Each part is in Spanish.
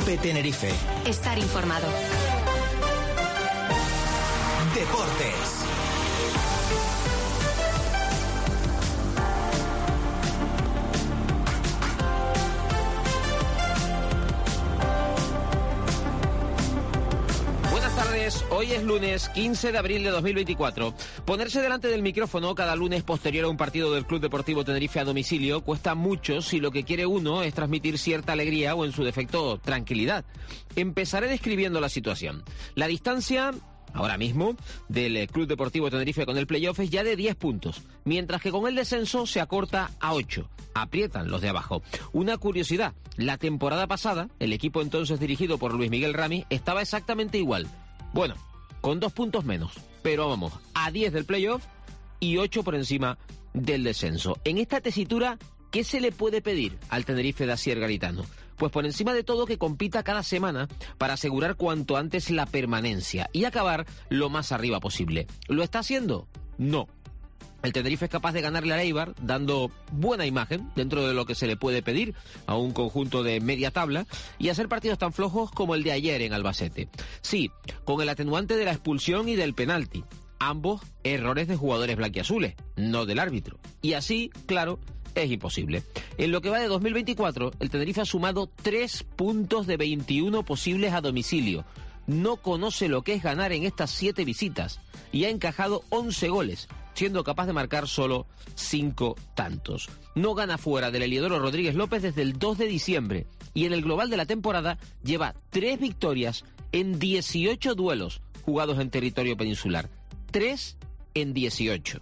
COPE Tenerife. Estar informado. Deportes. Hoy es lunes 15 de abril de 2024. Ponerse delante del micrófono cada lunes posterior a un partido del Club Deportivo Tenerife a domicilio cuesta mucho si lo que quiere uno es transmitir cierta alegría o, en su defecto, tranquilidad. Empezaré describiendo la situación. La distancia ahora mismo del Club Deportivo Tenerife con el playoff es ya de 10 puntos, mientras que con el descenso se acorta a 8. Aprietan los de abajo. Una curiosidad, la temporada pasada, el equipo entonces dirigido por Luis Miguel Ramis estaba exactamente igual. Bueno, con 2 puntos menos, pero vamos, a 10 del playoff y 8 por encima del descenso. En esta tesitura, ¿qué se le puede pedir al Tenerife de Asier Garitano? Pues por encima de todo que compita cada semana para asegurar cuanto antes la permanencia y acabar lo más arriba posible. ¿Lo está haciendo? No. El Tenerife es capaz de ganarle a Eibar dando buena imagen dentro de lo que se le puede pedir a un conjunto de media tabla y hacer partidos tan flojos como el de ayer en Albacete. Sí, con el atenuante de la expulsión y del penalti. Ambos errores de jugadores blanquiazules, no del árbitro. Y así, claro, es imposible. En lo que va de 2024, el Tenerife ha sumado 3 puntos de 21 posibles a domicilio. No conoce lo que es ganar en estas 7 visitas y ha encajado 11 goles, siendo capaz de marcar solo 5 tantos. No gana fuera del Heliodoro Rodríguez López desde el 2 de diciembre y en el global de la temporada lleva 3 victorias en 18 duelos jugados en territorio peninsular. 3 en 18.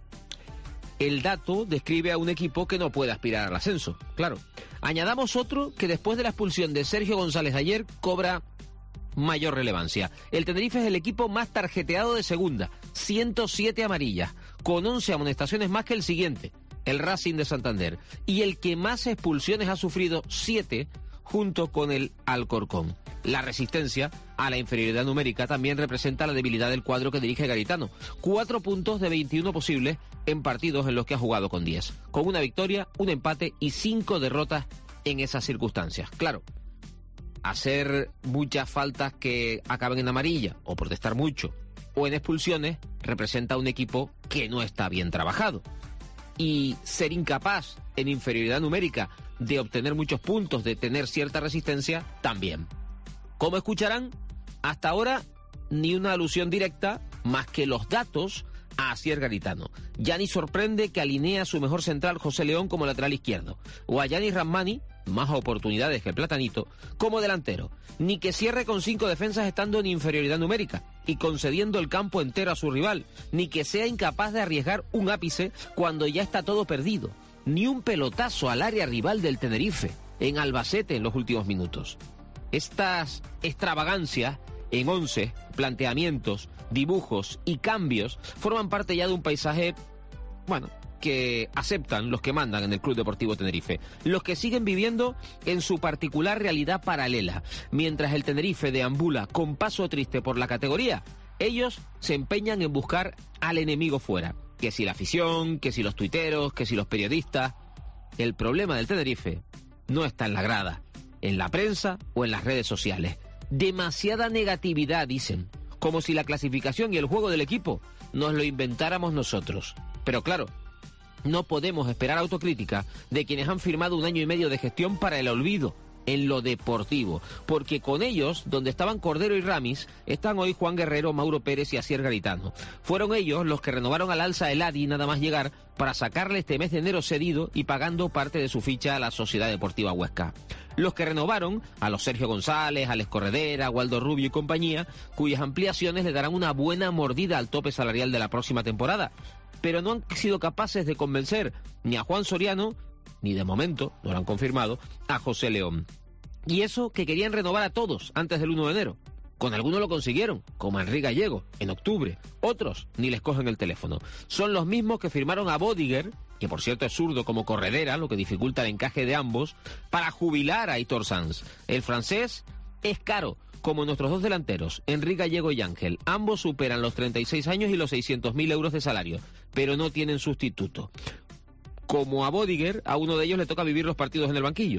El dato describe a un equipo que no puede aspirar al ascenso, claro. Añadamos otro que después de la expulsión de Sergio González ayer cobra mayor relevancia. El Tenerife es el equipo más tarjeteado de segunda, 107 amarillas, con 11 amonestaciones más que el siguiente, el Racing de Santander, y el que más expulsiones ha sufrido, 7, junto con el Alcorcón. La resistencia a la inferioridad numérica también representa la debilidad del cuadro que dirige Garitano. 4 puntos de 21 posibles en partidos en los que ha jugado con 10, con una victoria, un empate y 5 derrotas en esas circunstancias. Claro, hacer muchas faltas que acaben en amarilla, o protestar mucho, o en expulsiones, representa un equipo que no está bien trabajado. Y ser incapaz, en inferioridad numérica, de obtener muchos puntos, de tener cierta resistencia, también. Como escucharán, hasta ahora ni una alusión directa, más que los datos, a Asier Garitano. Ya ni sorprende que alinee a su mejor central José León como lateral izquierdo, o a Yanis Rahmani, más oportunidades que el Platanito, como delantero, ni que cierre con 5 defensas estando en inferioridad numérica y concediendo el campo entero a su rival, ni que sea incapaz de arriesgar un ápice cuando ya está todo perdido, ni un pelotazo al área rival del Tenerife, en Albacete en los últimos minutos. Estas extravagancias en 11, planteamientos, dibujos y cambios forman parte ya de un paisaje, que aceptan los que mandan en el Club Deportivo Tenerife, los que siguen viviendo en su particular realidad paralela. Mientras el Tenerife deambula con paso triste por la categoría, ellos se empeñan en buscar al enemigo fuera. Que si la afición, que si los tuiteros, que si los periodistas. El problema del Tenerife no está en la grada, en la prensa o en las redes sociales. Demasiada negatividad, dicen, como si la clasificación y el juego del equipo nos lo inventáramos nosotros. Pero claro, no podemos esperar autocrítica de quienes han firmado 1 año y medio de gestión para el olvido en lo deportivo, porque con ellos, donde estaban Cordero y Ramis, están hoy Juan Guerrero, Mauro Pérez y Asier Garitano. Fueron ellos los que renovaron al alza el Adi nada más llegar para sacarle este mes de enero cedido y pagando parte de su ficha a la Sociedad Deportiva Huesca. Los que renovaron a los Sergio González, Alex Corredera, Waldo Rubio y compañía, cuyas ampliaciones le darán una buena mordida al tope salarial de la próxima temporada. Pero no han sido capaces de convencer ni a Juan Soriano, ni de momento, no lo han confirmado, a José León. Y eso que querían renovar a todos antes del 1 de enero. Con algunos lo consiguieron, como Enrique Gallego, en octubre. Otros ni les cogen el teléfono. Son los mismos que firmaron a Bodiger, que por cierto es zurdo como Corredera, lo que dificulta el encaje de ambos, para jubilar a Aitor Sanz. El francés es caro, como nuestros 2 delanteros, Enrique Gallego y Ángel. Ambos superan los 36 años y los 600.000 euros de salario, pero no tienen sustituto. Como a Bodiger, a uno de ellos le toca vivir los partidos en el banquillo.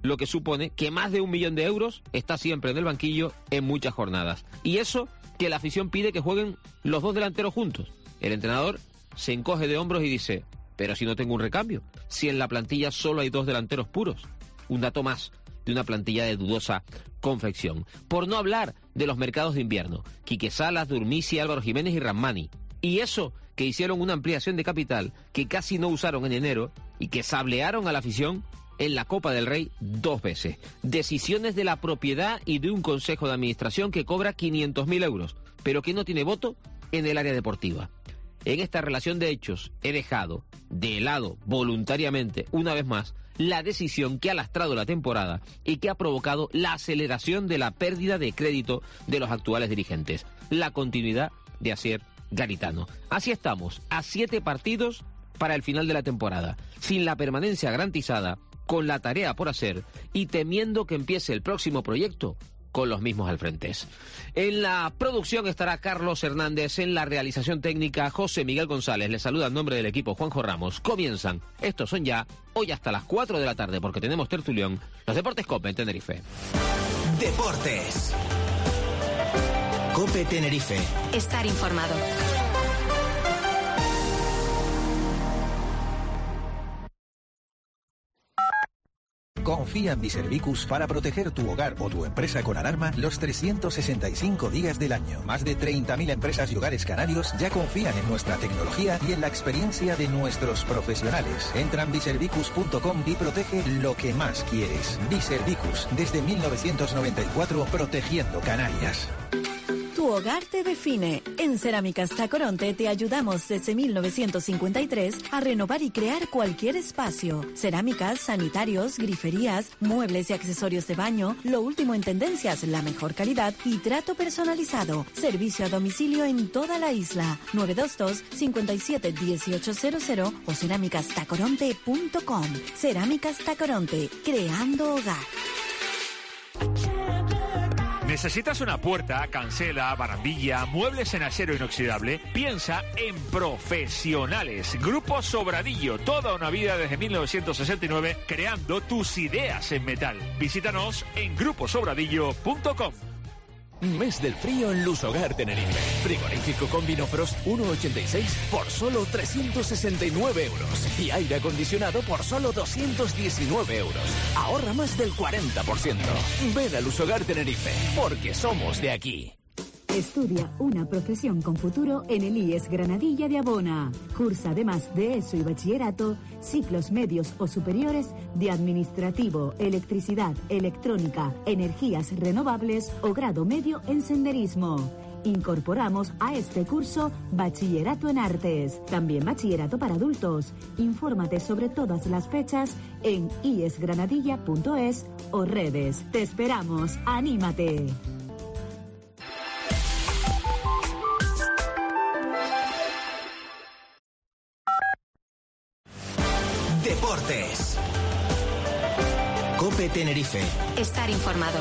lo que supone que más de 1 millón de euros está siempre en el banquillo en muchas jornadas. Y eso que la afición pide que jueguen los dos delanteros juntos. El entrenador se encoge de hombros y dice, pero si no tengo un recambio, si en la plantilla solo hay 2 delanteros puros. Un dato más de una plantilla de dudosa confección. Por no hablar de los mercados de invierno. Quique Salas, Durmisi, Álvaro Jiménez y Rahmani. Y eso que hicieron una ampliación de capital que casi no usaron en enero y que sablearon a la afición en la Copa del Rey 2 veces. Decisiones de la propiedad y de un consejo de administración que cobra 500.000 euros, pero que no tiene voto en el área deportiva. En esta relación de hechos he dejado de lado voluntariamente, una vez más, la decisión que ha lastrado la temporada y que ha provocado la aceleración de la pérdida de crédito de los actuales dirigentes. La continuidad de Asier Garitano. Así estamos, a 7 partidos para el final de la temporada, sin la permanencia garantizada, con la tarea por hacer y temiendo que empiece el próximo proyecto con los mismos al frente. En la producción estará Carlos Hernández, en la realización técnica José Miguel González. Les saluda en nombre del equipo Juanjo Ramos. Comienzan, estos son ya, hoy hasta las 4 de la tarde, porque tenemos tertulión, los Deportes COPE en Tenerife. Deportes. COPE Tenerife. Estar informado. Confía en Biservicus para proteger tu hogar o tu empresa con alarma los 365 días del año. Más de 30.000 empresas y hogares canarios ya confían en nuestra tecnología y en la experiencia de nuestros profesionales. Entra en biservicus.com y protege lo que más quieres. Biservicus, desde 1994, protegiendo Canarias. Tu hogar te define. En Cerámicas Tacoronte te ayudamos desde 1953 a renovar y crear cualquier espacio. Cerámicas, sanitarios, griferías, muebles y accesorios de baño, lo último en tendencias, la mejor calidad y trato personalizado. Servicio a domicilio en toda la isla. 922-57-1800 o cerámicastacoronte.com. Cerámicas Tacoronte, creando hogar. ¿Necesitas una puerta, cancela, barandilla, muebles en acero inoxidable? Piensa en Profesionales. Grupo Sobradillo, toda una vida desde 1969 creando tus ideas en metal. Visítanos en gruposobradillo.com. Mes del frío en Lusogar Tenerife. Frigorífico con Vinofrost 1,86 por solo 369 euros. Y aire acondicionado por solo 219 euros. Ahorra más del 40%. Ven a Lusogar Tenerife, porque somos de aquí. Estudia una profesión con futuro en el IES Granadilla de Abona. Cursa además de ESO y bachillerato, ciclos medios o superiores de administrativo, electricidad, electrónica, energías renovables o grado medio en senderismo. Incorporamos a este curso bachillerato en artes, también bachillerato para adultos. Infórmate sobre todas las fechas en iesgranadilla.es o redes. Te esperamos, ¡anímate! Deportes. COPE Tenerife. Estar informado.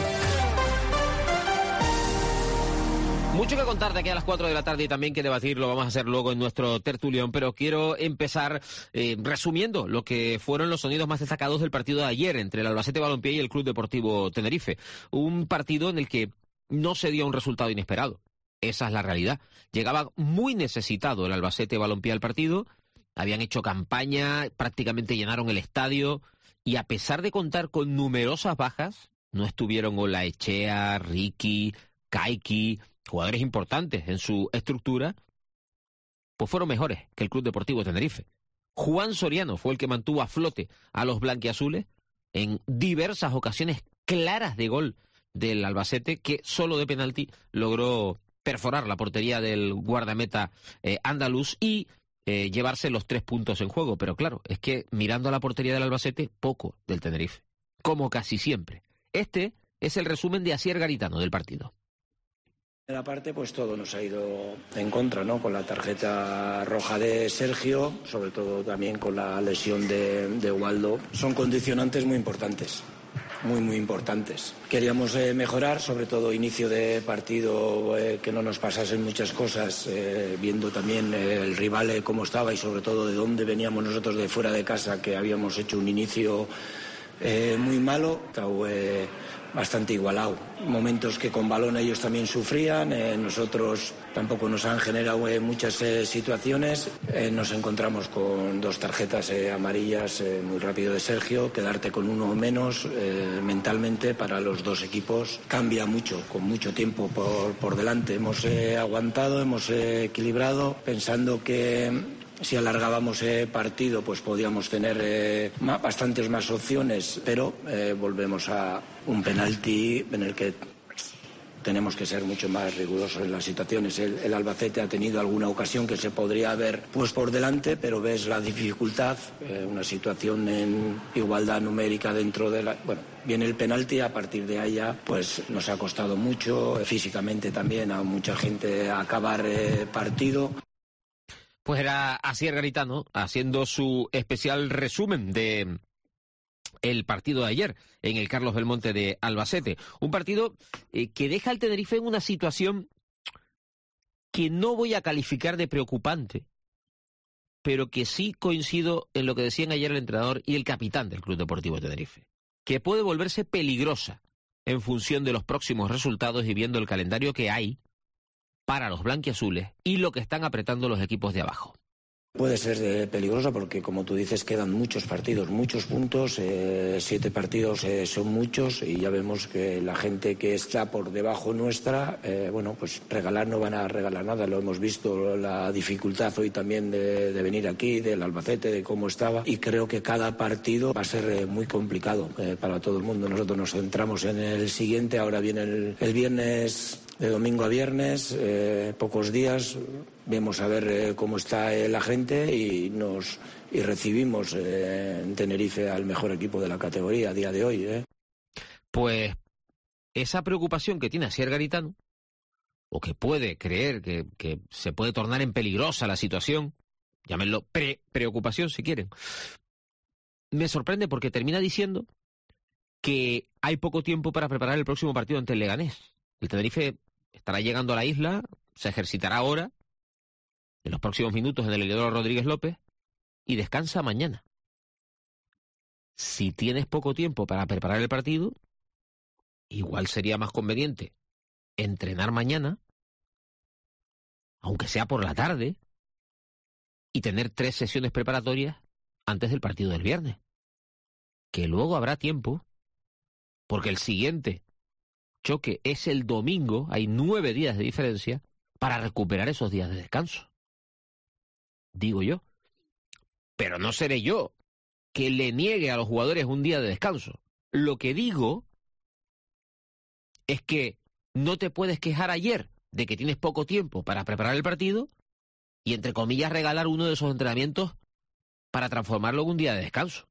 Mucho que contar de aquí a las 4 de la tarde y también que debatir lo vamos a hacer luego en nuestro tertulión, pero quiero empezar resumiendo lo que fueron los sonidos más destacados del partido de ayer entre el Albacete Balompié y el Club Deportivo Tenerife. Un partido en el que no se dio un resultado inesperado. Esa es la realidad. Llegaba muy necesitado el Albacete Balompié al partido. Habían hecho campaña, prácticamente llenaron el estadio y a pesar de contar con numerosas bajas, no estuvieron Olaechea, Ricky, Kaiki, jugadores importantes en su estructura, pues fueron mejores que el Club Deportivo Tenerife. Juan Soriano fue el que mantuvo a flote a los blanquiazules en diversas ocasiones claras de gol del Albacete, que solo de penalti logró perforar la portería del guardameta andaluz y llevarse los 3 puntos en juego. Pero claro, es que mirando a la portería del Albacete, poco del Tenerife, como casi siempre. Este es el resumen de Asier Garitano del partido. En la parte, pues todo nos ha ido en contra, ¿no? Con la tarjeta roja de Sergio, sobre todo también con la lesión de Waldo. Son condicionantes muy importantes. Muy importantes. Queríamos mejorar, sobre todo inicio de partido, que no nos pasasen muchas cosas, viendo también el rival cómo estaba y sobre todo de dónde veníamos nosotros de fuera de casa, que habíamos hecho un inicio muy malo, bastante igualado. Momentos que con balón ellos también sufrían, nosotros tampoco nos han generado muchas situaciones. Nos encontramos con 2 tarjetas amarillas muy rápido de Sergio. Quedarte con uno menos mentalmente para los 2 equipos cambia mucho, con mucho tiempo por delante. Hemos aguantado, hemos equilibrado, pensando que si alargábamos partido, pues podíamos tener bastantes más opciones, pero volvemos a un penalti en el que tenemos que ser mucho más rigurosos en las situaciones. El Albacete ha tenido alguna ocasión que se podría haber puesto por delante, pero ves la dificultad, una situación en igualdad numérica dentro de la... Bueno, viene el penalti, a partir de ahí ya pues nos ha costado mucho, físicamente también a mucha gente acabar partido. Pues era Asier Garitano haciendo su especial resumen de el partido de ayer en el Carlos Belmonte de Albacete. Un partido que deja al Tenerife en una situación que no voy a calificar de preocupante, pero que sí coincido en lo que decían ayer el entrenador y el capitán del Club Deportivo Tenerife, que puede volverse peligrosa en función de los próximos resultados y viendo el calendario que hay para los blanquiazules y lo que están apretando los equipos de abajo. Puede ser peligroso porque, como tú dices, quedan muchos partidos, muchos puntos, 7 partidos son muchos, y ya vemos que la gente que está por debajo nuestra, bueno, pues regalar no van a regalar nada. Lo hemos visto, la dificultad hoy también de venir aquí, del Albacete, de cómo estaba, y creo que cada partido va a ser muy complicado para todo el mundo. Nosotros nos centramos en el siguiente, ahora viene el viernes, de domingo a viernes, pocos días. Vemos a ver cómo está la gente y recibimos en Tenerife al mejor equipo de la categoría a día de hoy. Pues esa preocupación que tiene Asier Garitano, o que puede creer que se puede tornar en peligrosa la situación, llámenlo preocupación si quieren, me sorprende porque termina diciendo que hay poco tiempo para preparar el próximo partido ante el Leganés. El Tenerife estará llegando a la isla, se ejercitará ahora, en los próximos minutos en el Heliodoro Rodríguez López, y descansa mañana. Si tienes poco tiempo para preparar el partido, igual sería más conveniente entrenar mañana, aunque sea por la tarde, y tener 3 sesiones preparatorias antes del partido del viernes. Que luego habrá tiempo, porque el siguiente choque es el domingo, hay 9 días de diferencia, para recuperar esos días de descanso. Digo yo. Pero no seré yo que le niegue a los jugadores un día de descanso. Lo que digo es que no te puedes quejar ayer de que tienes poco tiempo para preparar el partido y, entre comillas, regalar uno de esos entrenamientos para transformarlo en un día de descanso.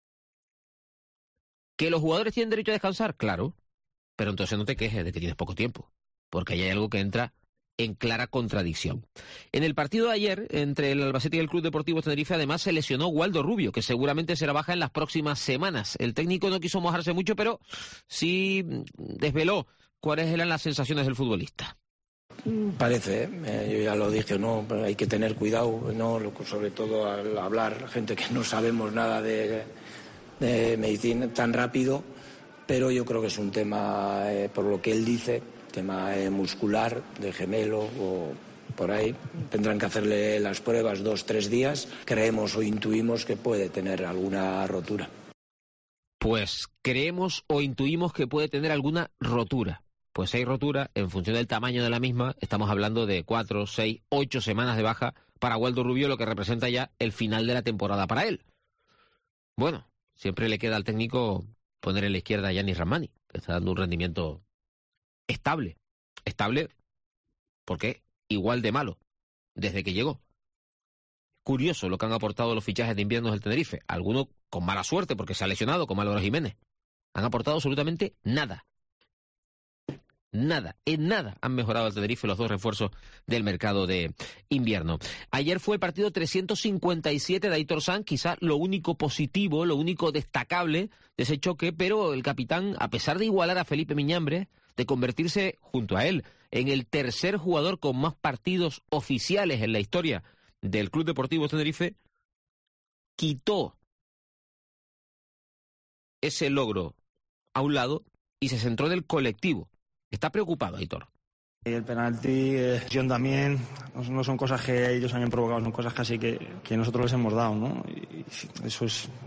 ¿Que los jugadores tienen derecho a descansar? Claro. Pero entonces no te quejes de que tienes poco tiempo, porque ahí hay algo que entra en clara contradicción. En el partido de ayer, entre el Albacete y el Club Deportivo Tenerife, además se lesionó Waldo Rubio, que seguramente será baja en las próximas semanas. El técnico no quiso mojarse mucho, pero sí desveló cuáles eran las sensaciones del futbolista. Parece, yo ya lo dije, no, pero hay que tener cuidado, no, sobre todo al hablar gente que no sabemos nada de medicina tan rápido, pero yo creo que es un tema, por lo que él dice, tema muscular, de gemelo o por ahí. Tendrán que hacerle las pruebas 2-3 días. Creemos o intuimos que puede tener alguna rotura. Pues creemos o intuimos que puede tener alguna rotura. Pues si hay rotura, en función del tamaño de la misma, estamos hablando de 4, 6, 8 semanas de baja para Waldo Rubio, lo que representa ya el final de la temporada para él. Bueno, siempre le queda al técnico poner en la izquierda a Yanis Rahmani, que está dando un rendimiento estable. Estable porque igual de malo desde que llegó. Curioso lo que han aportado los fichajes de invierno del Tenerife. Algunos con mala suerte porque se ha lesionado, como Álvaro Jiménez. Han aportado absolutamente nada. Nada, en nada han mejorado el Tenerife los 2 refuerzos del mercado de invierno. Ayer fue el partido 357 de Aitor Sanz, quizá lo único positivo, lo único destacable de ese choque, pero el capitán, a pesar de igualar a Felipe Miñambres, de convertirse junto a él en el tercer jugador con más partidos oficiales en la historia del Club Deportivo Tenerife, quitó ese logro a un lado y se centró en el colectivo. Está preocupado, Aitor. El penalti, John también, no son cosas que ellos hayan provocado, son cosas casi que nosotros les hemos dado, ¿no? Y eso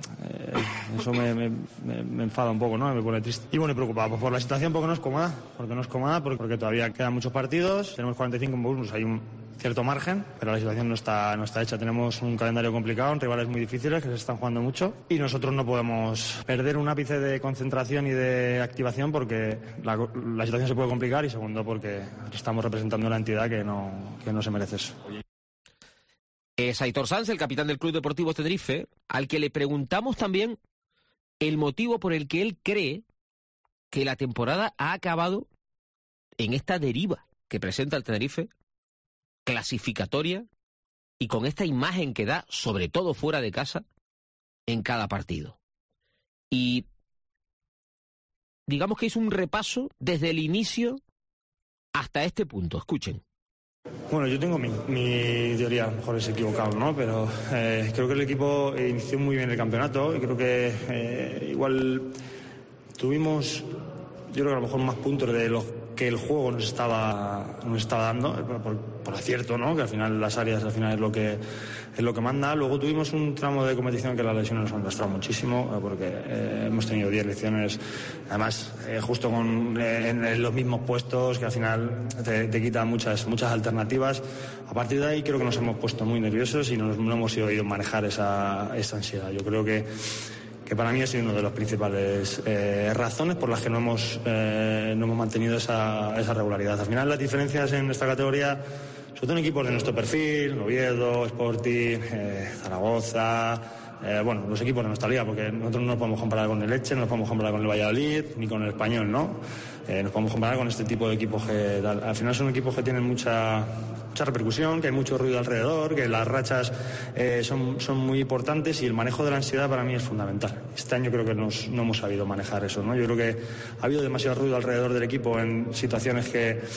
me enfada un poco, ¿no? Me pone triste. Y bueno, y preocupado pues por la situación porque no es cómoda, porque todavía quedan muchos partidos, tenemos 45 puntos, hay un cierto margen, pero la situación no está hecha. Tenemos un calendario complicado, rivales muy difíciles que se están jugando mucho y nosotros no podemos perder un ápice de concentración y de activación porque la situación se puede complicar y segundo porque estamos representando una entidad que no se merece eso. Es Aitor Sanz, el capitán del Club Deportivo Tenerife, al que le preguntamos también el motivo por el que él cree que la temporada ha acabado en esta deriva que presenta el Tenerife, clasificatoria y con esta imagen que da, sobre todo fuera de casa, en cada partido. Y digamos que hizo un repaso desde el inicio hasta este punto. Escuchen. Bueno, yo tengo mi teoría, a lo mejor es equivocado, ¿no? Pero creo que el equipo inició muy bien el campeonato y creo que igual tuvimos, yo creo que a lo mejor más puntos de los que el juego nos estaba dando, por acierto, ¿no? Que al final las áreas es lo que manda. Luego tuvimos un tramo de competición que las lesiones nos han lastrado muchísimo, porque hemos tenido 10 lecciones, además justo en los mismos puestos, que al final te quita muchas alternativas. A partir de ahí creo que nos hemos puesto muy nerviosos y no hemos sabido manejar esa ansiedad. Yo creo que para mí ha sido una de las principales razones por las que no hemos mantenido esa regularidad. Al final las diferencias en esta categoría, sobre todo en equipos de nuestro perfil, Oviedo, Sporting, Zaragoza, los equipos de nuestra liga, porque nosotros no nos podemos comparar con el Elche, no nos podemos comparar con el Valladolid, ni con el Español, ¿no? Nos podemos comparar con este tipo de equipos que al final son equipos que tienen mucha repercusión, que hay mucho ruido alrededor, que las rachas son muy importantes y el manejo de la ansiedad para mí es fundamental. Este año creo que no hemos sabido manejar eso, ¿no? Yo creo que ha habido demasiado ruido alrededor del equipo en situaciones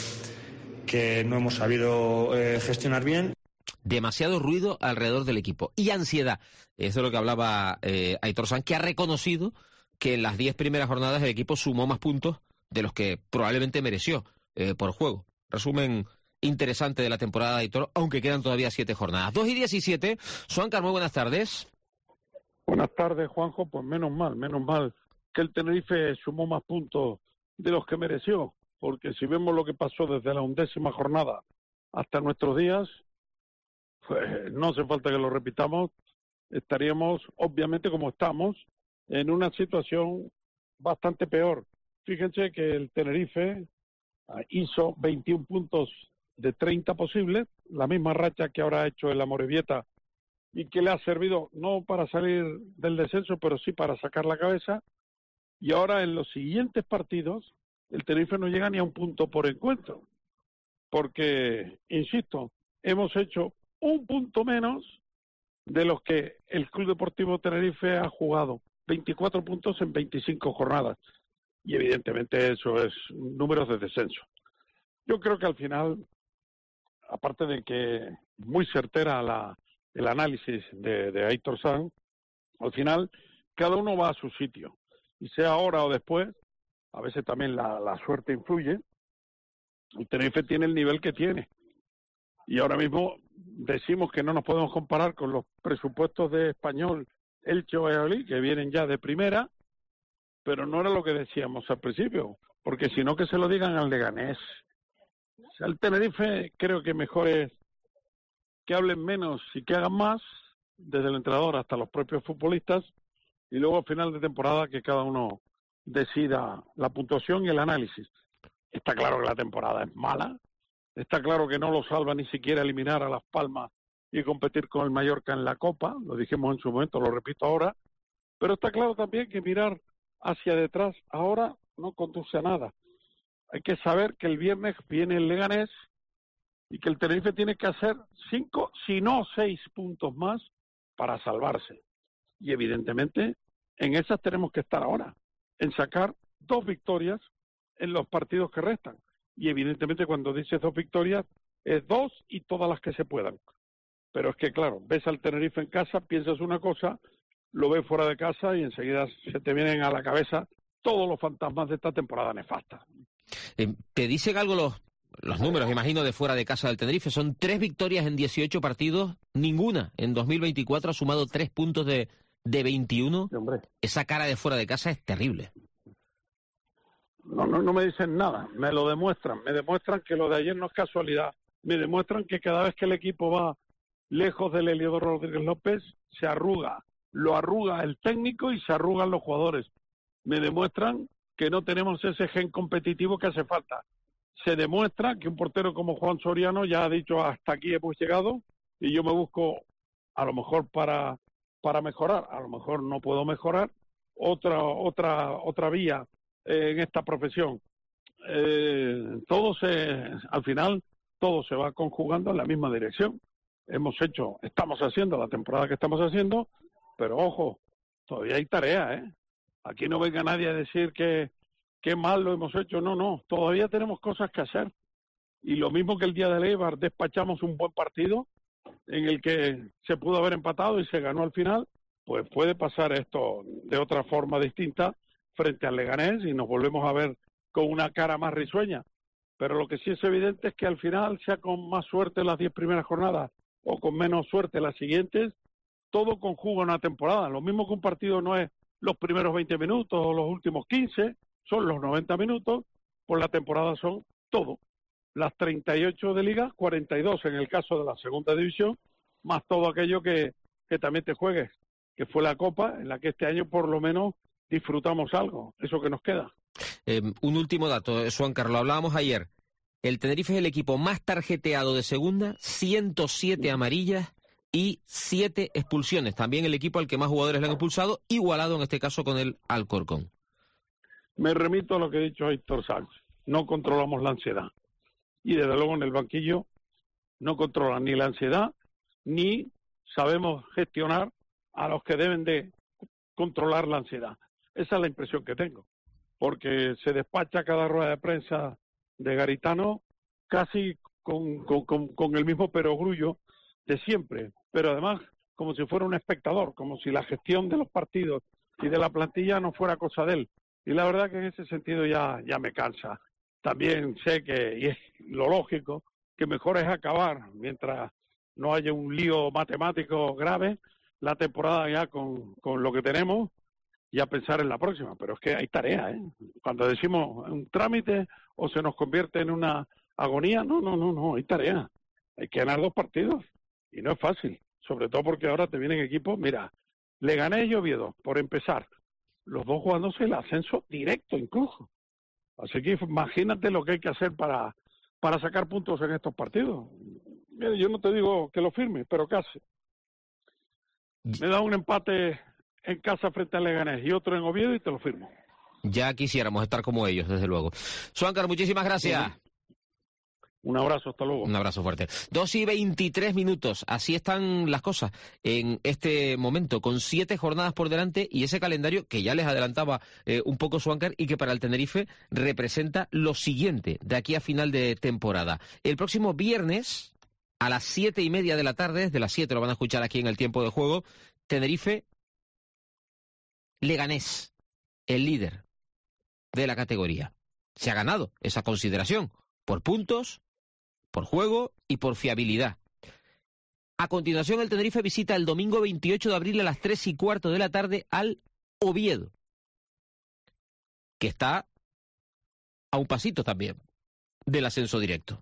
que no hemos sabido gestionar bien. Demasiado ruido alrededor del equipo y ansiedad. Eso es lo que hablaba Aitor Sanz, que ha reconocido que en las 10 primeras jornadas el equipo sumó más puntos de los que probablemente mereció por juego. Resumen interesante de la temporada de Aitor, aunque quedan todavía 7 jornadas. 2:17. Juan Carmón, buenas tardes. Buenas tardes, Juanjo. Pues menos mal que el Tenerife sumó más puntos de los que mereció, porque si vemos lo que pasó desde la 11ª jornada hasta nuestros días, pues no hace falta que lo repitamos, estaríamos, obviamente como estamos, en una situación bastante peor. Fíjense que el Tenerife hizo 21 puntos de 30 posibles, la misma racha que ahora ha hecho el Amorebieta y que le ha servido no para salir del descenso, pero sí para sacar la cabeza. Y ahora en los siguientes partidos el Tenerife no llega ni a un punto por encuentro, porque, insisto, hemos hecho un punto menos de los que el Club Deportivo Tenerife ha jugado, 24 puntos en 25 jornadas, y evidentemente eso es números de descenso. Yo creo que al final, aparte de que muy certera el análisis de Aitor Sanz, al final cada uno va a su sitio, y sea ahora o después, a veces también la suerte influye. El Tenerife tiene el nivel que tiene, y ahora mismo decimos que no nos podemos comparar con los presupuestos de Español, Elche o Valladolid, que vienen ya de primera, pero no era lo que decíamos al principio, porque si no que se lo digan al Leganés. O sea, el Tenerife creo que mejor es que hablen menos y que hagan más, desde el entrenador hasta los propios futbolistas, y luego al final de temporada que cada uno decida la puntuación y el análisis. Está claro que la temporada es mala, está claro que no lo salva ni siquiera eliminar a Las Palmas y competir con el Mallorca en la Copa, lo dijimos en su momento, lo repito ahora, pero está claro también que mirar hacia detrás ahora no conduce a nada. Hay que saber que el viernes viene el Leganés y que el Tenerife tiene que hacer 5, si no 6 puntos más para salvarse. Y evidentemente en esas tenemos que estar ahora, en sacar 2 victorias en los partidos que restan. Y evidentemente cuando dices 2 victorias, es 2 y todas las que se puedan. Pero es que claro, ves al Tenerife en casa, piensas una cosa, lo ves fuera de casa y enseguida se te vienen a la cabeza todos los fantasmas de esta temporada nefasta. ¿Te dicen algo los números, imagino, de fuera de casa del Tenerife? Son 3 victorias en 18 partidos, ninguna en 2024 ha sumado 3 puntos de 21. Sí, hombre. Esa cara de fuera de casa es terrible. No me dicen nada, me lo demuestran. Me demuestran que lo de ayer no es casualidad. Me demuestran que cada vez que el equipo va lejos del Heliodoro Rodríguez López, se arruga. Lo arruga el técnico y se arrugan los jugadores. Me demuestran que no tenemos ese gen competitivo que hace falta. Se demuestra que un portero como Juan Soriano ya ha dicho hasta aquí hemos llegado y yo me busco a lo mejor para mejorar, a lo mejor no puedo mejorar, otra vía en esta profesión. Al final todo se va conjugando en la misma dirección. Estamos haciendo la temporada que estamos haciendo, pero ojo, todavía hay tarea, ¿eh? Aquí no venga nadie a decir que mal lo hemos hecho, no, todavía tenemos cosas que hacer. Y lo mismo que el día del Eibar despachamos un buen partido en el que se pudo haber empatado y se ganó al final, pues puede pasar esto de otra forma distinta frente al Leganés y nos volvemos a ver con una cara más risueña. Pero lo que sí es evidente es que al final, sea con más suerte las 10 primeras jornadas o con menos suerte las siguientes, todo conjuga una temporada. Lo mismo que un partido no es los primeros 20 minutos o los últimos 15, son los 90 minutos, pues la temporada son todo. Las 38 de liga, 42 en el caso de la segunda división, más todo aquello que también te juegues, que fue la Copa, en la que este año por lo menos disfrutamos algo, eso que nos queda. Un último dato, Juan Carlos, lo hablábamos ayer. El Tenerife es el equipo más tarjeteado de segunda, 107 amarillas y 7 expulsiones. También el equipo al que más jugadores le han expulsado, igualado en este caso con el Alcorcón. Me remito a lo que ha dicho Héctor Sanz. No controlamos la ansiedad. Y desde luego en el banquillo no controlan ni la ansiedad, ni sabemos gestionar a los que deben de controlar la ansiedad. Esa es la impresión que tengo. Porque se despacha cada rueda de prensa de Garitano casi con el mismo perogrullo de siempre, pero además como si fuera un espectador, como si la gestión de los partidos y de la plantilla no fuera cosa de él. Y la verdad que en ese sentido ya me cansa. También sé que, y es lo lógico, que mejor es acabar, mientras no haya un lío matemático grave, la temporada ya con lo que tenemos, y a pensar en la próxima. Pero es que hay tarea, ¿eh? Cuando decimos un trámite o se nos convierte en una agonía, no, hay tarea. Hay que ganar 2 partidos y no es fácil, sobre todo porque ahora te vienen equipos, mira, Leganés y Oviedo, por empezar, los dos jugándose el ascenso directo incluso. Así que imagínate lo que hay que hacer para sacar puntos en estos partidos. Mira, yo no te digo que lo firme, pero casi. Me da un empate en casa frente al Leganés y otro en Oviedo y te lo firmo. Ya quisiéramos estar como ellos, desde luego. Juancar, muchísimas gracias. Un abrazo, hasta luego. Un abrazo fuerte. 2:23, así están las cosas en este momento, con 7 jornadas por delante y ese calendario que ya les adelantaba un poco Juancar y que para el Tenerife representa lo siguiente de aquí a final de temporada. El próximo viernes a las 7:30 de la tarde, desde las 7 lo van a escuchar aquí en el tiempo de juego, Tenerife Leganés, el líder de la categoría. Se ha ganado esa consideración por puntos, por juego y por fiabilidad. A continuación, el Tenerife visita el domingo 28 de abril a las 3:15 de la tarde al Oviedo, que está a un pasito también del ascenso directo.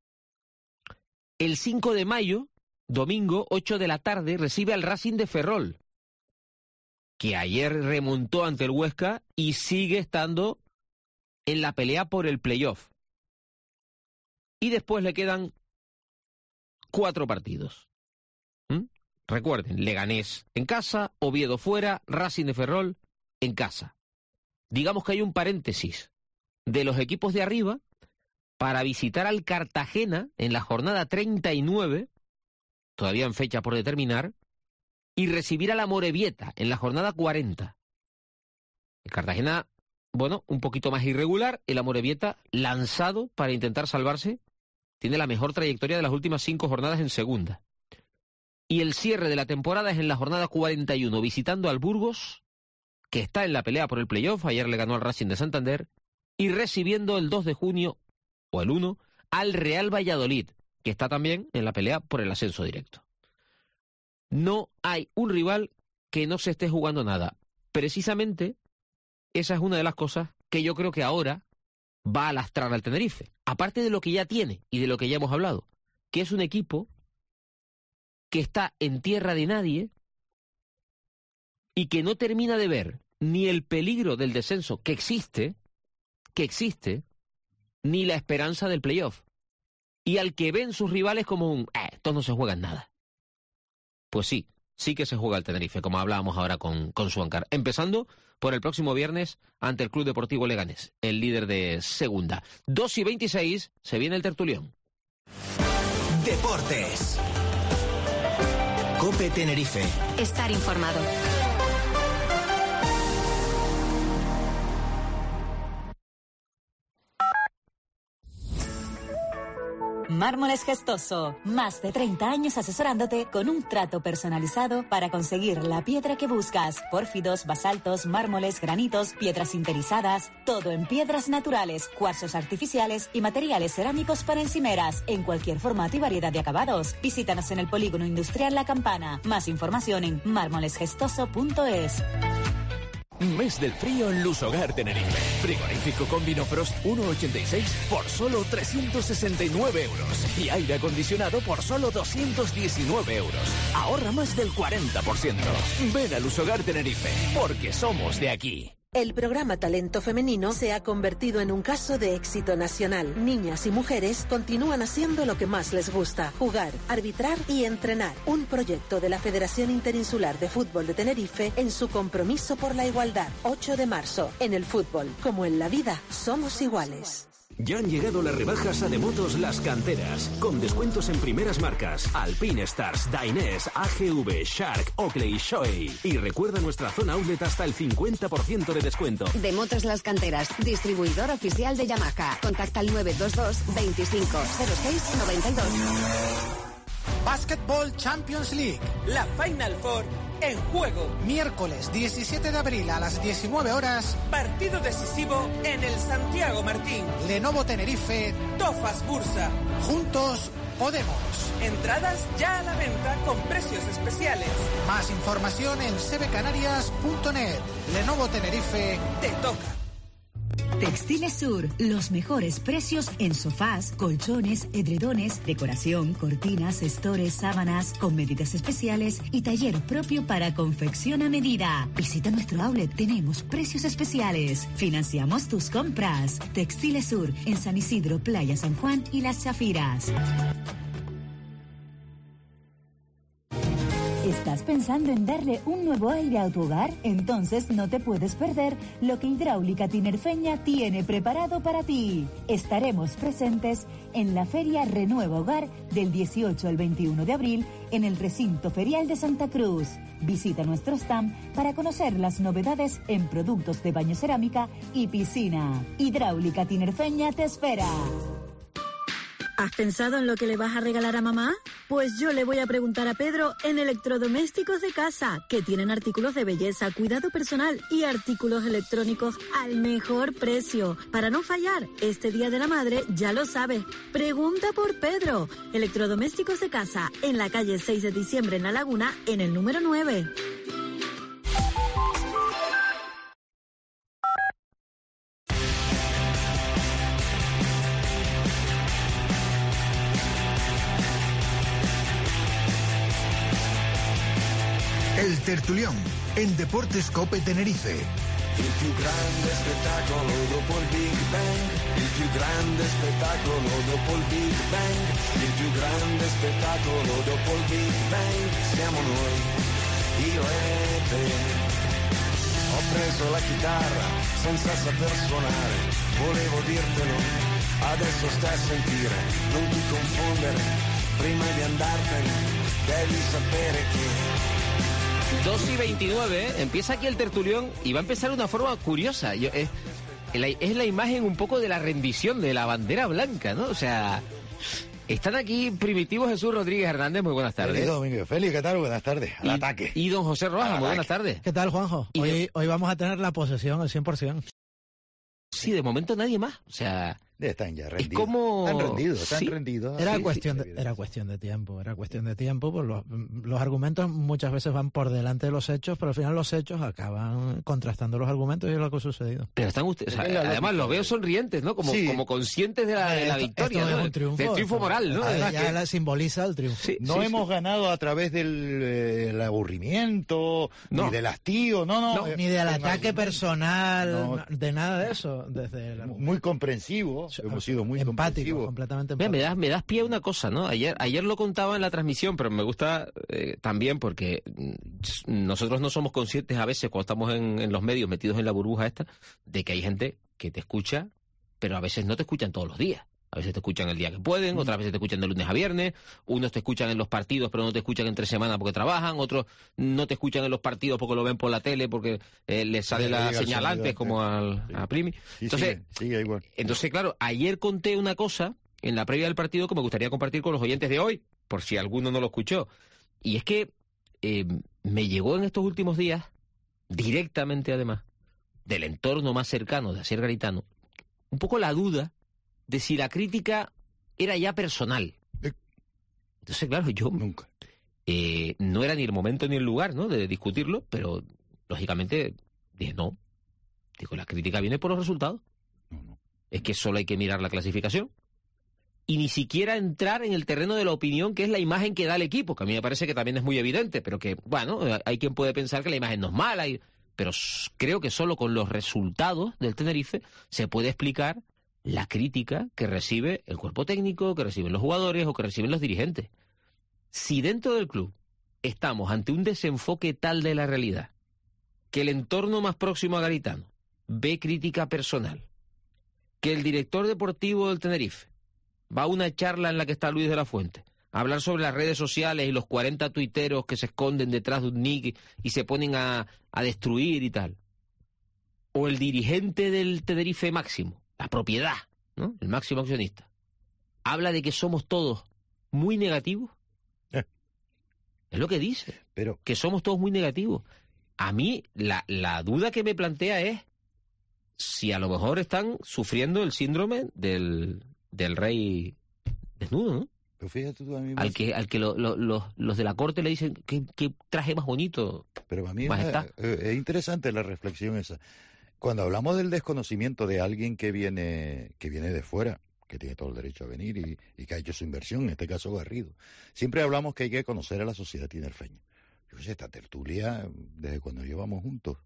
El 5 de mayo, domingo, 8 de la tarde, recibe al Racing de Ferrol, que ayer remontó ante el Huesca y sigue estando en la pelea por el playoff. Y después le quedan 4 partidos. Recuerden, Leganés en casa, Oviedo fuera, Racing de Ferrol en casa. Digamos que hay un paréntesis de los equipos de arriba para visitar al Cartagena en la jornada 39, todavía en fecha por determinar, y recibir a la Amorebieta en la jornada 40. El Cartagena, bueno, un poquito más irregular, el Amorebieta lanzado para intentar salvarse, tiene la mejor trayectoria de las últimas 5 jornadas en segunda. Y el cierre de la temporada es en la jornada 41, visitando al Burgos, que está en la pelea por el playoff, ayer le ganó al Racing de Santander, y recibiendo el 2 de junio, o el 1, al Real Valladolid, que está también en la pelea por el ascenso directo. No hay un rival que no se esté jugando nada. Precisamente, esa es una de las cosas que yo creo que ahora va a lastrar al Tenerife. Aparte de lo que ya tiene y de lo que ya hemos hablado, que es un equipo que está en tierra de nadie y que no termina de ver ni el peligro del descenso que existe, ni la esperanza del playoff. Y al que ven sus rivales como un, estos no se juegan nada. Pues sí que se juega el Tenerife, como hablábamos ahora con Suancar. Empezando por el próximo viernes ante el Club Deportivo Leganés, el líder de segunda. 2:26, se viene el tertulión. Deportes. COPE Tenerife. Estar informado. Mármoles Gestoso, más de 30 años asesorándote con un trato personalizado para conseguir la piedra que buscas. Pórfidos, basaltos, mármoles, granitos, piedras sinterizadas, todo en piedras naturales, cuarzos artificiales y materiales cerámicos para encimeras, en cualquier formato y variedad de acabados. Visítanos en el Polígono Industrial La Campana. Más información en mármolesgestoso.es. Mes del frío en Lusogar Tenerife. Frigorífico con Vinofrost 1,86 por solo 369 euros. Y aire acondicionado por solo 219 euros. Ahorra más del 40%. Ven a Lusogar Tenerife, porque somos de aquí. El programa Talento Femenino se ha convertido en un caso de éxito nacional. Niñas y mujeres continúan haciendo lo que más les gusta: jugar, arbitrar y entrenar. Un proyecto de la Federación Interinsular de Fútbol de Tenerife en su compromiso por la igualdad. 8 de marzo. En el fútbol, como en la vida, somos iguales. Ya han llegado las rebajas a Demotos Las Canteras, con descuentos en primeras marcas: Alpine Stars, Dainese, AGV, Shark, Oakley, Shoei. Y recuerda nuestra zona outlet hasta el 50% de descuento. Demotos Las Canteras, distribuidor oficial de Yamaha. Contacta al 922 25 06 92. Basketball Champions League. La Final Four en juego. Miércoles 17 de abril a las 19 horas. Partido decisivo en el Santiago Martín. Lenovo Tenerife, Tofas Bursa. Juntos podemos. Entradas ya a la venta con precios especiales. Más información en cbcanarias.net. Lenovo Tenerife, te toca. Textiles Sur, los mejores precios en sofás, colchones, edredones, decoración, cortinas, estores, sábanas, con medidas especiales y taller propio para confección a medida. Visita nuestro outlet, tenemos precios especiales. Financiamos tus compras. Textiles Sur, en San Isidro, Playa San Juan y Las Chafiras. ¿Estás pensando en darle un nuevo aire a tu hogar? Entonces no te puedes perder lo que Hidráulica Tinerfeña tiene preparado para ti. Estaremos presentes en la Feria Renueva Hogar del 18 al 21 de abril en el Recinto Ferial de Santa Cruz. Visita nuestro stand para conocer las novedades en productos de baño cerámica y piscina. Hidráulica Tinerfeña te espera. ¿Has pensado en lo que le vas a regalar a mamá? Pues yo le voy a preguntar a Pedro en Electrodomésticos de Casa, que tienen artículos de belleza, cuidado personal y artículos electrónicos al mejor precio. Para no fallar, este Día de la Madre ya lo sabes. Pregunta por Pedro. Electrodomésticos de Casa, en la calle 6 de diciembre en La Laguna, en el número 9. El Tertulión, en Deportes COPE Tenerife. Il più grande spettacolo dopo il Big Bang, il più grande spettacolo dopo il Big Bang, il più grande spettacolo dopo il Big Bang, siamo noi, io e te. Ho preso la chitarra senza saper suonare, volevo dirtelo, adesso stai a sentire, non ti confondere, prima di andartene devi sapere che... 2:29, empieza aquí el tertulión y va a empezar de una forma curiosa. Es la imagen un poco de la rendición de la bandera blanca, ¿no? O sea, Están aquí Primitivo Jesús Rodríguez Hernández, muy buenas tardes. Feliz domingo, Félix, ¿qué tal? Buenas tardes. Al ataque. Y don José Rojas, muy buenas tardes. ¿Qué tal, Juanjo? Hoy vamos a tener la posesión al 100%. Sí, de momento nadie más. O sea, están ya rendidos. Es como... Están rendidos. Era cuestión de tiempo, pues los argumentos muchas veces van por delante de los hechos, pero al final los hechos acaban contrastando los argumentos y es lo que ha sucedido. Pero están ustedes, además los veo sonrientes, ¿no? Como conscientes de la victoria, esto ¿no? es un triunfo, del triunfo moral, ¿no? Ya simboliza el triunfo. No hemos ganado a través del aburrimiento, ni del hastío, ni del ataque personal, de nada de eso. Muy comprensivo, hemos sido muy empático, completamente empático. Mira, me das pie a una cosa, ¿no? Ayer lo contaba en la transmisión, pero me gusta también porque nosotros no somos conscientes a veces cuando estamos en los medios metidos en la burbuja esta, de que hay gente que te escucha, pero a veces no te escuchan todos los días. A veces te escuchan el día que pueden, otras veces te escuchan de lunes a viernes, unos te escuchan en los partidos pero no te escuchan entre semana porque trabajan, otros no te escuchan en los partidos porque lo ven por la tele, porque les sale la señal antes, como a Primi. Entonces, sigue igual. Entonces, claro, ayer conté una cosa en la previa del partido que me gustaría compartir con los oyentes de hoy, por si alguno no lo escuchó. Y es que me llegó en estos últimos días, directamente además, del entorno más cercano de Asier Garitano, un poco la duda de si la crítica era ya personal. Entonces, claro, yo... Nunca. No era ni el momento ni el lugar, ¿no?, de discutirlo, pero lógicamente dije, no. Digo, la crítica viene por los resultados. No. Es que solo hay que mirar la clasificación. Y ni siquiera entrar en el terreno de la opinión, que es la imagen que da el equipo, que a mí me parece que también es muy evidente, pero que, bueno, hay quien puede pensar que la imagen no es mala, pero creo que solo con los resultados del Tenerife se puede explicar la crítica que recibe el cuerpo técnico, que reciben los jugadores o que reciben los dirigentes. Si dentro del club estamos ante un desenfoque tal de la realidad que el entorno más próximo a Garitano ve crítica personal, que el director deportivo del Tenerife va a una charla en la que está Luis de la Fuente a hablar sobre las redes sociales y los 40 tuiteros que se esconden detrás de un nick y se ponen a destruir y tal, o el dirigente del Tenerife máximo, la propiedad, ¿no?, el máximo accionista, habla de que somos todos muy negativos. Es lo que dice, pero que somos todos muy negativos. A mí la duda que me plantea es si a lo mejor están sufriendo el síndrome del rey desnudo, ¿no? Pero fíjate tú, a mí al que los de la corte le dicen qué traje más bonito. Pero a mí es interesante la reflexión esa. Cuando hablamos del desconocimiento de alguien que viene de fuera, que tiene todo el derecho a venir y que ha hecho su inversión, en este caso Garrido, siempre hablamos que hay que conocer a la sociedad tinerfeña. Yo sé, esta tertulia, desde cuando llevamos juntos,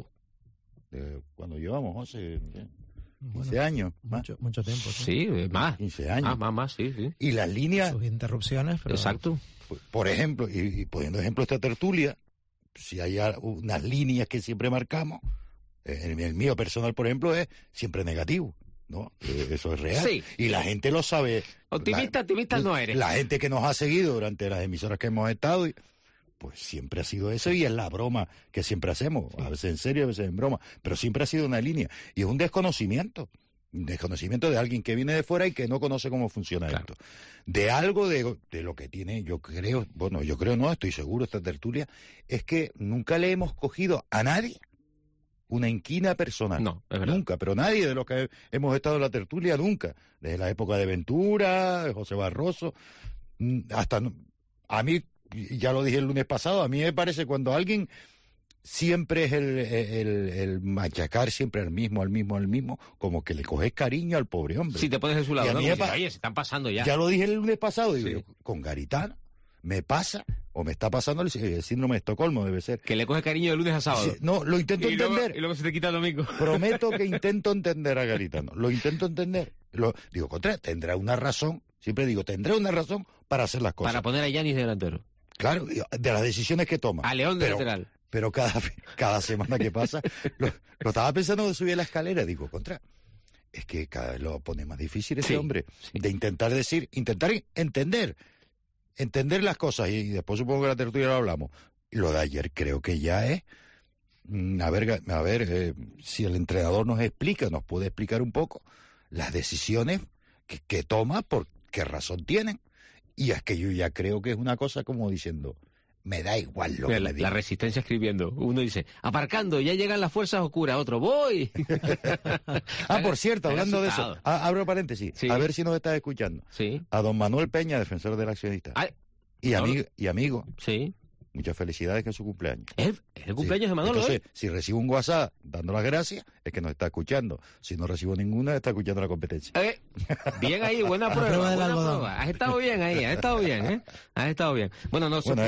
desde cuando llevamos, José, 15 años, más. Mucho tiempo. Sí, más. 15 años. Más, sí. Y las líneas... Sus interrupciones. Pero... Exacto. Por ejemplo, y poniendo ejemplo esta tertulia, si hay unas líneas que siempre marcamos, el mío personal, por ejemplo, es siempre negativo, ¿no? Eso es real. Sí. Y la gente lo sabe. Optimista no eres. La gente que nos ha seguido durante las emisoras que hemos estado, pues siempre ha sido eso, y es la broma que siempre hacemos, a veces en serio, a veces en broma, pero siempre ha sido una línea. Y es un desconocimiento de alguien que viene de fuera y que no conoce cómo funciona esto. De algo de lo que tiene, yo creo, no, estoy seguro, esta tertulia, es que nunca le hemos cogido a nadie una inquina personal. No, es verdad. Nunca, pero nadie de los que hemos estado en la tertulia, nunca. Desde la época de Ventura, de José Barroso, hasta... A mí, ya lo dije el lunes pasado, a mí me parece cuando alguien siempre es el machacar siempre al mismo, como que le coges cariño al pobre hombre. Si te pones de su lado, ¿no? Oye, se están pasando ya. Ya lo dije el lunes pasado, digo, con Garitano me pasa, o me está pasando el síndrome de Estocolmo, debe ser. Que le coge cariño de lunes a sábado. Sí, no, lo intento entender. Y luego se te quita el domingo. Prometo que intento entender a Garitano. Lo intento entender. Digo, tendrá una razón. Siempre digo, tendrá una razón para hacer las cosas. Para poner a Yanis delantero. Claro, de las decisiones que toma. A León de lateral. Pero cada semana que pasa, lo estaba pensando de subir la escalera. Digo, es que cada vez lo pone más difícil ese hombre. Sí. De intentar entender las cosas, y después supongo que la tertulia lo hablamos. Lo de ayer creo que ya es a ver si el entrenador nos puede explicar un poco las decisiones que toma, ¿qué razón tienen? Y es que yo ya creo que es una cosa como diciendo, me da igual lo que me digan. La Resistencia escribiendo. Uno dice, aparcando, ya llegan las fuerzas oscuras. Otro, voy. Por cierto, hablando de eso, abro paréntesis, a ver si nos estás escuchando. Sí. A don Manuel Peña, defensor del accionista. Y amigo. Sí. Muchas felicidades, que es su cumpleaños. ¿Es el cumpleaños de Manolo? Entonces, si recibo un WhatsApp dando las gracias, es que nos está escuchando. Si no recibo ninguna, está escuchando la competencia. Bien ahí, buena prueba. Buena prueba. Has estado bien ahí, has estado bien, ¿eh? Has estado bien. Bueno,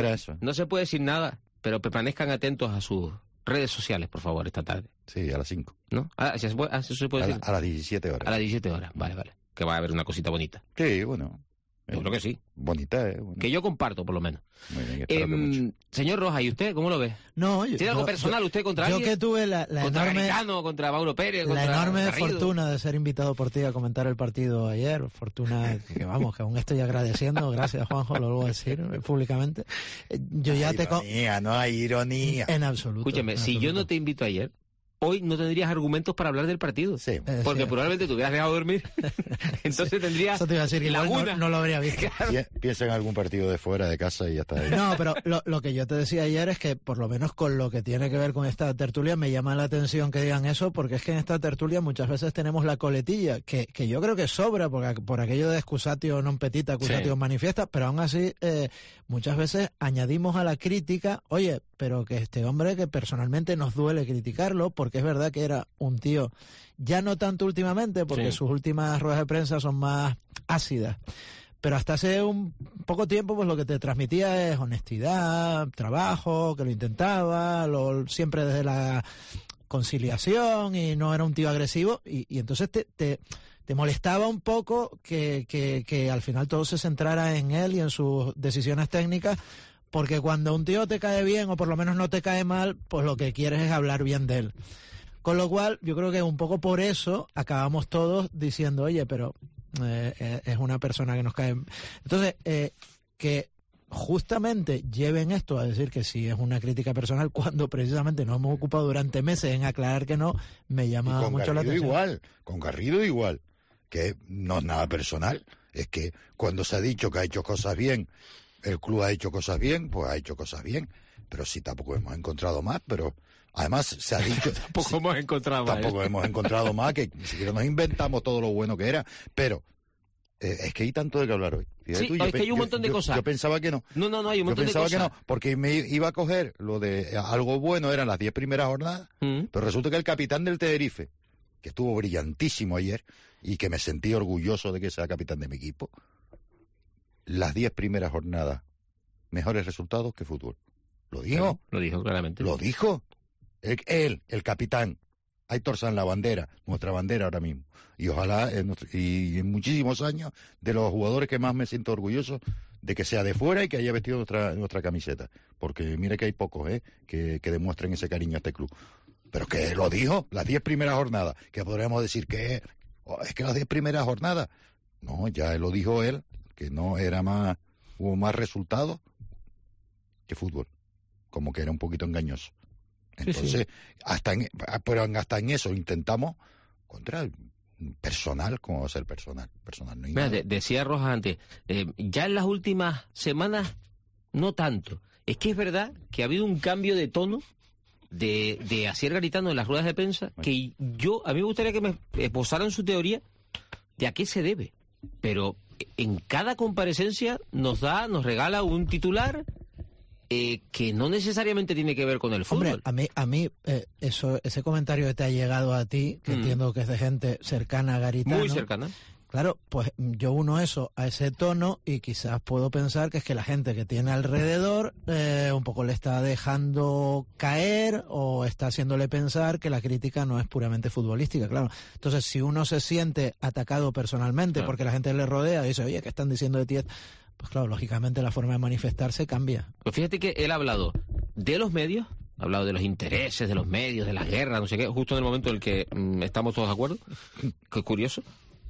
no se puede decir nada, pero permanezcan atentos a sus redes sociales, por favor, esta tarde. Sí, a las 5. ¿No? ¿Eso se puede decir? A las 17 horas. A las 17 horas, vale. Que va a haber una cosita bonita. Sí, bueno. Yo creo que sí. Bonita, ¿eh? Bueno. Que yo comparto, por lo menos. Muy bien, espero que mucho. Señor Rojas, ¿y usted cómo lo ve? No, ¿Tiene algo personal usted contra alguien? Yo que tuve la contra enorme... Garicano, contra Mauro Pérez, la contra enorme Garrido. fortuna de ser invitado por ti a comentar el partido ayer. Fortuna que aún estoy agradeciendo. Gracias, Juanjo, lo vuelvo a decir públicamente. Yo ya no hay ironía. En absoluto. Escúchame, si yo no te invito ayer, hoy no tendrías argumentos para hablar del partido. Sí. Porque probablemente te hubieras dejado dormir. Entonces tendrías Eso te iba a decir, igual no lo habría visto. Piensa en algún partido de fuera de casa y ya está ahí. No, pero lo que yo te decía ayer es que, por lo menos con lo que tiene que ver con esta tertulia, me llama la atención que digan eso, porque es que en esta tertulia muchas veces tenemos la coletilla, que yo creo que sobra, por aquello de excusatio non petita, accusatio manifiesta, pero aún así muchas veces añadimos a la crítica, oye, pero que este hombre que personalmente nos duele criticarlo, porque es verdad que era un tío, ya no tanto últimamente, porque sus últimas ruedas de prensa son más ácidas, pero hasta hace un poco tiempo pues lo que te transmitía es honestidad, trabajo, que lo intentaba, siempre desde la conciliación, y no era un tío agresivo, y entonces te molestaba un poco que al final todo se centrara en él y en sus decisiones técnicas, porque cuando un tío te cae bien, o por lo menos no te cae mal, pues lo que quieres es hablar bien de él. Con lo cual, yo creo que un poco por eso acabamos todos diciendo, oye, pero es una persona que nos cae... Entonces, que justamente lleven esto a decir que sí es una crítica personal, cuando precisamente nos hemos ocupado durante meses en aclarar que no, me llama mucho la atención. Con Garrido igual, que no es nada personal, es que cuando se ha dicho que ha hecho cosas bien, el club ha hecho cosas bien, pues ha hecho cosas bien, pero sí tampoco hemos encontrado más, pero además se ha dicho... Tampoco hemos encontrado más, que ni siquiera nos inventamos todo lo bueno que era, pero es que hay tanto de qué hablar hoy. Sí, es que hay un montón de cosas. Yo pensaba que no. No, hay un montón de cosas. Yo pensaba que no, porque me iba a coger lo de algo bueno, eran las 10 primeras jornadas, pero resulta que el capitán del Tenerife, que estuvo brillantísimo ayer, y que me sentí orgulloso de que sea capitán de mi equipo, las 10 primeras jornadas, mejores resultados que fútbol. ¿Lo dijo? Lo dijo claramente. Lo dijo. Él, el capitán, Aitor San, la bandera, nuestra bandera ahora mismo. Y ojalá, y en muchísimos años, de los jugadores que más me siento orgulloso de que sea de fuera y que haya vestido nuestra camiseta. Porque mira que hay pocos que demuestren ese cariño a este club. Pero que lo dijo, las 10 primeras jornadas, que podríamos decir que es que las 10 primeras jornadas. No, ya lo dijo él, que no era hubo más resultados que fútbol, como que era un poquito engañoso. Entonces, sí. Pero hasta en eso intentamos contra personal, ¿cómo va a ser personal? No hay nada. Decía Rojas antes, ya en las últimas semanas no tanto. Es que es verdad que ha habido un cambio de tono de Asier Garitano en las ruedas de prensa, que a mí me gustaría que me esbozaran su teoría de a qué se debe. Pero en cada comparecencia nos regala un titular que no necesariamente tiene que ver con el fútbol. Hombre, a mí ese comentario que te ha llegado a ti, que entiendo que es de gente cercana a Garitano. Muy cercana. Claro, pues yo uno eso a ese tono, y quizás puedo pensar que es que la gente que tiene alrededor un poco le está dejando caer, o está haciéndole pensar que la crítica no es puramente futbolística, claro. Entonces, si uno se siente atacado personalmente porque la gente le rodea y dice, oye, ¿qué están diciendo de ti? Pues claro, lógicamente la forma de manifestarse cambia. Pues fíjate que él ha hablado de los medios, ha hablado de los intereses de los medios, de la guerra, no sé qué, justo en el momento en el que estamos todos de acuerdo, que es curioso.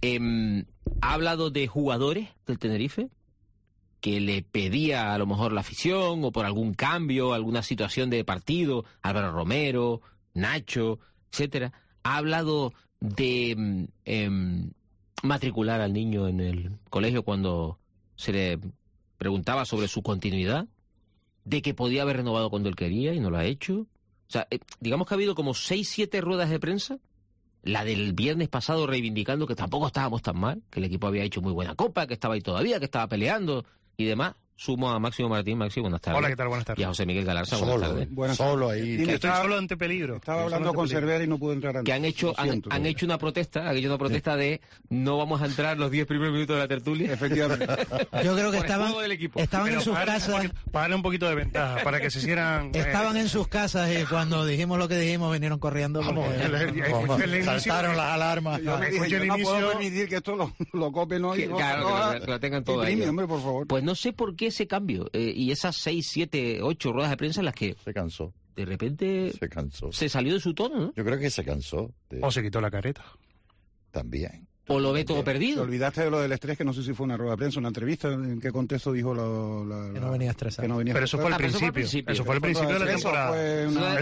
Ha hablado de jugadores del Tenerife que le pedía a lo mejor la afición, o por algún cambio, alguna situación de partido, Álvaro Romero, Nacho, etcétera. Ha hablado de matricular al niño en el colegio cuando se le preguntaba sobre su continuidad, de que podía haber renovado cuando él quería y no lo ha hecho. O sea, digamos que ha habido como 6-7 ruedas de prensa, la del viernes pasado reivindicando que tampoco estábamos tan mal, que el equipo había hecho muy buena copa, que estaba ahí todavía, que estaba peleando y demás. Sumo a Máximo Martín. Máximo, buenas tardes. Hola, ¿qué tal? Buenas tardes. Y a José Miguel Galarza, buenas tardes. Solo ahí. Estoy solo ante peligro. Estaba hablando con Cervera y no pude entrar antes. Que han hecho una protesta de no vamos a entrar los 10 primeros minutos de la tertulia. Efectivamente. Yo creo que estaban en sus casas. Para darle un poquito de ventaja, para que se hicieran... Estaban en sus casas y cuando dijimos lo que dijimos vinieron corriendo. Saltaron las alarmas. Yo me dije, yo no puedo permitir que esto lo copien hoy. Claro, que lo tengan todo ahí. Hombre, por favor. Pues no sé por qué ese cambio. Y esas 6, 7, 8 ruedas de prensa en las que... Se cansó. De repente... Se cansó. Se salió de su tono, ¿no? Yo creo que se cansó. O se quitó la careta. También. O lo ve todo perdido. Te olvidaste de lo del estrés, que no sé si fue una rueda de prensa, una entrevista, en qué contexto dijo que no venía estresado. Pero eso fue al principio. Eso fue al principio de la temporada.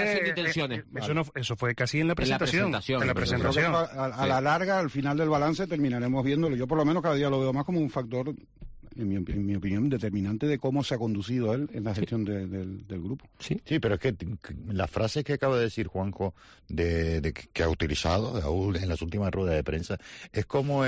Eso fue casi en la presentación. En la presentación. A la larga, al final del balance, terminaremos viéndolo. Yo por lo menos cada día lo veo más como un factor, en mi opinión, determinante de cómo se ha conducido él en la gestión del grupo. Sí, pero es que la frase que acaba de decir Juanjo, de que ha utilizado en las últimas ruedas de prensa, es como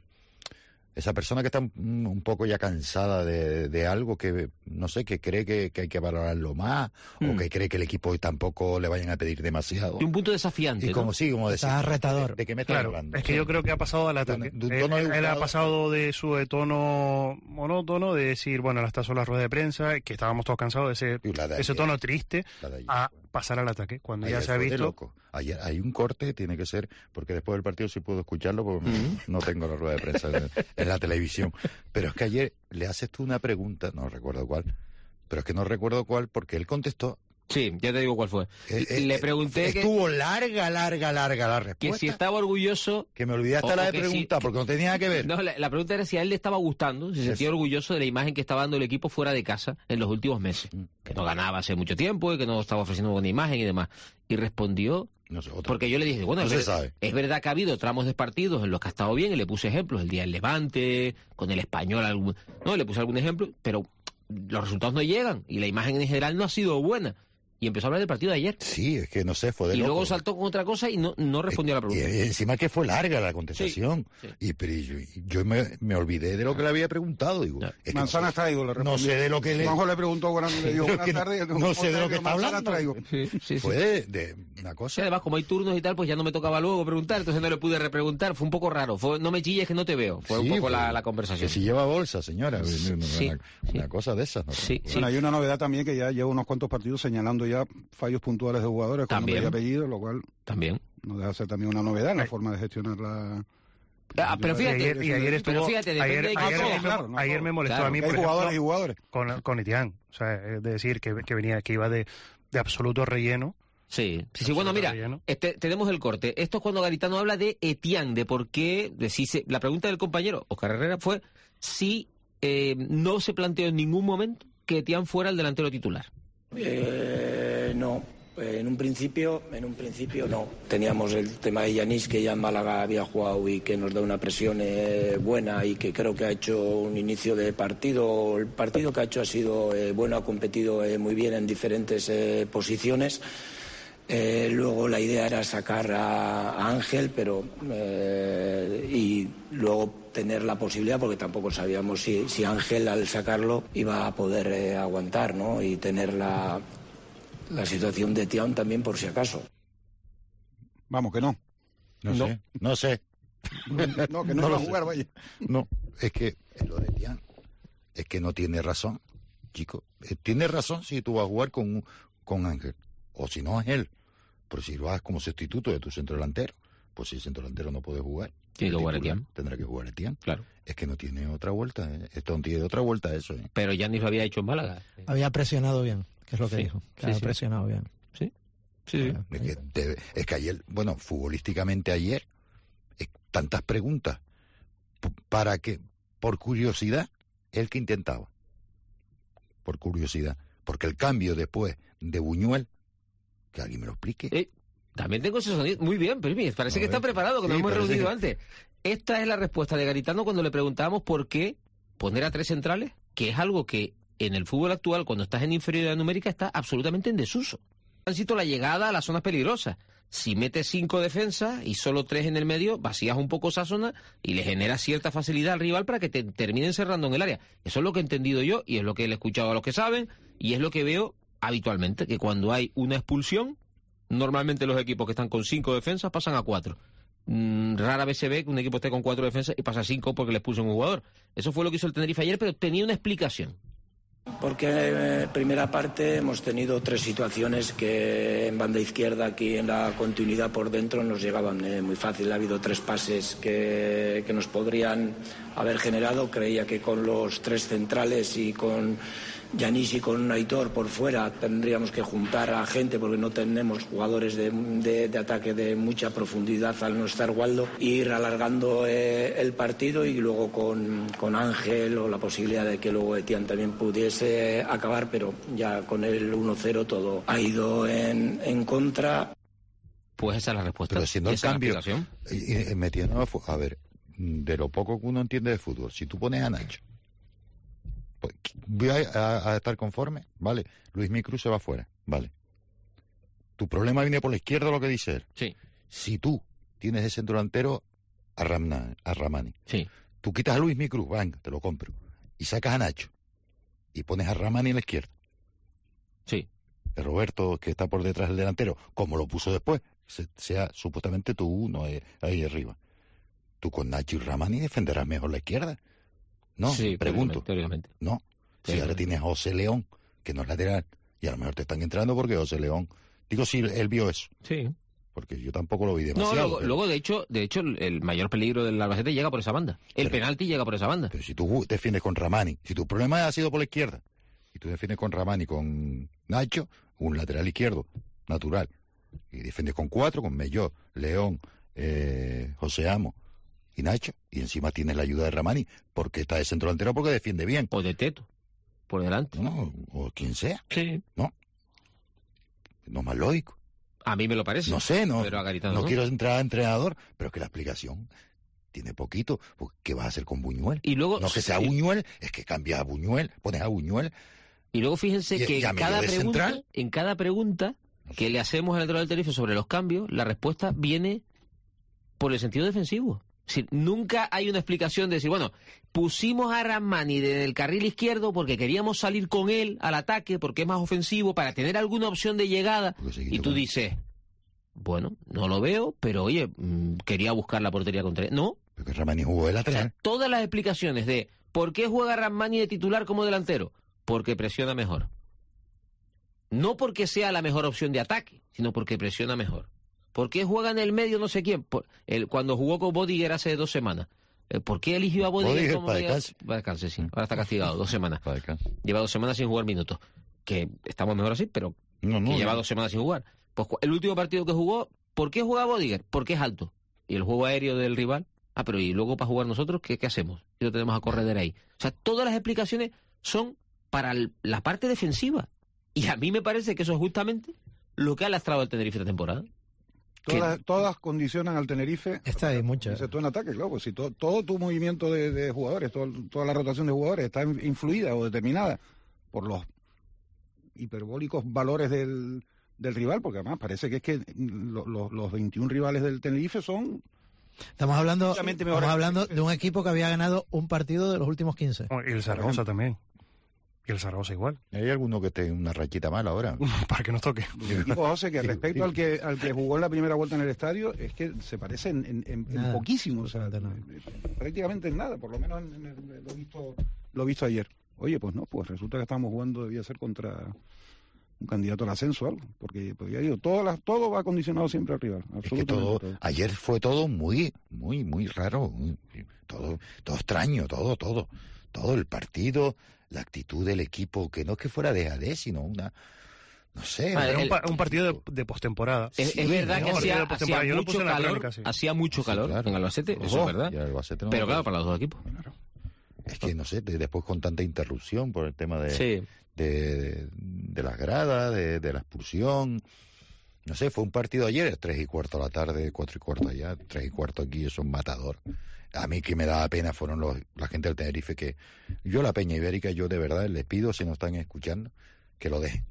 esa persona que está un poco ya cansada de algo que, no sé, que cree que hay que valorarlo más, o que cree que el equipo tampoco le vayan a pedir demasiado. De un punto desafiante, y como ¿no? decir, está retador. ¿De qué me estás hablando? Es que yo creo que ha pasado al ataque. Él ha pasado de su tono monótono, de decir, bueno, estas son las ruedas de prensa, que estábamos todos cansados de ese tono triste, a pasar al ataque, cuando ya se ha visto... Ayer hay un corte, tiene que ser, porque después del partido sí puedo escucharlo, porque no tengo la rueda de prensa en la televisión. Pero es que ayer le haces tú una pregunta, no recuerdo cuál, pero es que no recuerdo cuál, porque él contestó. Sí, ya te digo cuál fue. Le pregunté estuvo larga la respuesta. Que si estaba orgulloso... Que me olvidaste la de preguntar, porque no tenía nada que ver. No, la pregunta era si a él le estaba gustando, si se sentía orgulloso de la imagen que estaba dando el equipo fuera de casa en los últimos meses. Que no ganaba hace mucho tiempo y que no estaba ofreciendo buena imagen y demás. Y respondió... Porque yo le dije, bueno, es verdad que ha habido tramos de partidos en los que ha estado bien, y le puse ejemplos, el día del Levante, con el Español, le puse algún ejemplo, pero los resultados no llegan y la imagen en general no ha sido buena. Y empezó a hablar del partido de ayer. Sí, es que no sé, fue de loco. Y luego saltó con otra cosa y no respondió a la pregunta. Y encima que fue larga la contestación. Sí. Pero yo me olvidé de lo que le había preguntado. Digo, es Manzana que traigo, le no sé de lo que Juanjo le preguntó, le dijo buenas tardes. No sé de lo que está hablando. Traigo. Fue de una cosa. Sí, además, como hay turnos y tal, pues ya no me tocaba luego preguntar, entonces no le pude repreguntar. Fue un poco raro. No me chilles que no te veo. Fue un poco la conversación. Que si lleva bolsa, señora. Una cosa de esas. ¿No? Bueno, hay una novedad también, que ya lleva unos cuantos partidos señalando ya fallos puntuales de jugadores con nombre y apellido, lo cual también no deja de ser también una novedad en la forma de gestionar la... pero fíjate, ayer me molestó a mí, por jugadores y jugadores con Etienne, o sea, es decir, que iba de absoluto relleno. Sí, bueno, mira, tenemos el corte. Esto es cuando Garitano habla de Etienne, de por qué, la pregunta del compañero Oscar Herrera fue si no se planteó en ningún momento que Etienne fuera el delantero titular. No, en un principio no. Teníamos el tema de Yanis, que ya en Málaga había jugado y que nos da una presión buena, y que creo que ha hecho un inicio de partido. El partido que ha hecho ha sido bueno, ha competido muy bien en diferentes posiciones. Luego la idea era sacar a Ángel, pero y luego tener la posibilidad, porque tampoco sabíamos si Ángel al sacarlo iba a poder aguantar, ¿no? Y tener la situación de Etienne también, por si acaso. Vamos, que no. No sé. No, que no va a jugar, vaya. No, es que lo de Etienne es que no tiene razón, chico. Tiene razón si tú vas a jugar con Ángel, o si no Ángel, pero si lo haces como sustituto de tu centro delantero, pues si el centro delantero no puede jugar, tiene que jugar Etienne. Tendrá que jugar Etienne. Claro. Es que no tiene otra vuelta, Esto no tiene otra vuelta eso. Pero Yanis lo había hecho en Málaga. Había presionado bien, que es lo que dijo. Había presionado bien. Sí. Es que ayer, bueno, futbolísticamente ayer, tantas preguntas, para que, por curiosidad, él que intentaba. Por curiosidad. Porque el cambio después de Buñuel, que alguien me lo explique. También tengo ese sonido. Muy bien, pero parece que está preparado, que nos hemos reunido antes. Esta es la respuesta de Garitano cuando le preguntábamos por qué poner a 3 centrales, que es algo que en el fútbol actual, cuando estás en inferioridad numérica, está absolutamente en desuso. Tránsito la llegada a las zonas peligrosas. Si metes 5 defensas y solo 3 en el medio, vacías un poco esa zona y le generas cierta facilidad al rival para que te terminen cerrando en el área. Eso es lo que he entendido yo y es lo que he escuchado a los que saben y es lo que veo habitualmente, que cuando hay una expulsión, normalmente los equipos que están con 5 defensas pasan a 4. Rara vez se ve que un equipo esté con 4 defensas y pasa a 5 porque le expulsan un jugador. Eso fue lo que hizo el Tenerife ayer, pero tenía una explicación. Porque en primera parte hemos tenido 3 situaciones que en banda izquierda, aquí en la continuidad por dentro, nos llegaban muy fácil. Ha habido 3 pases que nos podrían haber generado. Creía que con los 3 centrales y con Yanis y con Aitor por fuera tendríamos que juntar a gente porque no tenemos jugadores de ataque de mucha profundidad al no estar Waldo, ir alargando el partido y luego con Ángel o la posibilidad de que luego Etienne también pudiese acabar, pero ya con el 1-0 todo ha ido en contra. Pues esa es la respuesta. Pero siendo el cambio, metiendo, a ver, de lo poco que uno entiende de fútbol, si tú pones a Nacho, pues, voy a estar conforme, ¿vale? Luismi Cruz se va fuera, ¿vale? Tu problema viene por la izquierda, lo que dice él. Sí. Si tú tienes de centro delantero a Ramani, sí. Tú quitas a Luismi Cruz, venga, te lo compro, y sacas a Nacho, y pones a Ramani en la izquierda. Sí. Que Roberto, que está por detrás del delantero, como lo puso después, sea supuestamente tú uno ahí arriba. Tú con Nacho y Ramani defenderás mejor la izquierda. No, sí, pregunto. Teóricamente. No, si ahora tienes a José León, que no es lateral, y a lo mejor te están entrando porque José León... Digo, si él vio eso. Sí. Porque yo tampoco lo vi demasiado. No, luego de hecho, el mayor peligro del Albacete llega por esa banda. El penalti llega por esa banda. Pero si tú defiendes con Ramani, si tu problema ha sido por la izquierda, y tú defiendes con Ramani, con Nacho, un lateral izquierdo, natural, y defiendes con 4, con Melló, León, José Amo y Nacho, y encima tienes la ayuda de Ramani, porque está de centro delantero, porque defiende bien. O de Teto, por delante. No, o quien sea. Sí. No es más lógico. A mí me lo parece. No sé, pero a Garitano no quiero entrar a entrenador, pero es que la explicación tiene poquito. ¿Qué vas a hacer con Buñuel? Y luego, no que sea Buñuel, es que cambias a Buñuel, pones a Buñuel. Y luego fíjense que en cada pregunta que le hacemos al entrenador del Tenerife sobre los cambios, la respuesta viene por el sentido defensivo. Es decir, nunca hay una explicación de decir, bueno, pusimos a Ramani del carril izquierdo porque queríamos salir con él al ataque, porque es más ofensivo, para tener alguna opción de llegada. Y tú dices, bueno, no lo veo, pero oye, quería buscar la portería contra él. No. Porque Ramani jugó de lateral. O sea, todas las explicaciones de por qué juega Ramani de titular como delantero, porque presiona mejor. No porque sea la mejor opción de ataque, sino porque presiona mejor. ¿Por qué juega en el medio no sé quién? Cuando jugó con Bodiger hace 2 semanas. ¿Por qué eligió a Bodiger como para descanse, sí. Ahora está castigado 2 semanas. Lleva 2 semanas sin jugar minutos. Que estamos mejor así, pero lleva 2 semanas sin jugar. Pues el último partido que jugó, ¿por qué juega Bodiger? Porque es alto. ¿Y el juego aéreo del rival? Pero ¿y luego para jugar nosotros qué hacemos? Si no tenemos a Correder ahí. O sea, todas las explicaciones son para la parte defensiva. Y a mí me parece que eso es justamente lo que ha lastrado el Tenerife esta temporada. Todas condicionan al Tenerife. Está ahí muchas. Tú en ataque, claro. Pues si todo tu movimiento de jugadores, toda la rotación de jugadores está influida o determinada por los hiperbólicos valores del rival, porque además parece que es que los 21 rivales del Tenerife son... Estamos hablando de un equipo que había ganado un partido de los últimos 15. Y el Zaragoza también. Y el Zaragoza igual. ¿Hay alguno que tenga una rachita mala ahora? Para que nos toque. Digo, José, que respecto al que jugó en la primera vuelta en el estadio, es que se parece en poquísimo, o sea, prácticamente en nada, por lo menos lo visto ayer. Oye, pues no, pues resulta que estamos jugando, debía ser contra un candidato al ascenso o algo, porque ya digo, todo va condicionado siempre al rival. Absolutamente todo. Ayer fue todo muy, muy, muy raro, todo extraño, todo el partido, la actitud del equipo, que no es que fuera dejadez, sino una, no sé. Era un partido de postemporada. Es verdad que hacía mucho calor claro. En Albacete, eso es verdad. Pero claro, para los dos equipos. Claro. Es que no sé, después con tanta interrupción por el tema de las gradas, de la expulsión. No sé, fue un partido ayer, 3:15 de la tarde, 4:15 allá, 3:15 aquí, eso es matador. A mí que me daba pena fueron la gente del Tenerife, que yo la Peña Ibérica, yo de verdad les pido, si nos están escuchando, que lo dejen.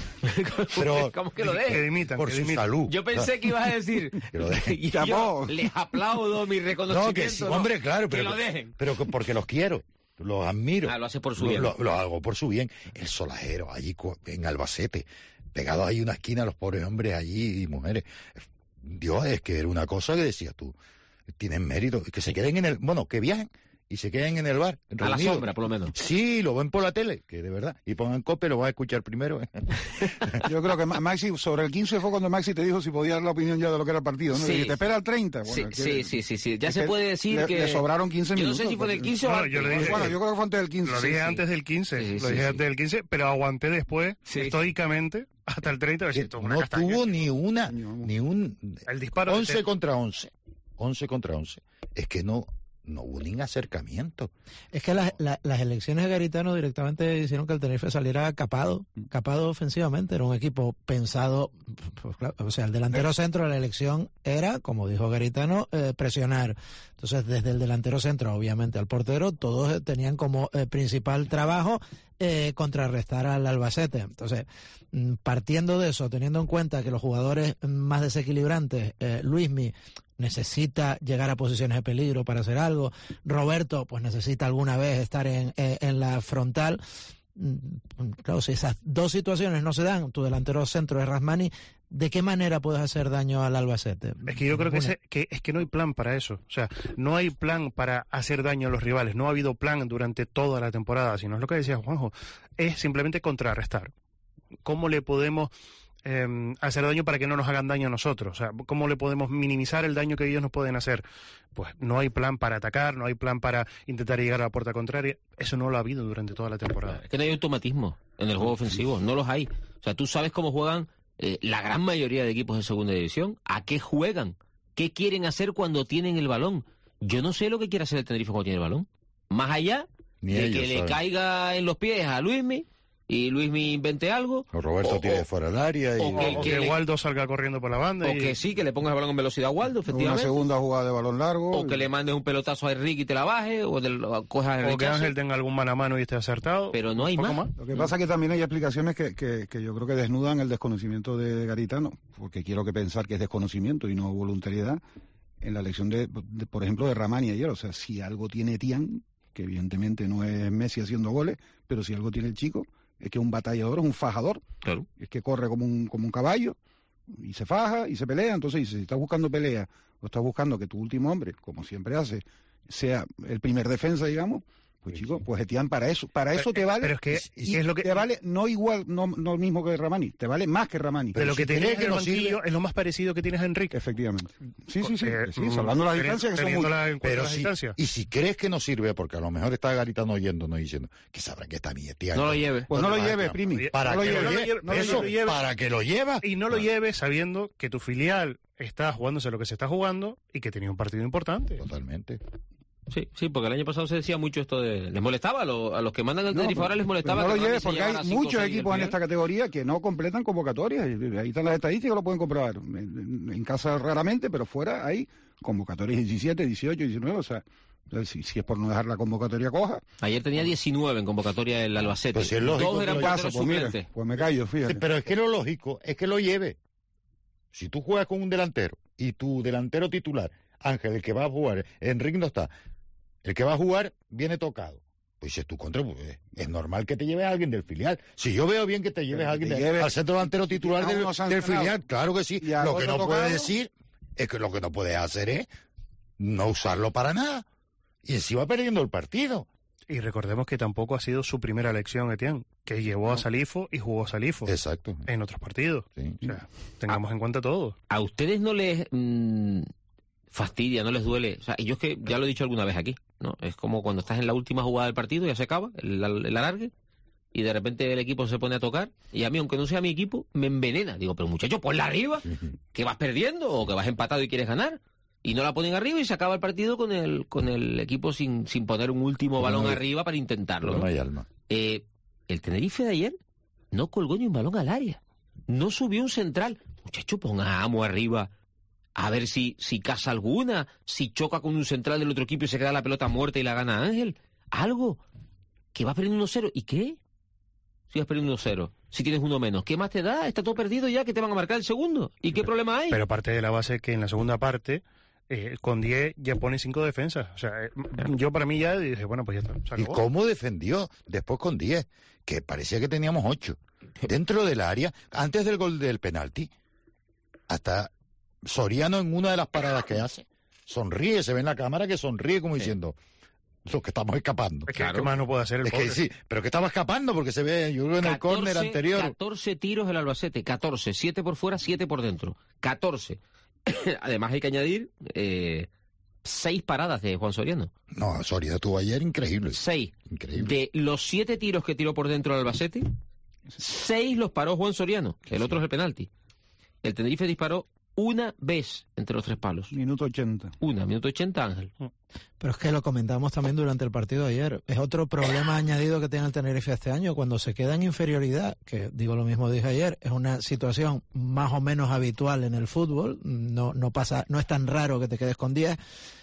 Pero ¿cómo que lo dejen? Por su salud. Yo pensé que ibas a decir que lo dejen. Y yo les aplaudo mi reconocimiento. No, que sí, hombre, claro, que lo dejen. Pero porque los quiero, los admiro. Lo hace por su bien. Lo hago por su bien. El Solajero, allí en Albacete, pegado ahí una esquina, los pobres hombres allí y mujeres. Dios, es que era una cosa que decías tú, tienen mérito, que se queden que viajen y se queden en el bar. A la sombra, por lo menos. Sí, lo ven por la tele, que de verdad. Y pongan COPE, lo vas a escuchar primero. Yo creo que Maxi, sobre el 15 fue cuando Maxi te dijo si podía dar la opinión ya de lo que era el partido, ¿no? Sí. Y te espera el 30. Bueno, sí. Ya se puede decir que... Le sobraron 15 minutos. Yo no sé si fue del 15 o antes. Yo dije, bueno, yo creo que fue antes del 15. Lo dije antes del 15. Lo dije antes del 15, pero aguanté después, estoicamente, hasta el 30. No tuvo ni un... El disparo 11 contra 11. 11 contra 11. Es que no hubo ni un acercamiento. Es que las elecciones de Garitano directamente hicieron que el Tenerife saliera capado ofensivamente. Era un equipo pensado, pues, claro, o sea, el delantero centro de la elección era, como dijo Garitano, presionar. Entonces, desde el delantero centro, obviamente, al portero, todos tenían como principal trabajo contrarrestar al Albacete. Entonces, partiendo de eso, teniendo en cuenta que los jugadores más desequilibrantes, Luismi necesita llegar a posiciones de peligro para hacer algo, Roberto pues necesita alguna vez estar en la frontal. Claro, si esas dos situaciones no se dan, tu delantero centro es Rasmani, ¿de qué manera puedes hacer daño al Albacete? Es que yo creo que no hay plan para eso. O sea, no hay plan para hacer daño a los rivales. No ha habido plan durante toda la temporada, sino es lo que decía Juanjo, es simplemente contrarrestar. ¿Cómo le podemos hacer daño para que no nos hagan daño a nosotros? O sea, ¿cómo le podemos minimizar el daño que ellos nos pueden hacer? Pues no hay plan para atacar, no hay plan para intentar llegar a la puerta contraria. Eso no lo ha habido durante toda la temporada. Es que no hay automatismo en el juego ofensivo, no los hay. O sea, tú sabes cómo juegan la gran mayoría de equipos de segunda división, a qué juegan, qué quieren hacer cuando tienen el balón. Yo no sé lo que quiere hacer el Tenerife cuando tiene el balón. Más allá de que le caiga en los pies a Luismi, y Luismi invente algo. O Roberto tire fuera del área. O que Waldo salga corriendo por la banda. O que sí, que le pongas el balón en velocidad a Waldo, efectivamente. Una segunda jugada de balón largo. O que le mandes un pelotazo a Enrique y te la baje, o cojas el rechazo. O que Ángel tenga algún mano a mano y esté acertado. Pero no hay más. Lo que pasa es que también hay explicaciones que yo creo que desnudan el desconocimiento de Garitano, porque quiero que pensar que es desconocimiento y no voluntariedad, en la elección de por ejemplo, de Ramani ayer. O sea, si algo tiene Tian, que evidentemente no es Messi haciendo goles, pero si algo tiene el chico, es que es un batallador, es un fajador. Claro. Es que corre como un caballo y se faja y se pelea. Entonces, si estás buscando pelea o estás buscando que tu último hombre, como siempre hace, sea el primer defensa, digamos, pues chico, pues Etienne para eso te vale. Pero es que es lo que te vale no igual, no lo mismo que Ramani, te vale más que Ramani. Pero lo que tienes en el banquillo es lo más parecido que tienes a Enrique. Efectivamente. Sí, salvando las distancias que son muy... Pero si crees que no sirve, porque a lo mejor está Garitano oyéndonos diciendo que sabrán que está mi Etienne. No lo lleve. Pues no lo lleve, Primi. Para que lo lleva. Y no lo lleves sabiendo que tu filial está jugándose lo que se está jugando y que tenía un partido importante. Totalmente. Sí, porque el año pasado se decía mucho esto de... Les molestaba, a los que mandan el Tenerife ahora les molestaba. No lo lleves porque hay muchos equipos en esta categoría que no completan convocatorias. Ahí están las estadísticas, lo pueden comprobar. En casa raramente, pero fuera hay convocatorias 17, 18, 19, o sea... Si es por no dejar la convocatoria coja. Ayer tenía 19 en convocatoria el Albacete. Pues si es lógico, todos eran porteros suplentes. Pues me callo, fíjate. Sí, pero es que lo lógico es que lo lleve. Si tú juegas con un delantero y tu delantero titular, Ángel, el que va a jugar, Enrique no está, el que va a jugar viene tocado. Pues si es tu contra, pues es normal que te lleves a alguien del filial. Si yo veo bien que te lleves a alguien al centro delantero titular del filial, claro que sí. Lo que no puedes decir es que lo que no puedes hacer es no usarlo para nada. Y encima perdiendo el partido. Y recordemos que tampoco ha sido su primera elección, Etienne, que llevó a Salifo y jugó a Salifo. Exacto. En otros partidos. Sí. O sea, tengamos en cuenta todo. ¿A ustedes no les fastidia, no les duele? O sea, yo es que ya lo he dicho alguna vez aquí, ¿no? Es como cuando estás en la última jugada del partido, ya se acaba, el alargue, y de repente el equipo se pone a tocar, y a mí, aunque no sea mi equipo, me envenena. Digo, pero muchacho, ponla arriba, que vas perdiendo o que vas empatado y quieres ganar. Y no la ponen arriba y se acaba el partido con el equipo sin poner un último balón arriba para intentarlo, ¿no? No hay alma. El Tenerife de ayer no colgó ni un balón al área. No subió un central. Muchacho, ponga a Amo arriba A ver si casa alguna, si choca con un central del otro equipo y se queda la pelota muerta y la gana Ángel. Algo. Que va perdiendo 1-0. ¿Y qué? Si vas perdiendo 1-0, si tienes uno menos, ¿qué más te da? Está todo perdido ya, que te van a marcar el segundo. ¿Y qué problema hay? Pero parte de la base que en la segunda parte, con 10 ya pone 5 defensas. O sea, yo para mí ya dije, bueno, pues ya está. ¿Y cómo defendió después con 10? Que parecía que teníamos 8. Dentro del área, antes del gol del penalti, hasta Soriano en una de las paradas que hace, sonríe, se ve en la cámara que sonríe como diciendo... Lo que estamos escapando. Es que claro. ¿Qué más no puede hacer el pobre? Que sí, pero que estaba escapando porque se ve, yo creo en el córner anterior. 14 tiros el Albacete, 14, 7 por fuera, 7 por dentro. 14. Además hay que añadir 6 paradas de Juan Soriano. No, Soriano tuvo ayer increíble. 6. Increíble. De los 7 tiros que tiró por dentro el Albacete, 6 los paró Juan Soriano. El otro es el penalti. El Tenerife disparó una vez entre los 3 palos. Minuto 80. Minuto 80, Ángel. Pero es que lo comentamos también durante el partido de ayer. Es otro problema añadido que tiene el Tenerife este año, cuando se queda en inferioridad, que digo lo mismo dije ayer, es una situación más o menos habitual en el fútbol, no es tan raro que te quedes con 10.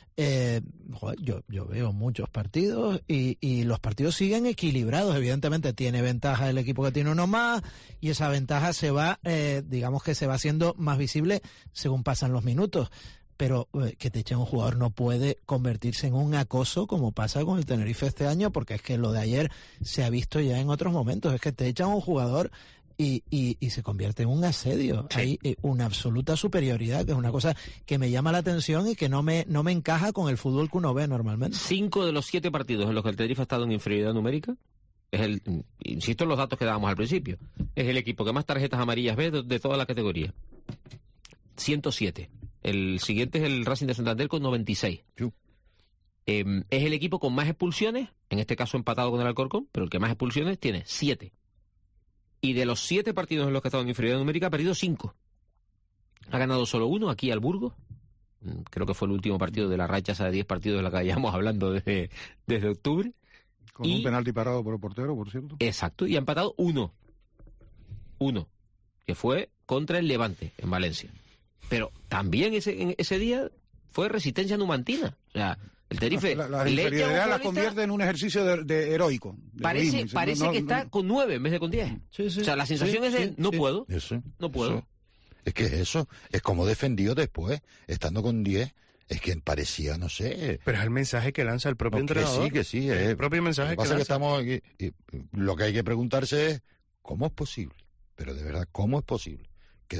Yo veo muchos partidos y los partidos siguen equilibrados. Evidentemente tiene ventaja el equipo que tiene uno más y esa ventaja se va, digamos que se va haciendo más visible según pasan los minutos. Pero que te echen un jugador no puede convertirse en un acoso como pasa con el Tenerife este año, porque es que lo de ayer se ha visto ya en otros momentos. Es que te echan un jugador y se convierte en un asedio. Sí. Hay una absoluta superioridad, que es una cosa que me llama la atención y que no me encaja con el fútbol que uno ve normalmente. 5 de los 7 partidos en los que el Tenerife ha estado en inferioridad numérica, insisto en los datos que dábamos al principio, es el equipo que más tarjetas amarillas ve de toda la categoría. 107. El siguiente es el Racing de Santander con 96. Es el equipo con más expulsiones, en este caso empatado con el Alcorcón, pero el que más expulsiones tiene 7. Y de los 7 partidos en los que ha estado en inferioridad numérica ha perdido 5. Ha ganado solo 1 aquí al Burgos. Creo que fue el último partido de la racha esa de 10 partidos de la que hayamos hablando desde octubre. Con un penalti parado por el portero, por cierto. Exacto, y ha empatado 1, que fue contra el Levante en Valencia. Pero también ese día fue resistencia numantina. O sea, el Tenerife... La inferioridad la convierte en un ejercicio de heroico. Parece que está con 9 en vez de con 10. Sí, sí, o sea, la sensación es de no puedo. No puedo. Eso. Es que eso es como defendió después, estando con 10. Es que parecía, no sé... Pero es el mensaje que lanza el propio entrenador. Que sí. El propio mensaje que lanza. Que estamos aquí, y lo que hay que preguntarse es, ¿cómo es posible? Pero de verdad, ¿cómo es posible que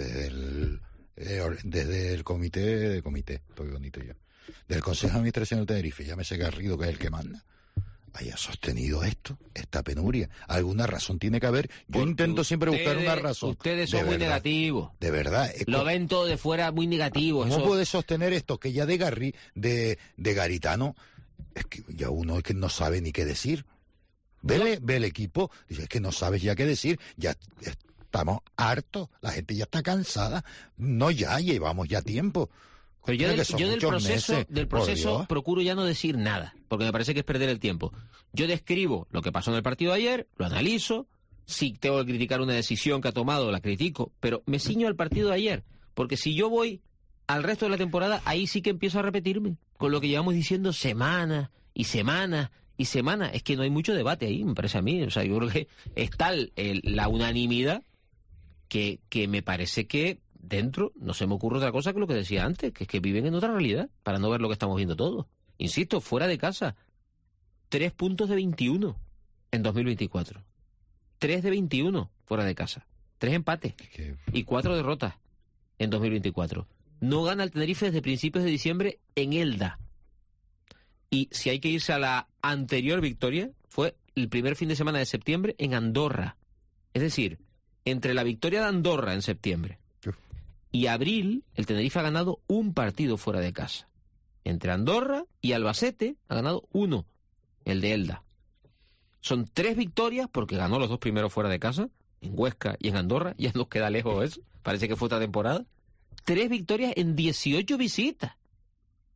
desde el comité, estoy bonito yo, del Consejo de Administración del Tenerife, llámese Garrido, que es el que manda, haya sostenido esta penuria? Alguna razón tiene que haber. Yo intento siempre buscar una razón. Ustedes son muy negativos. De verdad. Lo ven todo de fuera muy negativo. ¿Cómo puede sostener esto? Que ya de Garitano, es que ya uno es que no sabe ni qué decir. Ve el equipo, dice, es que no sabes ya qué decir, ya estamos hartos, la gente ya está cansada. No, ya llevamos ya tiempo. Pero yo del proceso procuro ya no decir nada, porque me parece que es perder el tiempo. Yo describo lo que pasó en el partido de ayer, lo analizo, si tengo que criticar una decisión que ha tomado, la critico, pero me ciño al partido de ayer, porque si yo voy al resto de la temporada, ahí sí que empiezo a repetirme, con lo que llevamos diciendo semanas y semanas y semanas. Es que no hay mucho debate ahí, me parece a mí. O sea, yo creo que es tal la unanimidad que me parece que dentro no se me ocurre otra cosa que lo que decía antes, que es que viven en otra realidad, para no ver lo que estamos viendo todos. Insisto, fuera de casa, 3 puntos de 21 en 2024. 3 de 21 fuera de casa. 3 empates y 4 derrotas en 2024. No gana el Tenerife desde principios de diciembre en Elda. Y si hay que irse a la anterior victoria, fue el primer fin de semana de septiembre en Andorra. Es decir, entre la victoria de Andorra en septiembre y abril, el Tenerife ha ganado un partido fuera de casa. Entre Andorra y Albacete ha ganado 1, el de Elda. Son 3 victorias porque ganó los 2 primeros fuera de casa, en Huesca y en Andorra. Ya nos queda lejos eso, parece que fue otra temporada. 3 victorias en 18 visitas.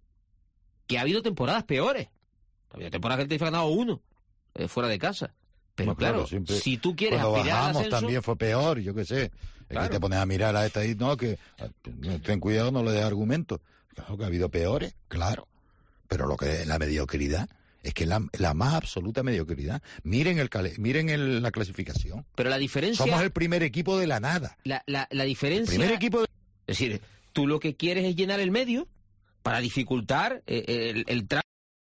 Que ha habido temporadas peores. Ha habido temporadas que el Tenerife ha ganado 1 fuera de casa. Pero claro, siempre, si tú quieres aspirar al ascenso... también fue peor, yo qué sé. Claro. Es que te pones a mirar a esta y no, que ten cuidado, no le des argumentos. Claro que ha habido peores, claro. Pero lo que es la mediocridad, es que la más absoluta mediocridad. Miren la clasificación. Pero la diferencia... Somos el primer equipo de la nada. La diferencia... El primer equipo Es decir, tú lo que quieres es llenar el medio para dificultar el tráfico.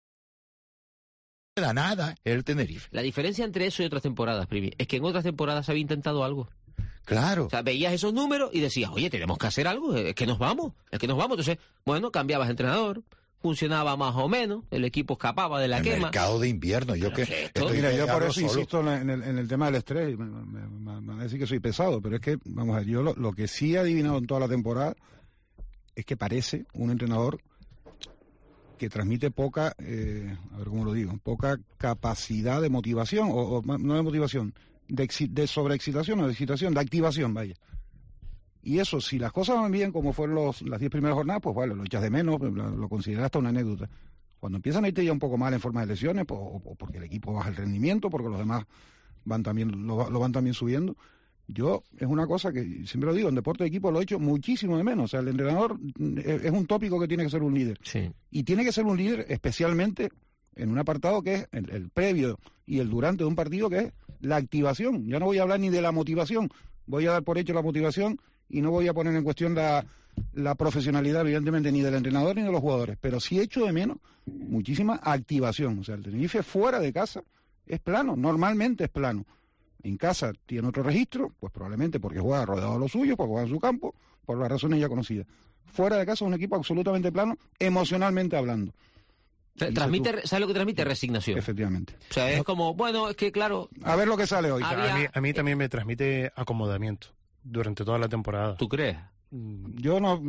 De la nada, el Tenerife. La diferencia entre eso y otras temporadas, Primi, es que en otras temporadas se había intentado algo. Claro. O sea, veías esos números y decías, oye, tenemos que hacer algo, es que nos vamos. Entonces, bueno, cambiabas de entrenador, funcionaba más o menos, el equipo escapaba de la quema. El mercado de invierno, Mira, yo por eso insisto en el tema del estrés, me van a decir que soy pesado, pero es que, vamos a ver, yo lo que sí he adivinado en toda la temporada es que parece un entrenador que transmite poca, a ver cómo lo digo, poca capacidad de motivación, o no de motivación, de sobreexcitación o de excitación, de activación, vaya. Y eso, si las cosas van bien, como fueron las 10 primeras jornadas, pues vale, lo echas de menos, lo consideras hasta una anécdota. Cuando empiezan a irte ya un poco mal en forma de lesiones, o porque el equipo baja el rendimiento, porque los demás van también lo van también subiendo, es una cosa que siempre lo digo, en deporte de equipo lo he hecho muchísimo de menos. O sea, el entrenador es un tópico que tiene que ser un líder. Sí. Y tiene que ser un líder especialmente en un apartado que es el previo y el durante de un partido, que es la activación. Ya no voy a hablar ni de la motivación, voy a dar por hecho la motivación y no voy a poner en cuestión la profesionalidad, evidentemente, ni del entrenador ni de los jugadores. Pero sí echo de menos muchísima activación. O sea, el Tenerife fuera de casa es plano, normalmente es plano. En casa tiene otro registro, pues probablemente porque juega rodeado de los suyos, porque juega en su campo, por las razones ya conocidas. Fuera de casa es un equipo absolutamente plano, emocionalmente hablando. ¿Sabes lo que transmite? Resignación. Efectivamente. O sea, es como, bueno, es que claro... A ver lo que sale hoy. A mí también me transmite acomodamiento durante toda la temporada. ¿Tú crees? Yo no...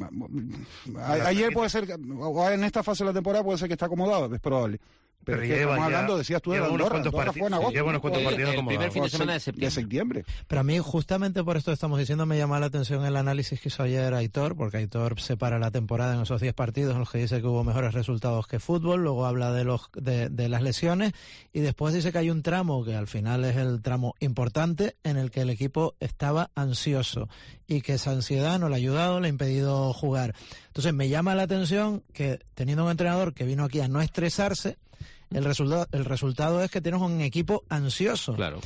ayer puede ser, o en esta fase de la temporada puede ser que está acomodado, es probable. Pero es que estamos hablando, decías tú, de Andorra fue en agosto. Lleva unos cuantos partidos el primer fin de semana de septiembre. Pero a mí, justamente por esto estamos diciendo, me llama la atención el análisis que hizo ayer Aitor, porque Aitor separa la temporada en esos 10 partidos en los que dice que hubo mejores resultados que fútbol, luego habla de las lesiones, y después dice que hay un tramo, que al final es el tramo importante, en el que el equipo estaba ansioso, y que esa ansiedad no le ha ayudado, le ha impedido jugar. Entonces me llama la atención que, teniendo un entrenador que vino aquí a no estresarse, el resultado es que tienes un equipo ansioso. Claro.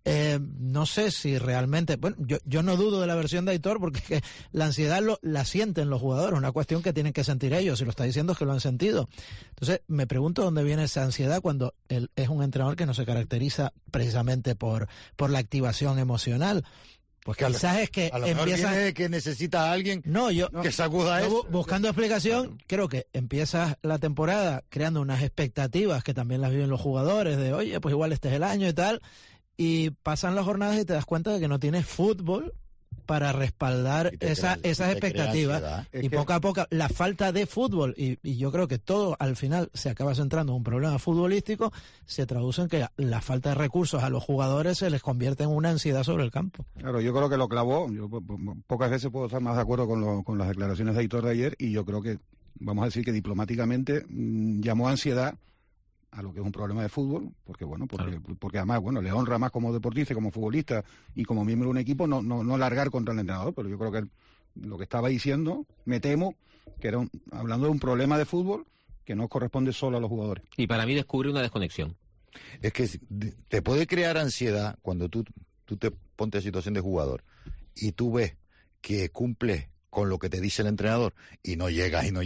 No sé si realmente... Bueno, yo no dudo de la versión de Aitor, porque es que la ansiedad la sienten los jugadores, una cuestión que tienen que sentir ellos, y lo está diciendo es que lo han sentido. Entonces, me pregunto dónde viene esa ansiedad cuando él es un entrenador que no se caracteriza precisamente por la activación emocional. Pues que quizás es que a lo mejor viene que necesita a alguien que sacuda eso. Buscando explicación, creo que empiezas la temporada creando unas expectativas que también las viven los jugadores, de oye, pues igual este es el año y tal, y pasan las jornadas y te das cuenta de que no tienes fútbol para respaldar esas expectativas, y poco a poco la falta de fútbol, y yo creo que todo al final se acaba centrando en un problema futbolístico, se traduce en que la falta de recursos a los jugadores se les convierte en una ansiedad sobre el campo. Claro, yo creo que lo clavó. Yo pocas veces puedo estar más de acuerdo con las declaraciones de Aitor de ayer, y yo creo que, vamos a decir que diplomáticamente llamó ansiedad a lo que es un problema de fútbol, porque además, le honra más como deportista, como futbolista y como miembro de un equipo no largar contra el entrenador, pero yo creo que lo que estaba diciendo, me temo, que era hablando de un problema de fútbol que no corresponde solo a los jugadores. Y para mí descubre una desconexión. Es que te puede crear ansiedad cuando tú te pontes en situación de jugador y tú ves que cumples con lo que te dice el entrenador, y no llegas, y el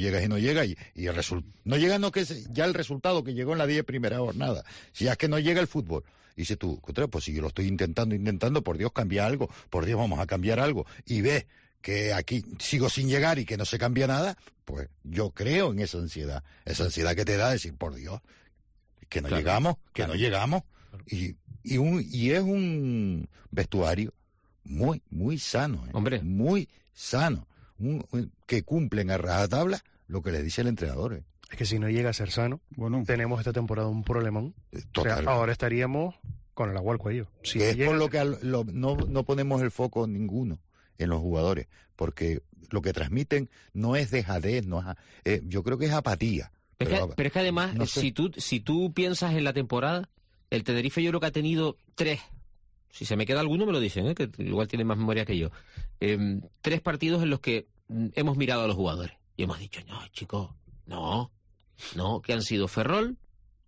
no llega, no que ya el resultado que llegó en la 10 primera jornada, si es que no llega el fútbol, y dices tú, pues si yo lo estoy intentando, por Dios cambia algo, por Dios vamos a cambiar algo, y ves que aquí sigo sin llegar y que no se cambia nada, pues yo creo en esa ansiedad que te da decir, por Dios, que no llegamos, no llegamos, y es un vestuario muy, muy sano, hombre, muy sano. Que cumplen a rajatabla lo que le dice el entrenador. Es que si no llega a ser sano, tenemos esta temporada un problemón. Total. O sea, ahora estaríamos con el agua al cuello. Si es por lo que no ponemos el foco ninguno en los jugadores, porque lo que transmiten no es dejadez, yo creo que es apatía. Pero es que además, no sé. si tú piensas en la temporada, el Tenerife yo creo que ha tenido 3. Si se me queda alguno me lo dicen, que igual tienen más memoria que yo. 3 partidos en los que hemos mirado a los jugadores y hemos dicho, no, chicos, no, que han sido Ferrol,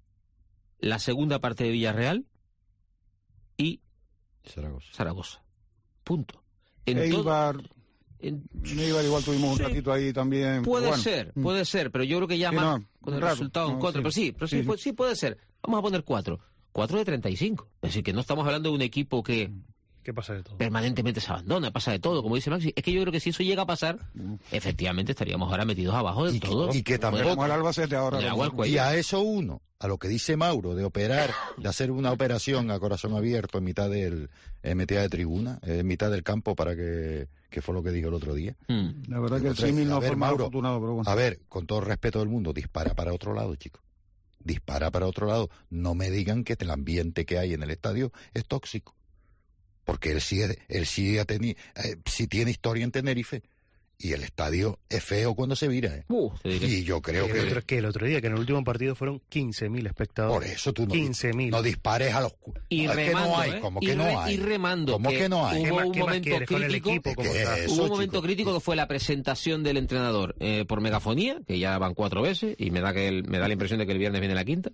la segunda parte de Villarreal y Zaragoza. Punto. Eibar igual tuvimos un ratito ahí también. Puede ser, pero yo creo que ya más con el resultado en contra. Sí. Pero sí puede ser. Vamos a poner 4 de 35. Es decir, que no estamos hablando de un equipo que pasa de todo. Permanentemente se abandona, pasa de todo, como dice Maxi. Es que yo creo que si eso llega a pasar, efectivamente estaríamos ahora metidos abajo del todo. Y que tampoco como el Albacete ahora. Y a eso a lo que dice Mauro, de hacer una operación a corazón abierto en mitad de tribuna, en mitad del campo, para que fue lo que dijo el otro día. La verdad que el símil no fue más afortunado, pero bueno. A ver, con todo el respeto del mundo, dispara para otro lado, chicos. Dispara para otro lado. No me digan que el ambiente que hay en el estadio es tóxico. Porque él sí tiene historia en Tenerife. Y el estadio es feo cuando se vira. Y yo creo que el otro día, que en el último partido fueron 15.000 espectadores. Por eso tú 15.000. No dispares a los... Y remando, ¿Cómo que no hay? Y remando. ¿Cómo que no hay? Hubo un momento crítico. Hubo un momento crítico que fue la presentación del entrenador por megafonía, que ya van 4 veces, y me da la impresión de que el viernes viene la quinta.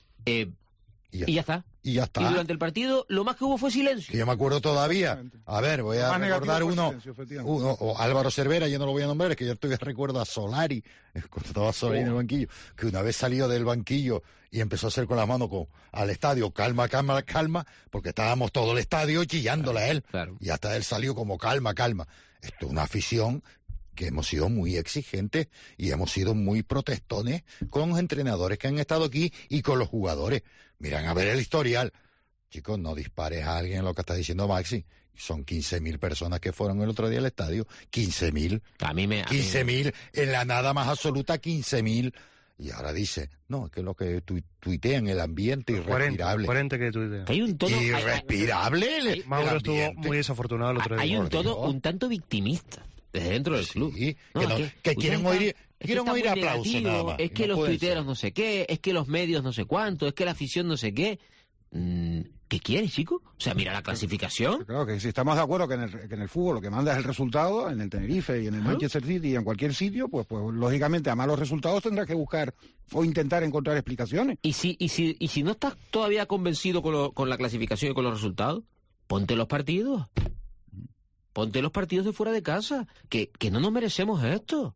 Y ya está. Y durante el partido lo más que hubo fue silencio. Que yo me acuerdo todavía. A ver, voy a recordar uno, Álvaro Cervera, yo no lo voy a nombrar, es que yo recuerdo a Solari, cuando estaba Solari en el banquillo, que una vez salió del banquillo y empezó a hacer con las manos al estadio, calma, porque estábamos todo el estadio chillándole a él. Claro. Y hasta él salió como calma. Esto es una afición que hemos sido muy exigentes y hemos sido muy protestones con los entrenadores que han estado aquí y con los jugadores. Miran a ver el historial. Chicos, no dispares a alguien, lo que está diciendo Maxi. Son 15.000 personas que fueron el otro día al estadio. 15.000. 15.000 en la nada más absoluta, 15.000. Y ahora dice, no, es que lo que tuitean, el ambiente irrespirable. 40 que tuitean. Hay un tono irrespirable. Mauro estuvo muy desafortunado el otro día. Hay un tono un tanto victimista desde dentro del club. Que quieren oír aplausos nada más. Es que los tuiteros no sé qué, es que los medios no sé cuánto, es que la afición no sé qué. ¿Qué quieres, chico? O sea, mira la clasificación. Claro que si estamos de acuerdo que en el fútbol lo que manda es el resultado, en el Tenerife y en el Manchester City y en cualquier sitio, pues lógicamente a malos resultados tendrás que buscar o intentar encontrar explicaciones. Y si no estás todavía convencido con la clasificación y con los resultados, ponte los partidos. Ponte los partidos de fuera de casa. Que no nos merecemos esto.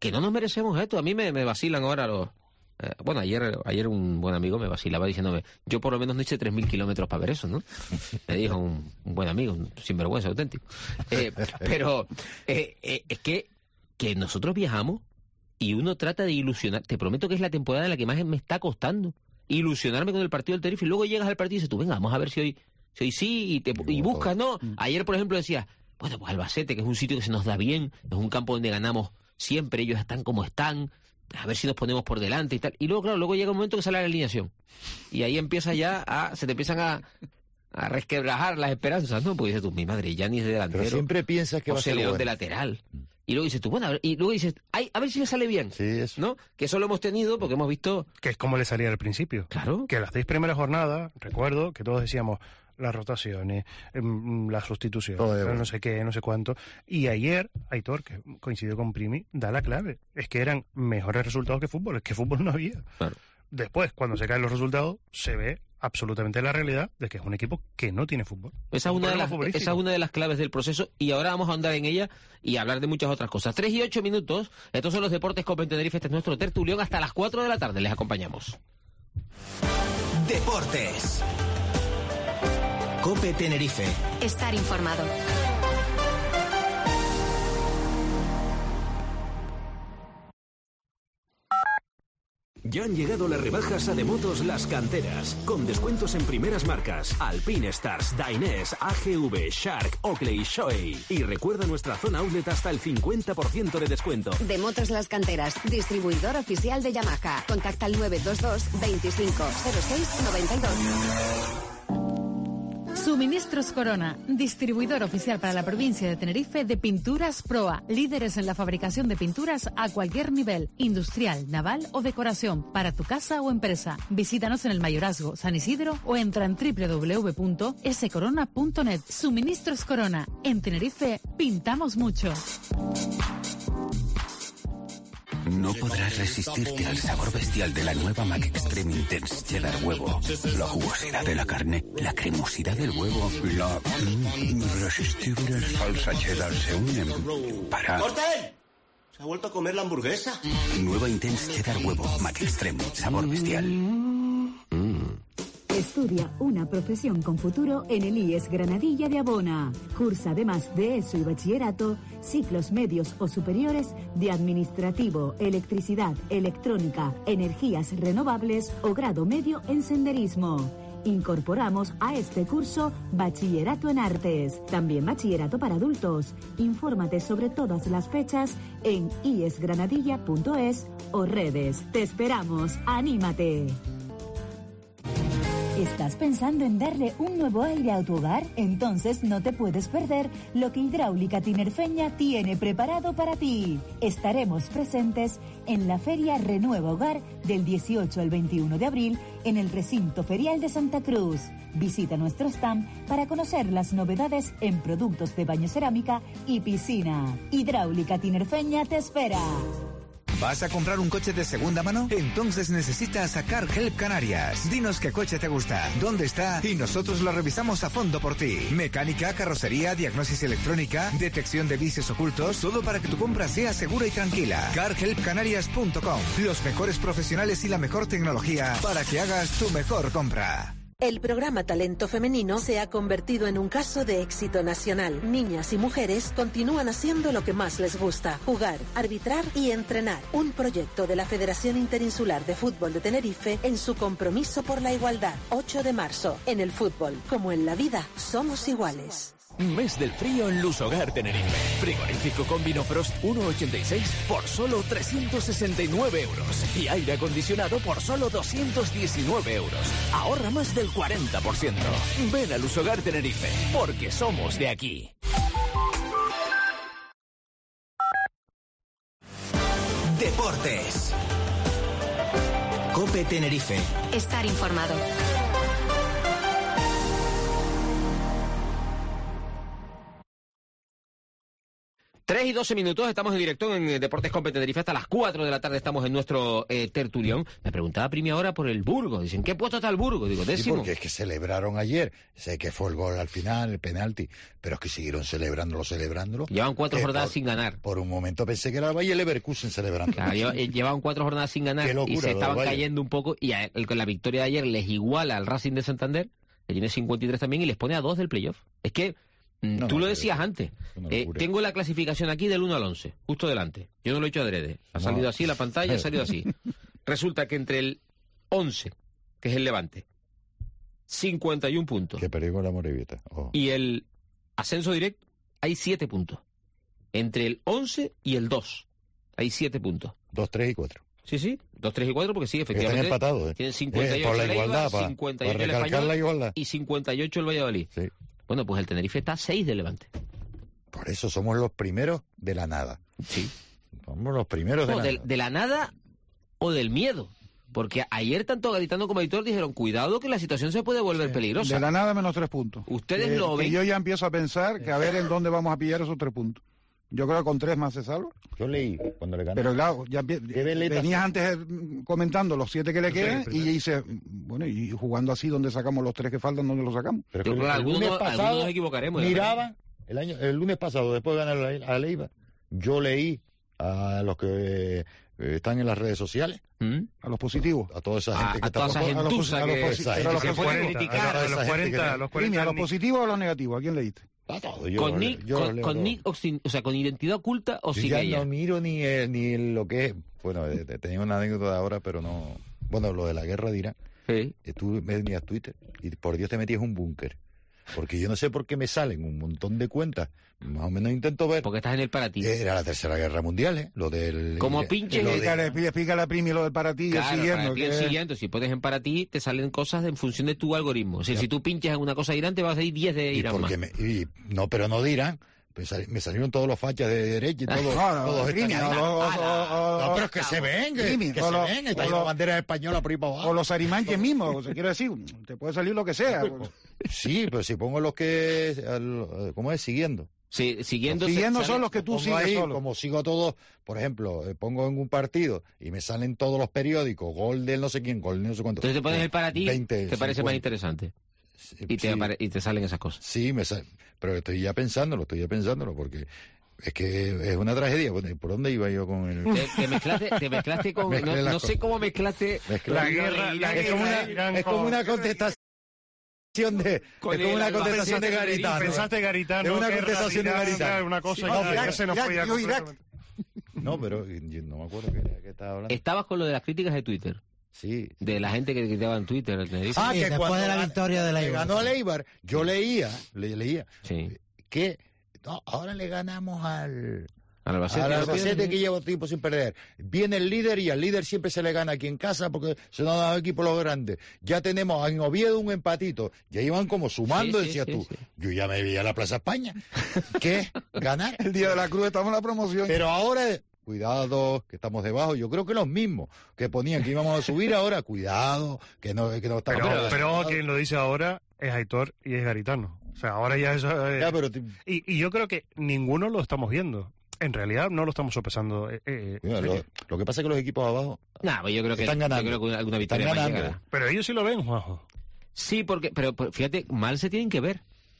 A mí me vacilan ahora los... bueno, ayer un buen amigo me vacilaba diciéndome, yo por lo menos no hice 3.000 kilómetros para ver eso, ¿no? Me dijo un buen amigo, un sinvergüenza auténtico. Pero es que nosotros viajamos y uno trata de ilusionar. Te prometo que es la temporada en la que más me está costando ilusionarme con el partido del Tenerife. Y luego llegas al partido y dices tú, venga, vamos a ver si hoy sí, y buscas, ¿no? Ayer, por ejemplo, decía, bueno, pues Albacete, que es un sitio que se nos da bien, es un campo donde ganamos siempre, ellos están como están, a ver si nos ponemos por delante y tal. Y luego, claro, luego llega un momento que sale la alineación. Y ahí empieza ya se te empiezan a resquebrajar las esperanzas, ¿no? Porque dices tú, mi madre, ya ni es de delantero. Pero siempre piensas que va a ser León bueno. De lateral. Y luego dices tú, bueno, y luego dices, a ver si le sale bien. Sí, eso. ¿No? Que eso lo hemos tenido porque hemos visto... Que es como le salía al principio. Claro. Que las 6 primeras jornadas, recuerdo que todos decíamos las rotaciones, las sustituciones, no sé qué, no sé cuánto. Y ayer, Aitor, que coincidió con Primi, da la clave. Es que eran mejores resultados que fútbol. Es que fútbol no había. Claro. Después, cuando se caen los resultados, se ve absolutamente la realidad de que es un equipo que no tiene fútbol. Esa es una de las claves del proceso y ahora vamos a ahondar en ella y hablar de muchas otras cosas. 3 y 8 minutos, estos son los Deportes Copa en Tenerife, este es nuestro tertulión, hasta las 4 de la tarde les acompañamos. Deportes. Cope Tenerife. Estar informado. Ya han llegado las rebajas a Demotos Las Canteras, con descuentos en primeras marcas, Alpine Stars, Dainese, AGV, Shark, Oakley, Shoei. Y recuerda nuestra zona outlet hasta el 50% de descuento. Demotos Las Canteras, distribuidor oficial de Yamaha. Contacta al 922 25 06 92. Suministros Corona, distribuidor oficial para la provincia de Tenerife de Pinturas Proa, líderes en la fabricación de pinturas a cualquier nivel, industrial, naval o decoración, para tu casa o empresa. Visítanos en el Mayorazgo, San Isidro o entra en www.scorona.net. Suministros Corona, en Tenerife pintamos mucho. No podrás resistirte al sabor bestial de la nueva Mac Extreme Intense Cheddar Huevo. La jugosidad de la carne, la cremosidad del huevo, la irresistible salsa cheddar se unen para... ¡Corten! Se ha vuelto a comer la hamburguesa. Nueva Intense Cheddar Huevo, Mac Extreme, sabor bestial. Estudia una profesión con futuro en el IES Granadilla de Abona. Cursa además de ESO y bachillerato, ciclos medios o superiores de administrativo, electricidad, electrónica, energías renovables o grado medio en senderismo. Incorporamos a este curso bachillerato en artes, también bachillerato para adultos. Infórmate sobre todas las fechas en iesgranadilla.es o redes. Te esperamos, ¡anímate! ¿Estás pensando en darle un nuevo aire a tu hogar? Entonces no te puedes perder lo que Hidráulica Tinerfeña tiene preparado para ti. Estaremos presentes en la Feria Renueva Hogar del 18 al 21 de abril en el Recinto Ferial de Santa Cruz. Visita nuestro stand para conocer las novedades en productos de baño cerámica y piscina. Hidráulica Tinerfeña te espera. ¿Vas a comprar un coche de segunda mano? Entonces necesitas a Car Help Canarias. Dinos qué coche te gusta, dónde está y nosotros lo revisamos a fondo por ti. Mecánica, carrocería, diagnosis electrónica, detección de vicios ocultos, todo para que tu compra sea segura y tranquila. CarHelpCanarias.com. Los mejores profesionales y la mejor tecnología para que hagas tu mejor compra. El programa Talento Femenino se ha convertido en un caso de éxito nacional. Niñas y mujeres continúan haciendo lo que más les gusta: jugar, arbitrar y entrenar. Un proyecto de la Federación Interinsular de Fútbol de Tenerife en su compromiso por la igualdad. 8 de marzo. En el fútbol, como en la vida, somos iguales. Mes del frío en Lusogar Tenerife. Frigorífico con Vinofrost 1,86 por solo 369 euros. Y aire acondicionado por solo 219 euros. Ahorra más del 40%. Ven a Lusogar Tenerife, porque somos de aquí. Deportes. COPE Tenerife. Estar informado. 3 y 12 minutos, estamos en directo en Deportes COPE Tenerife, hasta las 4 de la tarde estamos en nuestro tertulión. Me preguntaba Primi ahora por el Burgos, dicen, ¿qué puesto está el Burgos? Digo, 10º. Sí, porque es que celebraron ayer, sé que fue el gol al final, el penalti, pero es que siguieron celebrándolo. Llevan 4 jornadas sin ganar. Por un momento pensé que era el Bayer Leverkusen celebrando. Claro, llevaban 4 jornadas sin ganar. Qué locura, y se estaban cayendo un poco, y con la victoria de ayer les iguala al Racing de Santander, que tiene 53 también, y les pone a 2 del playoff. Es que tú lo decías antes. Tengo la clasificación aquí del 1 al 11, justo delante. Yo no lo he hecho adrede. Ha salido así la pantalla, ha salido así. Resulta que entre el 11, que es el Levante, 51 puntos. Que perdió con la Morevieta. Y el ascenso directo, hay 7 puntos. Entre el 11 y el 2, hay 7 puntos. 2, 3 y 4. Sí, 2, 3 y 4, porque sí, efectivamente. Están empatados. Tienen 58 por la igualdad, 58 el Español y 58 el Valladolid. Sí. Bueno, pues el Tenerife está a 6 de Levante. Por eso somos los primeros de la nada. Sí. Somos los primeros de la nada. De la nada o del miedo. Porque ayer tanto Gaditano como Editor dijeron, cuidado que la situación se puede volver peligrosa. De la nada menos 3 puntos. Ustedes lo ven. Y yo ya empiezo a pensar que a ver en dónde vamos a pillar esos 3 puntos. Yo creo que con 3 más se salva. Yo leí cuando le gané. Pero claro, ya venías antes comentando los 7 que le quedan y dice, bueno, y jugando así, ¿dónde sacamos los 3 que faltan? ¿Dónde los sacamos? Pero el lunes pasado nos equivocaremos. Miraba, el lunes pasado, después de ganar a Leiva, yo leí a los que están en las redes sociales, a los positivos, a toda esa gente que está a los positivos o a los negativos, ¿a quién leíste? Con identidad oculta o sin ella. Yo ya no miro ni lo que es. Bueno, tenía una anécdota de ahora, pero no. Bueno, lo de la guerra de Irán. Sí. Tú venías Twitter y por Dios te metías en un búnker. porque yo no sé por qué me salen un montón de cuentas, más o menos intento ver. Porque estás en el para ti. Era la Tercera Guerra Mundial, lo del... Como pinches... Explica la Primi lo del para ti y claro, el siguiente. Para ti, el siguiente. Si pones en para ti, te salen cosas en función de tu algoritmo. O sea, si tú pinches en una cosa de Irán, te vas a ir 10 de Irán más. No, pero no de Irán. Me salieron todos los fachas de derecha y todos. No, pero es que se ven, que se ven. Está la bandera española por ahí para abajo. O los arimanques mismos, o sea, quiero decir, te puede salir lo que sea. Sí, pero si pongo los que... ¿Cómo es? Siguiendo. Sí, siguiendo son los que tú sigues ahí, solo. Como sigo a todos, por ejemplo, pongo en un partido y me salen todos los periódicos, gol del no sé quién, gol del no sé cuánto. Entonces te pones el para ti, 20, te parece 50. más interesante. Y te salen esas cosas. Sí, pero estoy ya pensándolo, porque es que es una tragedia. ¿Por dónde iba yo con el...? Te mezclaste con... No sé cómo mezclaste... La guerra es como una contestación de... Es como una contestación de Garitano. Pensaste Garitano. Es una contestación de Garitano. Una cosa ya se nos fue ya. No, pero yo no me acuerdo qué estaba hablando. Estabas con lo de las críticas de Twitter. Sí. De la gente que criticaba en Twitter. Que después de la victoria de la Eibar. Ganó a Eibar, yo leía que ahora le ganamos al Albacete, que lleva tiempo sin perder. Viene el líder y al líder siempre se le gana aquí en casa porque se nos han dado equipos los grandes. Ya tenemos en Oviedo un empatito. Ya iban como sumando, decías tú. Sí. Yo ya me veía a la Plaza España. ¿Qué? ¿Ganar? El día de la Cruz estamos en la promoción. Pero ahora... Cuidado, que estamos debajo. Yo creo que los mismos que ponían que íbamos a subir ahora, cuidado, que no estamos... Pero quien lo dice ahora es Aitor y es Garitano. O sea, ahora ya eso... y yo creo que ninguno lo estamos viendo. En realidad no lo estamos sopesando. Lo que pasa es que los equipos abajo yo creo que están ganando. Yo creo que alguna victoria más llegará. Pero ellos sí lo ven, Juanjo. Sí, pero fíjate, mal se tienen que ver.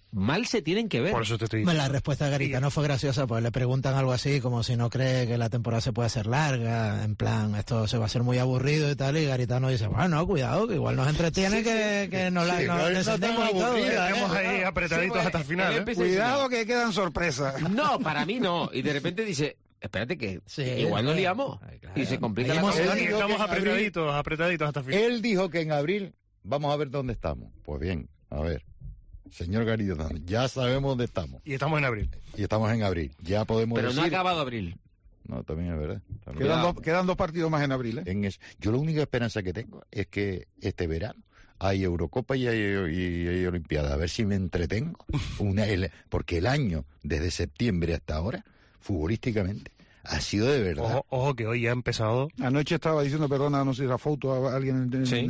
Por eso te estoy diciendo. La respuesta de Garitano fue graciosa, pues le preguntan algo así como si no cree que la temporada se puede hacer larga, en plan, esto se va a hacer muy aburrido y tal, y Garitano dice, bueno, cuidado, que igual nos entretiene que nos descendemos y todo. Estamos ahí apretaditos hasta el final. Cuidado que quedan sorpresas. No, para mí no. Y de repente dice... Espérate que igual nos liamos. Claro. Y se complica la cosa. Estamos apretaditos hasta el final. Él dijo que en abril vamos a ver dónde estamos. Pues bien, a ver. Señor Garitano, ya sabemos dónde estamos. Y estamos en abril. Ya podemos decir... Pero no ha acabado abril. No, también es verdad. Quedan dos partidos más en abril. Yo la única esperanza que tengo es que este verano hay Eurocopa y hay Olimpiada. A ver si me entretengo. Porque el año, desde septiembre hasta ahora, futbolísticamente, ha sido de verdad. Ojo que hoy ya ha empezado. Anoche estaba diciendo, perdona, no sé si la foto a alguien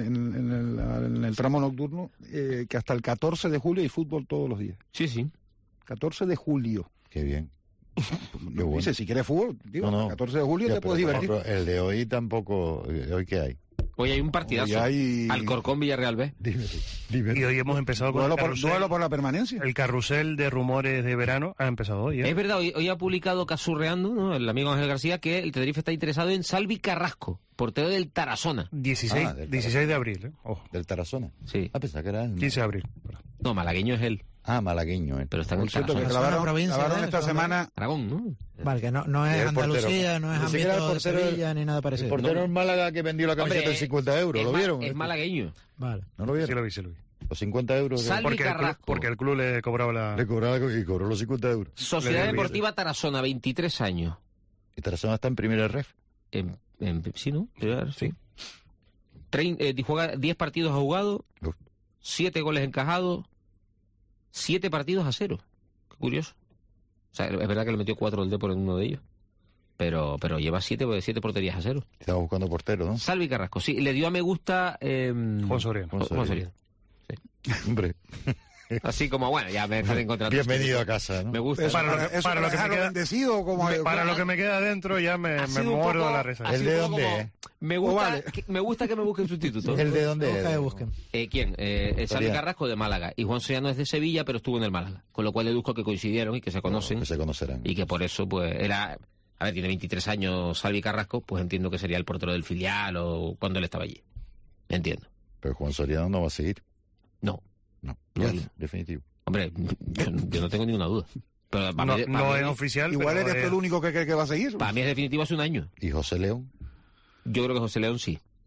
en el tramo nocturno, que hasta el 14 de julio hay fútbol todos los días. Sí. 14 de julio. Qué bien. Bueno. Dice, si quieres fútbol, digo, el 14 de julio te puedes divertir. El de hoy tampoco. ¿Hoy qué hay? Hoy hay un partidazo. Alcorcón Villarreal B. Dime. Y hoy hemos empezado con duelo por la permanencia. El carrusel de rumores de verano ha empezado hoy. Es verdad, hoy ha publicado Casurreando, ¿no? El amigo Ángel García, que el Tenerife está interesado en Salvi Carrasco, portero del Tarazona. 16 de abril. ¿Del Tarazona? Sí. Pensaba que era 15 de abril. No, malagueño es él. Malagueño. Pero está en el Tarazona. Clavaron esta semana... Aragón, ¿no? Vale, que no es Andalucía, no es ámbito de Sevilla, ni nada parecido. El portero en Málaga que vendió la camiseta de 50 euros, ¿lo vieron? Es malagueño. Vale. ¿No lo vieron? Sí lo vi. Los 50 euros. Porque el club le cobraba Le cobraba y cobró los 50 euros. Sociedad Deportiva Tarazona, 23 años. ¿Y Tarazona está en primera ref? Sí, ¿no? Sí. Juega 10 partidos ha jugado, 7 goles encajados, 7 partidos a 0. Qué curioso. O sea, es verdad que le metió 4 el Depor en uno de ellos. Pero lleva 7 porterías a 0. Estaba buscando portero, ¿no? Salvi Carrasco, sí. Le dio a me gusta... Juan Soriano. Sí. Hombre. Así como, bueno, ya me están encontrando. Bienvenido a casa, ¿no? Me gusta. Para lo que me queda bendecido, para lo que me queda dentro ya me muerdo la risa. ¿El de dónde es? Me gusta que me busquen sustitutos. ¿El de dónde es? ¿Quién? Salvi Carrasco de Málaga. Y Juan Soriano es de Sevilla, pero estuvo en el Málaga. Con lo cual deduzco que coincidieron y que se conocen. Que se conocerán. Y que por eso, pues, era... A ver, tiene 23 años Salvi Carrasco, pues entiendo que sería el portero del filial o cuando él estaba allí. Entiendo. Pero Juan Soriano no va a seguir. No, definitivo. Hombre, yo no tengo ninguna duda. Pero no es oficial. Igual eres el único que cree que va a seguir. Para mí es definitivo hace un año. ¿Y José León? Yo creo que José León sí.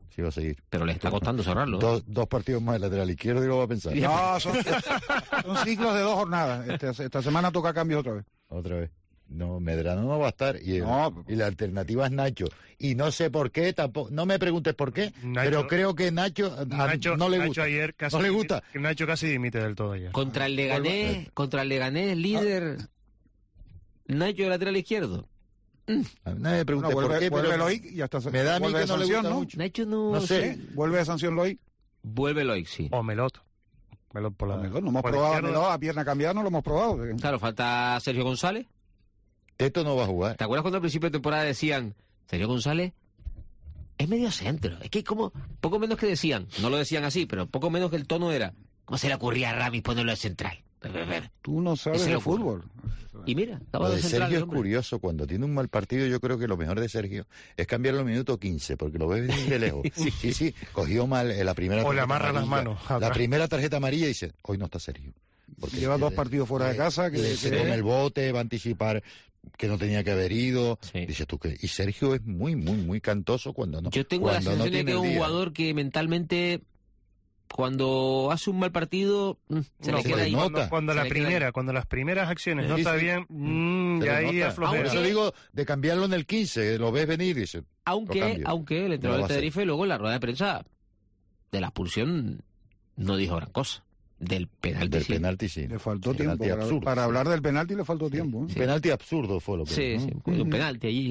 Sí va a seguir. Pero le está costando cerrarlo. Dos partidos más de lateral izquierdo y lo va a pensar. No, son ciclos de 2 jornadas. Esta semana toca cambio otra vez. Otra vez. No, Medrano no va a estar y la alternativa es Nacho. Y no sé por qué, tampoco, no me preguntes por qué, pero creo que Nacho no le gusta. Ayer casi no le gusta. Nacho casi dimite del todo ayer. Contra el Leganés, líder. Nacho de lateral izquierdo. Nadie me pregunta por qué, vuelve pero Loic y hasta me da a mí que no le gusta mucho. Nacho no sé. ¿Vuelve de sanción Loic? Vuelve Loic, sí. O Melot. Melot por la Melot, no hemos probado a Melot a pierna cambiada, no lo hemos probado. Claro, falta Sergio González. Esto no va a jugar. ¿Te acuerdas cuando al principio de temporada decían, Sergio González es medio centro? Es que como, poco menos que decían, no lo decían así, pero poco menos que el tono era, ¿cómo se le ocurría a Ramis ponerlo de central? Tú no sabes de fútbol. Y mira, lo de Sergio es curioso, cuando tiene un mal partido yo creo que lo mejor de Sergio es cambiarlo al minuto 15, porque lo ves venir de lejos. sí, cogió mal la primera tarjeta. O le amarra las manos. La primera tarjeta amarilla y dice, hoy no está Sergio. Porque lleva 2 partidos fuera de casa. Que se come el bote, va a anticipar que no tenía que haber ido. Dices tú que... Y Sergio es muy, muy, muy cantoso cuando no. Yo tengo la sensación de que es un jugador que mentalmente, cuando hace un mal partido, se le queda ahí. Cuando las primeras acciones no está bien, ya ahí aflojera. Por eso digo, de cambiarlo en el 15, lo ves venir y dices... Aunque el entrenador de Tenerife luego en la rueda de prensa de la expulsión no dijo gran cosa. Del penalti sí. Le faltó tiempo. Para hablar del penalti le faltó tiempo. Sí. Penalti absurdo fue lo que... Sí, un penalti allí.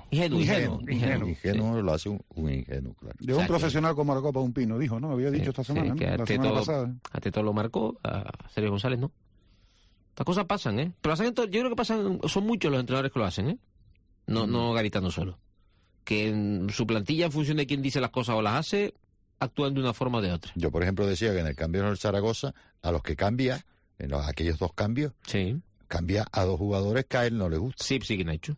Ingenuo lo hace un ingenuo, claro. De un profesional como la Copa de un Pino, dijo, ¿no? Había dicho esta semana, que la semana pasada. A Teto lo marcó, a Sergio González no. Estas cosas pasan, ¿eh? Pero yo creo que pasan, son muchos los entrenadores que lo hacen, ¿eh? No Garitano solo. Que en su plantilla, en función de quién dice las cosas o las hace, actúan de una forma o de otra. Yo, por ejemplo, decía que en el cambio en el Zaragoza, a los que cambia, aquellos 2 cambios, cambia a 2 jugadores que a él no le gusta. Sipsig y Nacho.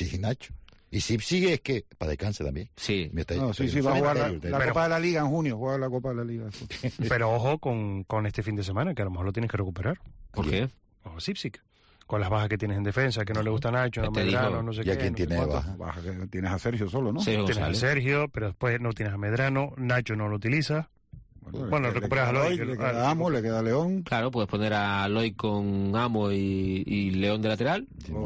Y Sipsig es que, para descanse también. Sí. Va a jugar la Copa de la Liga en junio, juega la Copa de la Liga. Pero ojo con este fin de semana, que a lo mejor lo tienes que recuperar. ¿Por qué? Ojo, Sipsig. Con las bajas que tienes en defensa, que no le gusta a Nacho, a Medrano, no sé qué. ¿Y a quién tiene baja? Que tienes a Sergio solo, ¿no? Tienes a Sergio, pero después no tienes a Medrano, Nacho no lo utiliza. Bueno, recuperas a Loic. Le queda Amo, le queda León. Claro, puedes poner a Loic con Amo y León de lateral.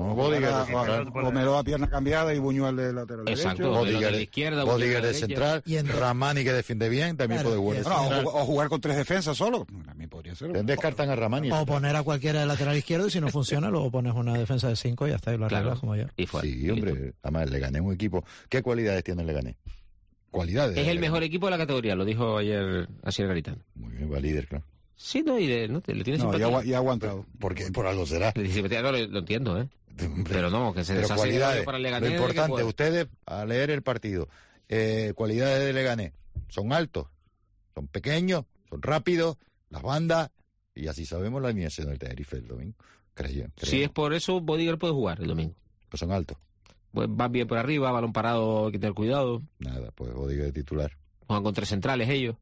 O Meló a pierna cambiada y Buñuel de lateral derecho. Bodiger de izquierda, Bodiger de central, Ramani que defiende bien, también puede jugar. O jugar con 3 defensas solo. También podría ser. Descartan a Ramani. O poner a cualquiera de lateral izquierdo y si no funciona, luego pones una defensa de 5 y ya está, y lo arreglas como ayer. Sí, hombre, además le gané un equipo. ¿Qué cualidades tiene el Leganés? Cualidades. Es el mejor equipo de la categoría, lo dijo ayer Asier Garitano. Muy bien, va líder, claro. Sí, le tiene simpatía. Y ha aguantado. Porque por algo será. Lo entiendo, ¿eh? Pero no, que se deshace para el Leganés. Lo importante, ustedes, a leer el partido, cualidades de Leganés, son altos, son pequeños, son rápidos, las bandas, y así sabemos la alineación del Tenerife el domingo. Creo. Si es por eso, Bodiger puede jugar el domingo. Pues son altos. Pues van bien por arriba, balón parado, hay que tener cuidado. Nada, pues Bodiger de titular. Juegan con 3 centrales ellos.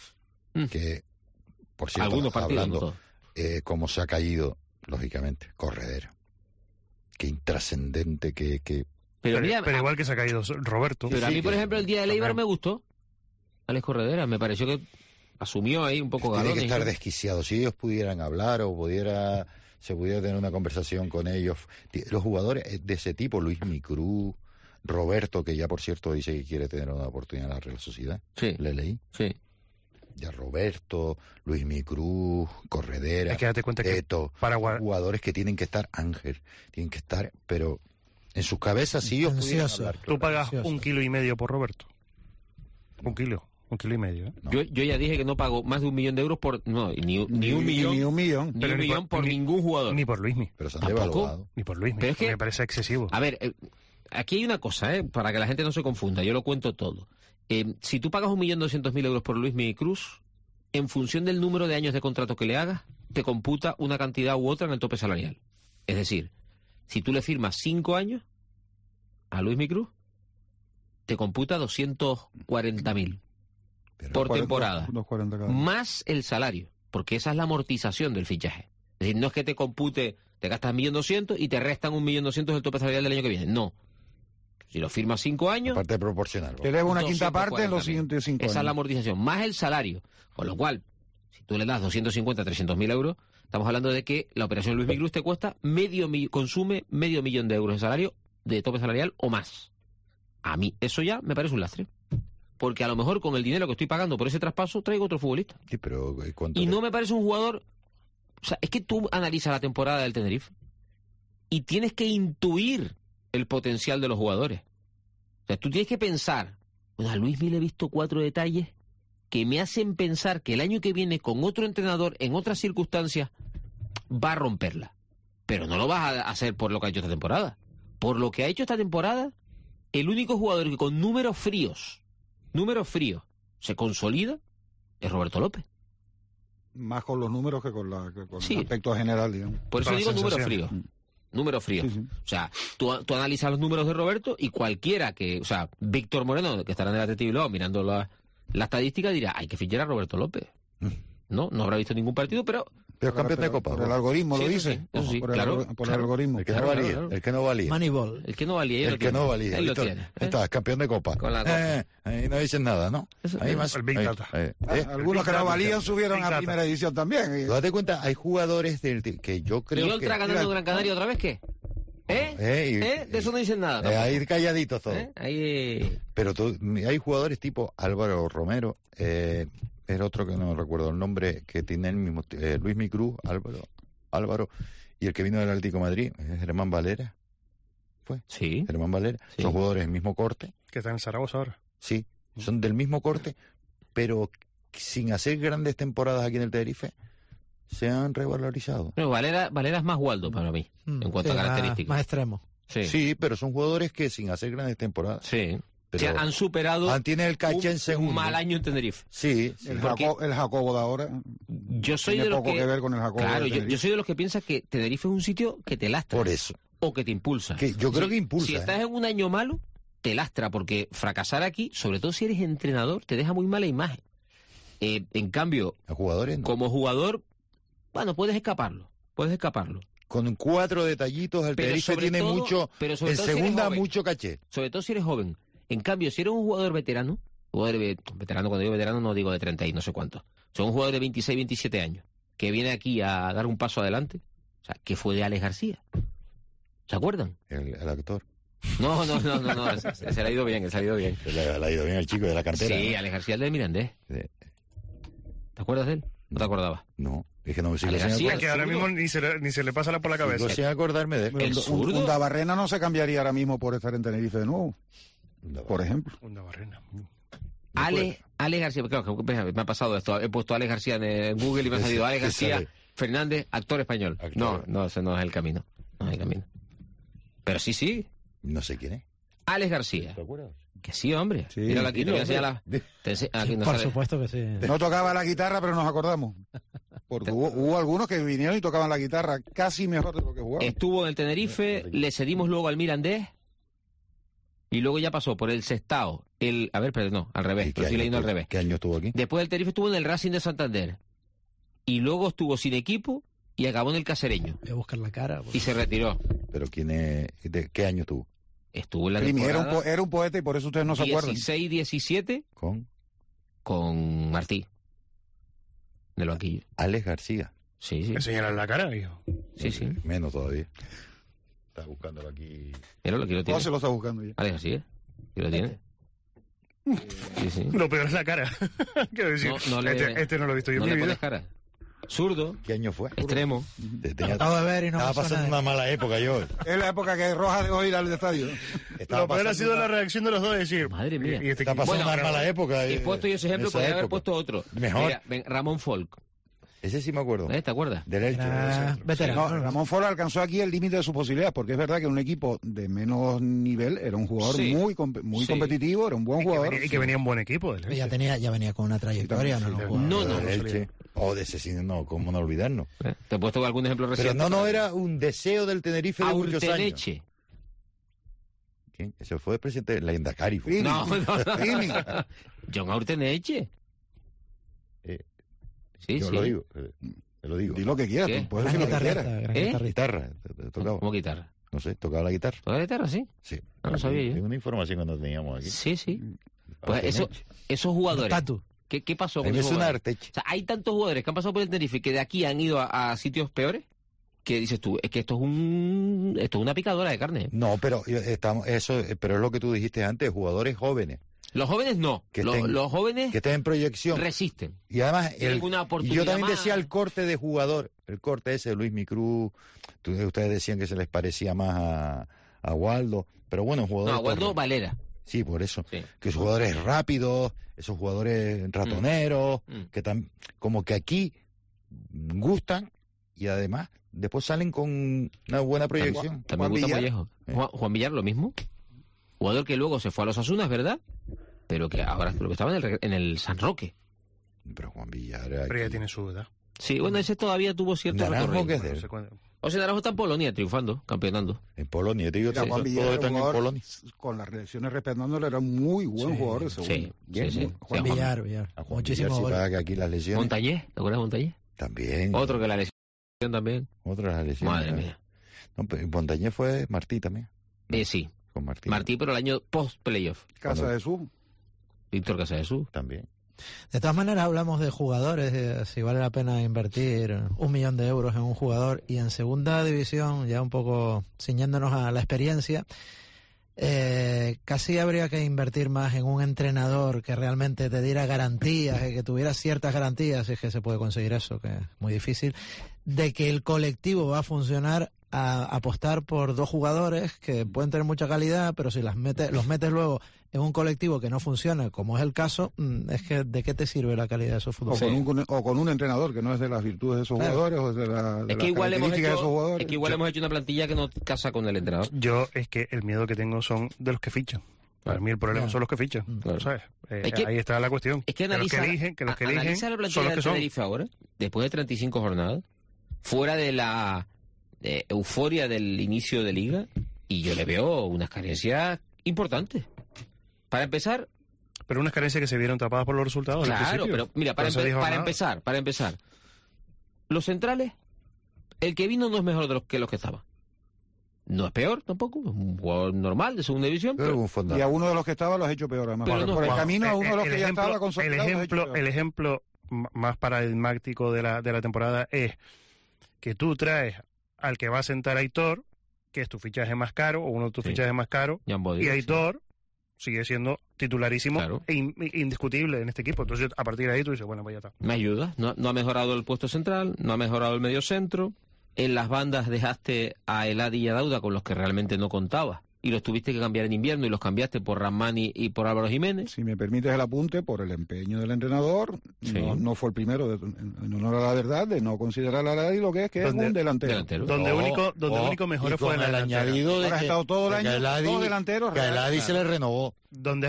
Que, por cierto, algunos partidos, hablando, cómo se ha caído, lógicamente, Corredera. Qué intrascendente que... Pero igual que se ha caído Roberto. Pero a mí, por ejemplo, el día del Eibar me gustó. Alex Corredera, me pareció que asumió ahí un poco galones. Tiene que estar desquiciado. Si ellos pudieran hablar o se pudiera tener una conversación con ellos. Los jugadores de ese tipo, Luis Micruz, Roberto, que ya por cierto dice que quiere tener una oportunidad en la Real Sociedad. Sí. ¿Le leí? Sí. Ya Roberto, Luis Micruz, Corredera, Teto, jugadores que tienen que estar, Ángel, tienen que estar, pero en sus cabezas sí ellos pudieran hablar. Tú pagas 1,5 kilos por Roberto. 1 kilo. 1,5 kilos, ¿eh? No. Yo ya dije que no pago más de 1 millón de euros por... No, ni un millón. Pero ni un millón por ningún jugador. Ni por Luismi. Pero se han devaluado. Ni por Luismi. Pero es que, me parece excesivo. A ver, aquí hay una cosa, para que la gente no se confunda. Yo lo cuento todo. Si tú pagas 1.200.000 euros por Luismi Cruz, en función del número de años de contrato que le hagas, te computa una cantidad u otra en el tope salarial. Es decir, si tú le firmas 5 años a Luismi Cruz, te computa 240.000 por temporada, más el salario, porque esa es la amortización del fichaje. Es decir, no es que te compute, te gastas 1.200.000 y te restan 1.200.000 del tope salarial del año que viene. No. Si lo firmas 5 años... Parte proporcional. Te debe una quinta parte en los siguientes 5 años. Esa es la amortización, más el salario. Con lo cual, si tú le das 250, 300.000 euros, estamos hablando de que la operación Luis Miguel te cuesta consume medio millón de euros de salario, de tope salarial o más. A mí eso ya me parece un lastre. Porque a lo mejor con el dinero que estoy pagando por ese traspaso traigo otro futbolista. Sí, pero y no me parece un jugador... O sea, es que tú analizas la temporada del Tenerife y tienes que intuir el potencial de los jugadores. O sea, tú tienes que pensar, bueno, a Luis Miguel he visto 4 detalles que me hacen pensar que el año que viene con otro entrenador, en otras circunstancias, va a romperla. Pero no lo vas a hacer por lo que ha hecho esta temporada. Por lo que ha hecho esta temporada, el único jugador que con números fríos, se consolida es Roberto López. Más con los números que con el aspecto general, digamos. Por eso digo números fríos. Números fríos. Sí. O sea, tú analizas los números de Roberto y cualquiera que... O sea, Víctor Moreno, que estará en el Athletic Bilbao mirando la estadística, dirá, hay que fichar a Roberto López. No habrá visto ningún partido, pero... Pero es campeón de Copa. Por el algoritmo lo dice. Sí, por el algoritmo. El que no valía. El que no valía. Moneyball. El que no valía. El que no valía. Ahí lo tiene. Está, es campeón de Copa. Con la Copa. Ahí no dicen nada, ¿no? Ahí más. El Big Data. Algunos que no valían subieron a primera edición también. Date cuenta, hay jugadores que yo creo que... ¿Y Oltra ganando Gran Canaria otra vez qué? De eso no dicen nada. Ahí calladitos todos. Ahí... Pero hay jugadores tipo Álvaro Romero, el otro que no recuerdo el nombre, que tiene el mismo, Luis Micruz, Álvaro, y el que vino del Atlético de Madrid, Germán Valera. ¿Fue? Sí. Germán Valera. Sí. Son jugadores del mismo corte. Que están en Zaragoza ahora. Sí, son del mismo corte, pero sin hacer grandes temporadas aquí en el Tenerife, se han revalorizado. No, Valera es más Waldo para mí, en cuanto a características. Más extremo. Sí, pero son jugadores que sin hacer grandes temporadas. Sí. O sea, han superado tiene el caché en segundo. Un mal año en Tenerife. Sí. El Jacobo de ahora. Yo soy de los poco que ver con el Jacobo. Claro, yo soy de los que piensa que Tenerife es un sitio que te lastra. Por eso. O que te impulsa. Yo creo que impulsa. Si estás en un año malo, te lastra, porque fracasar aquí, sobre todo si eres entrenador, te deja muy mala imagen. En cambio, como jugador, bueno, puedes escaparlo. Con 4 detallitos, el Tenerife tiene mucho, en segunda mucho caché. Sobre todo si eres joven. En cambio, si eres un jugador veterano, veterano, cuando digo veterano no digo de 30 y no sé cuánto, son un jugador de 26, 27 años, que viene aquí a dar un paso adelante, o sea, que fue de Alex García. ¿Se acuerdan? El actor. No, se le ha ido bien, Se le ha ido bien el chico de la cantera. Sí, ¿no? Alex García, el de Mirandés. ¿Te acuerdas de él? ¿No te acordabas? No. Es que no me sigo que ahora mismo ni se le pasa por la cabeza. Sin acordarme de él. Un Dabarrena no se cambiaría ahora mismo por estar en Tenerife de nuevo. Por ejemplo. Un Dabarrena. Alex García, claro, me ha pasado esto. He puesto Alex García en Google y me ha salido Alex García Fernández, actor español. No, ese no es el camino. No es el camino. Pero sí. No sé quién es. Alex García. ¿Te acuerdas? Que sí, hombre. Sí, míralo aquí, te voy a enseñar Por supuesto que sí. No tocaba la guitarra, pero nos acordamos. Porque hubo algunos que vinieron y tocaban la guitarra casi mejor de lo que jugaban. Estuvo en el Tenerife, le cedimos luego al Mirandés y luego ya pasó por el Sestao. Al revés, estoy leyendo al revés. ¿Qué año estuvo aquí? Después del Tenerife estuvo en el Racing de Santander y luego estuvo sin equipo y acabó en el Cacereño. Voy a buscar la cara. Y se retiró. ¿Pero de qué año estuvo? Estuvo en la temporada... Era un poeta y por eso ustedes no se acuerdan. 16-17 con Martí. Del banquillo. Alex García. Sí. ¿Me señalan la cara, hijo? Sí. Menos todavía. Está buscándolo aquí. Míralo, aquí lo tiene. ¿Cómo se lo está buscando ya? Alex García. Aquí lo tiene. Sí. Lo peor es la cara. Quiero decir, este no lo he visto yo en mi vida. No le pones cara. Zurdo. ¿Qué año fue? Extremo. Acabo de ver y no estaba pasando una mala época yo. Es la época que Rojas dejó ir al estadio. Lo peor ha sido la reacción de los dos, decir, madre mía. Está pasando una mala época. He puesto yo ese ejemplo, podría haber puesto otro. Mejor. Mira, Ramón Folk. Ese sí me acuerdo. ¿Te acuerdas? Del Elche. Ramón Folk alcanzó aquí el límite de sus posibilidades, porque es verdad que un equipo de menos nivel era un jugador muy competitivo, era un buen jugador. Y que venía un buen equipo. Ya venía con una trayectoria. No. Elche. O de ese, no, cómo no olvidarnos. Te he puesto algún ejemplo reciente. Pero no era un deseo del Tenerife de muchos años. ¿Quién? Ese fue el presidente de la Indacari. No. John Aurteneche. Yo lo digo. Te lo digo. Di lo que quieras. Puedes decir lo que quieras. Guitarra. Te tocaba. ¿Cómo guitarra? No sé, tocaba la guitarra. ¿Tocaba la guitarra, sí? Sí. No lo sabía yo. Tengo una información que no teníamos aquí. Sí, sí. Pues esos jugadores... ¿Qué pasó con esos jugadores? O sea, hay tantos jugadores que han pasado por el Tenerife que de aquí han ido a sitios peores que dices tú, es que esto es una picadora de carne. No, pero pero es lo que tú dijiste antes, jugadores jóvenes. Los jóvenes no. Los jóvenes que estén en proyección resisten. Y además una oportunidad yo también más. decía el corte de jugador, el corte ese de Luis Micruz, ustedes decían que se les parecía más a Waldo, pero bueno, jugadores. No, Waldo Valera. Sí, por eso. Sí. Que esos jugadores rápidos, esos jugadores ratoneros, que como que aquí gustan y además después salen con una buena proyección. También gusta Mollejo. Juan Villar lo mismo. Jugador que luego se fue a los Asunas, ¿verdad? Pero que ahora creo que estaba en el San Roque. Pero Juan Villar... Pero ya tiene su edad. Sí, bueno, ese todavía tuvo cierto recorrido. ¿Qué es de él? O sea, Naranjo está en Polonia, triunfando, campeonando. En Polonia, te digo, todos están en Polonia. Con las reacciones respetándole, era un muy buen jugador. Sí. Juan Villar. Muchísimo gol. Que aquí las lesiones... Montañés, ¿te acuerdas de Montañés? También. Otro que la lesión también. Otro que la lesión. Madre mía. No, Montañés fue Martí también. Sí. Con Martí. Martí, pero el año post-playoff. Casa de Jesús. Víctor Casadesus. También. De todas maneras hablamos de jugadores, si vale la pena invertir 1 millón de euros en un jugador, y en segunda división, ya un poco ciñéndonos a la experiencia, casi habría que invertir más en un entrenador que realmente te diera garantías, que tuviera ciertas garantías, si es que se puede conseguir eso, que es muy difícil, de que el colectivo va a funcionar, a apostar por 2 jugadores que pueden tener mucha calidad, pero si los metes luego en un colectivo que no funciona, como es el caso, es que ¿de qué te sirve la calidad de esos futbolistas? O con un entrenador que no es de las virtudes de esos jugadores o de las características de esos jugadores. Es que igual hemos hecho una plantilla que no casa con el entrenador. Es que el miedo que tengo son de los que fichan. Para mí el problema son los que fichan. ¿Sabes? Ahí está la cuestión. Es que analiza, los que eligen la plantilla son los que son. Tenerife ahora, después de 35 jornadas, fuera de la euforia del inicio de liga, y yo le veo unas carencias importantes. Para empezar... Pero unas carencias que se vieron tapadas por los resultados. Claro, pero mira, para empezar, los centrales, el que vino no es mejor que los que estaban. No es peor tampoco, es un jugador normal de segunda división. Y a uno de los que estaba lo has hecho peor, además. Por el camino a uno de los que ya estaba consolidado. El ejemplo más paradigmático de la temporada es que tú traes al que va a sentar a Aitor, que es tu fichaje más caro, o uno de tus fichajes más caros, y Aitor sigue siendo titularísimo e indiscutible en este equipo. Entonces, a partir de ahí tú dices, bueno, pues ya está. Me ayuda. No ha mejorado el puesto central, no ha mejorado el medio centro. En las bandas dejaste a Eladi y a Dauda, con los que realmente no contabas, y los tuviste que cambiar en invierno, y los cambiaste por Rahmani y por Álvaro Jiménez. Si me permites el apunte, por el empeño del entrenador, no fue el primero, en honor a la verdad, de no considerar a Eladi lo que es un delantero. Donde único mejor fue en el añadido de que ha estado todo el año, dos delanteros. Que a Eladi se le renovó. Donde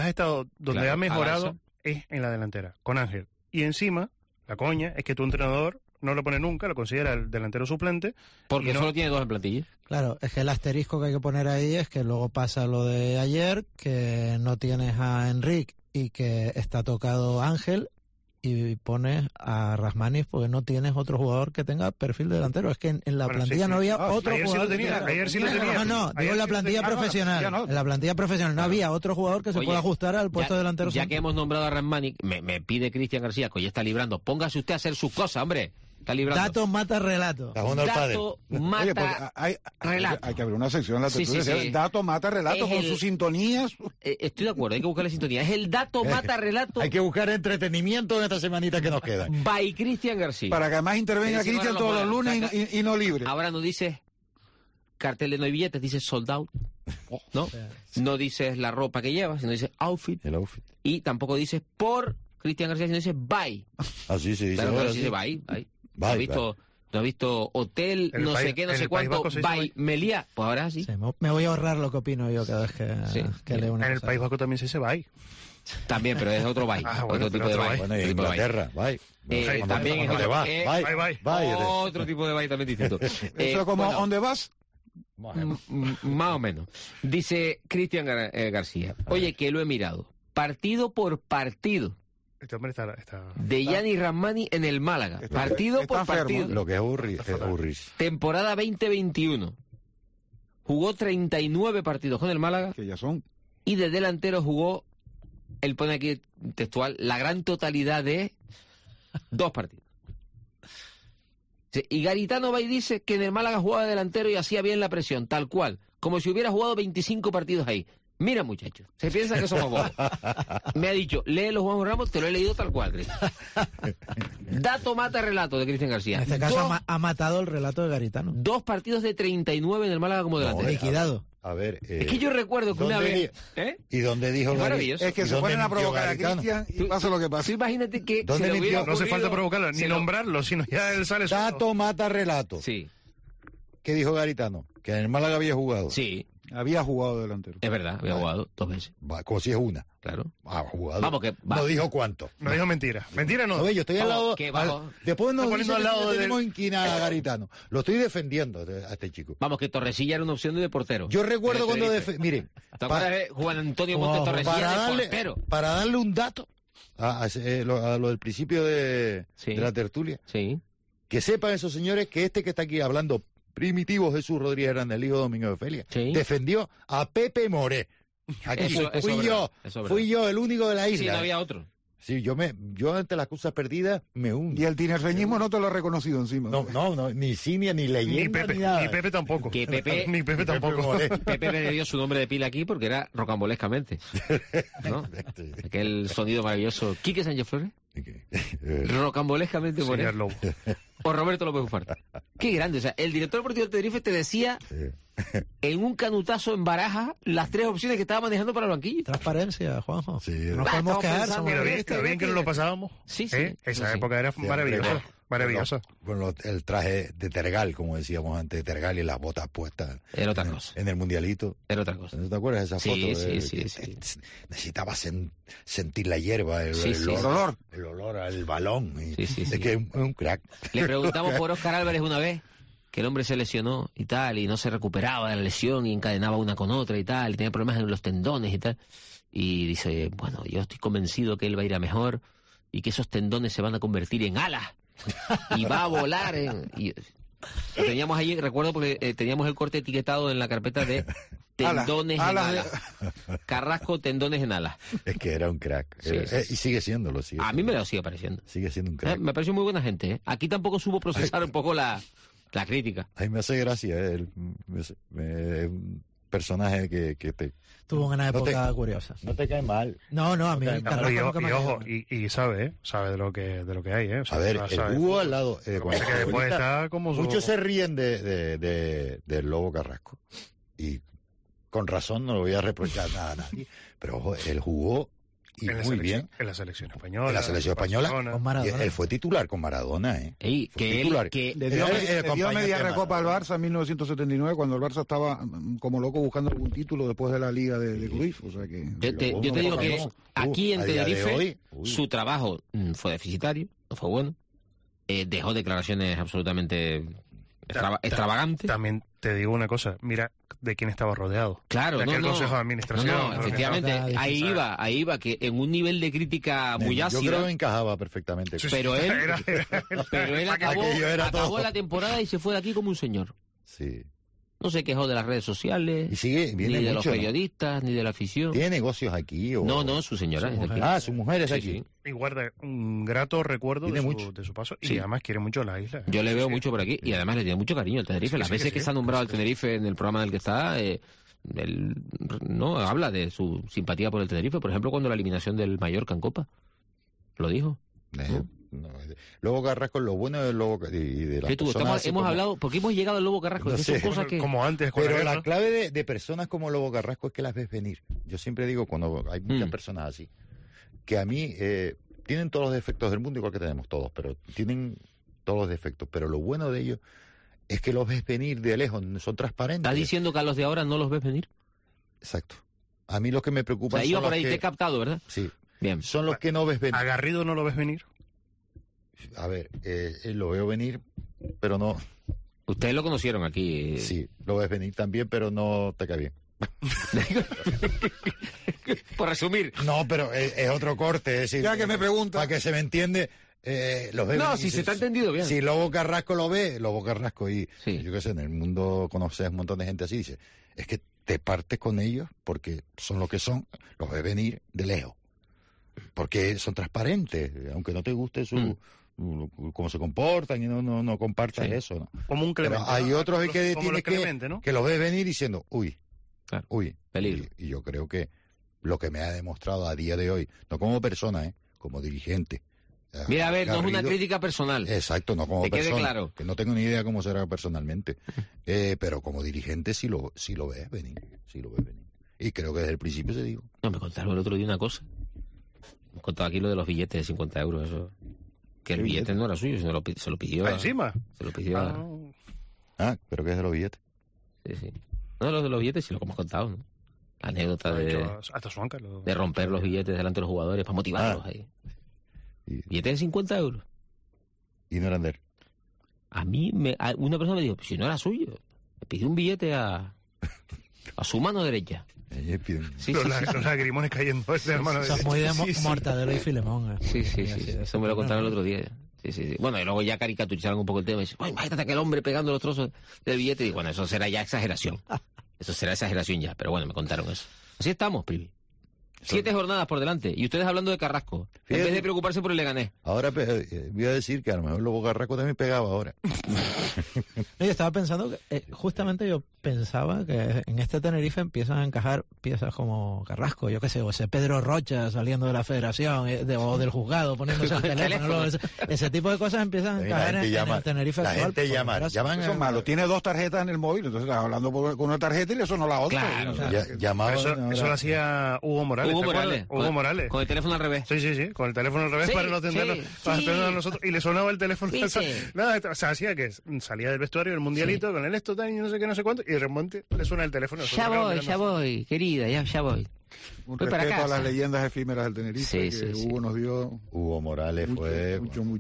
ha mejorado es en la delantera, con Ángel. Y encima, la coña es que tu entrenador no lo pone nunca, lo considera el delantero suplente. Porque solo tiene 2 en plantilla. Claro, es que el asterisco que hay que poner ahí es que luego pasa lo de ayer, que no tienes a Enric y que está tocado Ángel, y pones a Rahmani porque no tienes otro jugador que tenga perfil de delantero. Es que en la plantilla no había otro jugador. Ayer sí lo tenía. No, digo en la plantilla profesional. En la plantilla profesional no había otro jugador que se pueda ajustar al puesto de delantero. Ya que hemos nombrado a Rahmani, me pide Cristian García, que ya está librando. Póngase usted a hacer sus cosas, hombre. Dato mata relato. Dato mata relato. Hay que abrir una sección en la tertulia. Dato mata relato con sus sintonías. Estoy de acuerdo, hay que buscar la sintonía. Es el dato mata relato. Hay que buscar entretenimiento en esta semanita que nos queda. By Cristian García. Para que además intervenga Cristian todos los lunes y no libre. Ahora no dices cartel de no hay billetes, dices sold out. ¿No? No dices la ropa que llevas, sino dices outfit. El outfit. Y tampoco dices por Cristian García, sino dices by. Así se dice. Claro, dice by. ¿No has visto hotel, no sé qué, no sé cuánto, by Meliá? Pues ahora sí. Me voy a ahorrar lo que opino yo cada vez que leo una cosa. En el País Vasco también se dice by. También, pero es otro by. Otro tipo de by. Bueno, en Inglaterra, by. También es otro by. Otro tipo de by también distinto. ¿Eso es como dónde vas? Más o menos. Dice Cristian García. Oye, que lo he mirado. Partido por partido. Este hombre está de Gianni Rahmani en el Málaga. Partido por partido. Lo que es Urris. Temporada 2021. jugó 39 partidos con el Málaga. Que ya son. Y de delantero jugó, él pone aquí textual, la gran totalidad de 2 partidos. Y Garitano va y dice que en el Málaga jugaba de delantero y hacía bien la presión, tal cual, como si hubiera jugado 25 partidos ahí. Mira, muchachos, se piensa que somos bobos. Me ha dicho, léelo, Juan Ramos, te lo he leído tal cual, Cristian. Dato mata relato de Cristian García. En este caso ha matado el relato de Garitano. 2 partidos de 39 en el Málaga como delantero. Liquidado. A ver, es que yo recuerdo que una vez... ¿Y dónde dijo Garitano? Es que se ponen a provocar a Cristian y pasa lo que pasa. Imagínate que... No hace falta provocarlo, ni nombrarlo, sino ya él sale solo. Dato mata relato. Sí. ¿Qué dijo Garitano? Que en el Málaga había jugado. Sí. Había jugado delantero. Es verdad, había jugado 2 veces. Como si es una. Claro. Ha jugado. Vamos, que va. No dijo cuánto. No dijo mentira. Mentira no. Yo estoy al lado. Después nos dice al lado que tenemos inquina a Garitano. Lo estoy defendiendo a este chico. Vamos, que Torresilla era una opción de portero. Yo recuerdo cuando miren. ¿Te acuerdas de Juan Antonio Montes Torresilla de portero? Para darle un dato a lo del principio de la tertulia. Sí. Que sepan esos señores que este que está aquí hablando, Primitivo Jesús Rodríguez Hernández, el hijo de Domingo de Ofelia, defendió a Pepe Moré. Aquí fui yo el único de la isla. Sí, no había otro. Sí, yo ante las cosas perdidas me hundo. Y el tinerfeñismo no te lo ha reconocido encima. No, ni Cinia, ni leyenda, ni nada. Ni Pepe tampoco. Que Pepe, ni Pepe tampoco. Pepe me dio su nombre de pila aquí porque era rocambolescamente. ¿No? Aquel sonido maravilloso. ¿Quique Sánchez Flores? Rocambolescamente Moré. O Roberto López Ufarte. Qué grande. O sea, el director deportivo del Tenerife te decía en un canutazo en Baraja las 3 opciones que estaba manejando para el banquillo. Transparencia, Juanjo. Sí, no podemos quedar. Lo bien que nos lo pasábamos. Sí. Esa época era maravillosa. Maravilloso. Bueno, el traje de Tergal, como decíamos antes, de Tergal y las botas puestas. Era otra cosa. En el mundialito. Era otra cosa. ¿No te acuerdas de esa foto? Sí. Necesitaba sentir la hierba, el olor al balón. Es que es un crack. Le preguntamos por Óscar Álvarez una vez, que el hombre se lesionó y tal, y no se recuperaba de la lesión y encadenaba una con otra y tal, y tenía problemas en los tendones y tal. Y dice, bueno, yo estoy convencido que él va a ir a mejor y que esos tendones se van a convertir en alas. Y va a volar. Y lo teníamos ahí, recuerdo, porque teníamos el corte etiquetado en la carpeta de tendones en alas. Carrasco, tendones en alas. Es que era un crack. Y sigue siéndolo. A mí me lo sigue pareciendo. Sigue siendo un crack. Me pareció muy buena gente. Aquí tampoco supo procesar un poco la crítica. A mí me hace gracia. Un personaje que te... Tuvo una época curiosa. No te cae mal. No, a mí y sabe de lo que hay, O sea, a ver, el Hugo al lado. Muchos se ríen del Lobo Carrasco. Y con razón no le voy a reprochar nada a nadie. Pero ojo, él jugó y muy bien. En la selección española. En la selección española. Con Maradona. Él fue titular con Maradona, Le dio media recopa al Barça en 1979, cuando el Barça estaba como loco buscando algún título después de la Liga de Cruyff. O sea que, yo te digo que aquí en Tenerife su trabajo fue deficitario, no fue bueno. Dejó declaraciones absolutamente extravagantes. También te digo una cosa, mira de quién estaba rodeado. Claro, de aquel consejo de administración. Efectivamente, ahí iba, que en un nivel de crítica muy ácida. Yo creo que encajaba perfectamente. Pero él acabó la temporada y se fue de aquí como un señor. Sí. No se quejó de las redes sociales, ni de los periodistas, ni de la afición. ¿Tiene negocios aquí? No, su señora. Su mujer es aquí. Sí. Y guarda un grato recuerdo de su paso. Y además quiere mucho la isla. Yo le veo mucho por aquí y además le tiene mucho cariño al Tenerife. Las veces que se ha nombrado al Tenerife en el programa en el que está, él no habla de su simpatía por el Tenerife. Por ejemplo, cuando la eliminación del Mallorca en Copa. Lo dijo. Lobo Carrasco, lo bueno del Lobo y de las personas hemos hablado, porque hemos llegado al Lobo Carrasco, no sé, son cosas que... como antes, pero la clave de personas como Lobo Carrasco es que las ves venir. Yo siempre digo, cuando hay muchas personas así, que a mí tienen todos los defectos del mundo, igual que tenemos todos, pero tienen todos los defectos, pero lo bueno de ellos es que los ves venir de lejos, son transparentes. ¿Estás diciendo que a los de ahora no los ves venir? Exacto. A mí los que me preocupan iba por ahí, te he captado, ¿verdad? Sí. Bien. Son los que no ves venir. ¿A Garrido no lo ves venir? A ver, lo veo venir, pero no... Ustedes lo conocieron aquí. Sí, lo ves venir también, pero no te cae bien. Por resumir. No, pero es otro corte, es decir... Ya que me pregunta... Para que se me entiende, Los ve no, si se está entendido bien. Si Lobo Carrasco lo ve, Lobo Carrasco, y yo qué sé, en el mundo conoces un montón de gente así, dice, es que te partes con ellos porque son lo que son, los ves venir de lejos. Porque son transparentes, aunque no te guste cómo se comportan y no compartas eso, ¿no? Como un Clemente. Pero hay otros que tienes Clemente, ¿no? que los ves venir diciendo, claro, peligro. Y yo creo que lo que me ha demostrado a día de hoy, no como persona, como dirigente. Mira, a ver, no es una crítica personal. Exacto, no como persona. Quede claro. Que no tengo ni idea cómo será personalmente. Pero como dirigente sí lo ves venir. Y creo que desde el principio se dijo. No, me contaron el otro día una cosa. Me contaba aquí lo de los billetes de 50 euros, eso. Que el billete no era suyo, se lo pidió. ¿Encima? Se lo pidió pero ¿qué es de los billetes? Sí. No, lo de los billetes sí lo hemos contado, ¿no? La anécdota de romper los billetes delante de los jugadores para motivarlos ahí. Billetes de 50 euros. ¿Y no eran de él? A mí, una persona me dijo, si no era suyo, le pidió un billete a su mano derecha. Los lagrimones cayendo. Hermano, eso es muy de Mortadelo y Filemón. Sí. Eso me lo contaron el otro día. Sí. Bueno, y luego ya caricaturizaron un poco el tema y dicen, imagínate aquel hombre pegando los trozos del billete. Y bueno, eso será ya exageración. Eso será exageración ya, pero bueno, me contaron eso. Así estamos, Privi. 7 jornadas por delante. Y ustedes hablando de Carrasco. Fíjate, en vez de preocuparse por el Leganés. Ahora voy a decir que a lo mejor Lobo Carrasco también pegaba ahora. Yo estaba pensando que justamente yo pensaba que en este Tenerife empiezan a encajar piezas como Carrasco, yo qué sé, o ese Pedro Rocha saliendo de la federación o del juzgado poniéndose el teléfono. Ese tipo de cosas empiezan a encajar en el Tenerife. La gente llama. Eso es malo. Tiene 2 tarjetas en el móvil, entonces estás hablando con una tarjeta y le sonó la otra. Claro. Eso lo hacía Hugo Morales. Hugo Morales. Con el teléfono al revés. Sí, con el teléfono al revés para no atendernos a nosotros. Y le sonaba el teléfono. Nada, o sea, hacía que salía del vestuario del mundialito con el esto, y no sé qué, no sé cuánto, y de repente le suena el teléfono. Ya voy, querida, ya voy. Un respeto a las leyendas efímeras del Tenerife que Hugo nos dio. Hugo Morales fue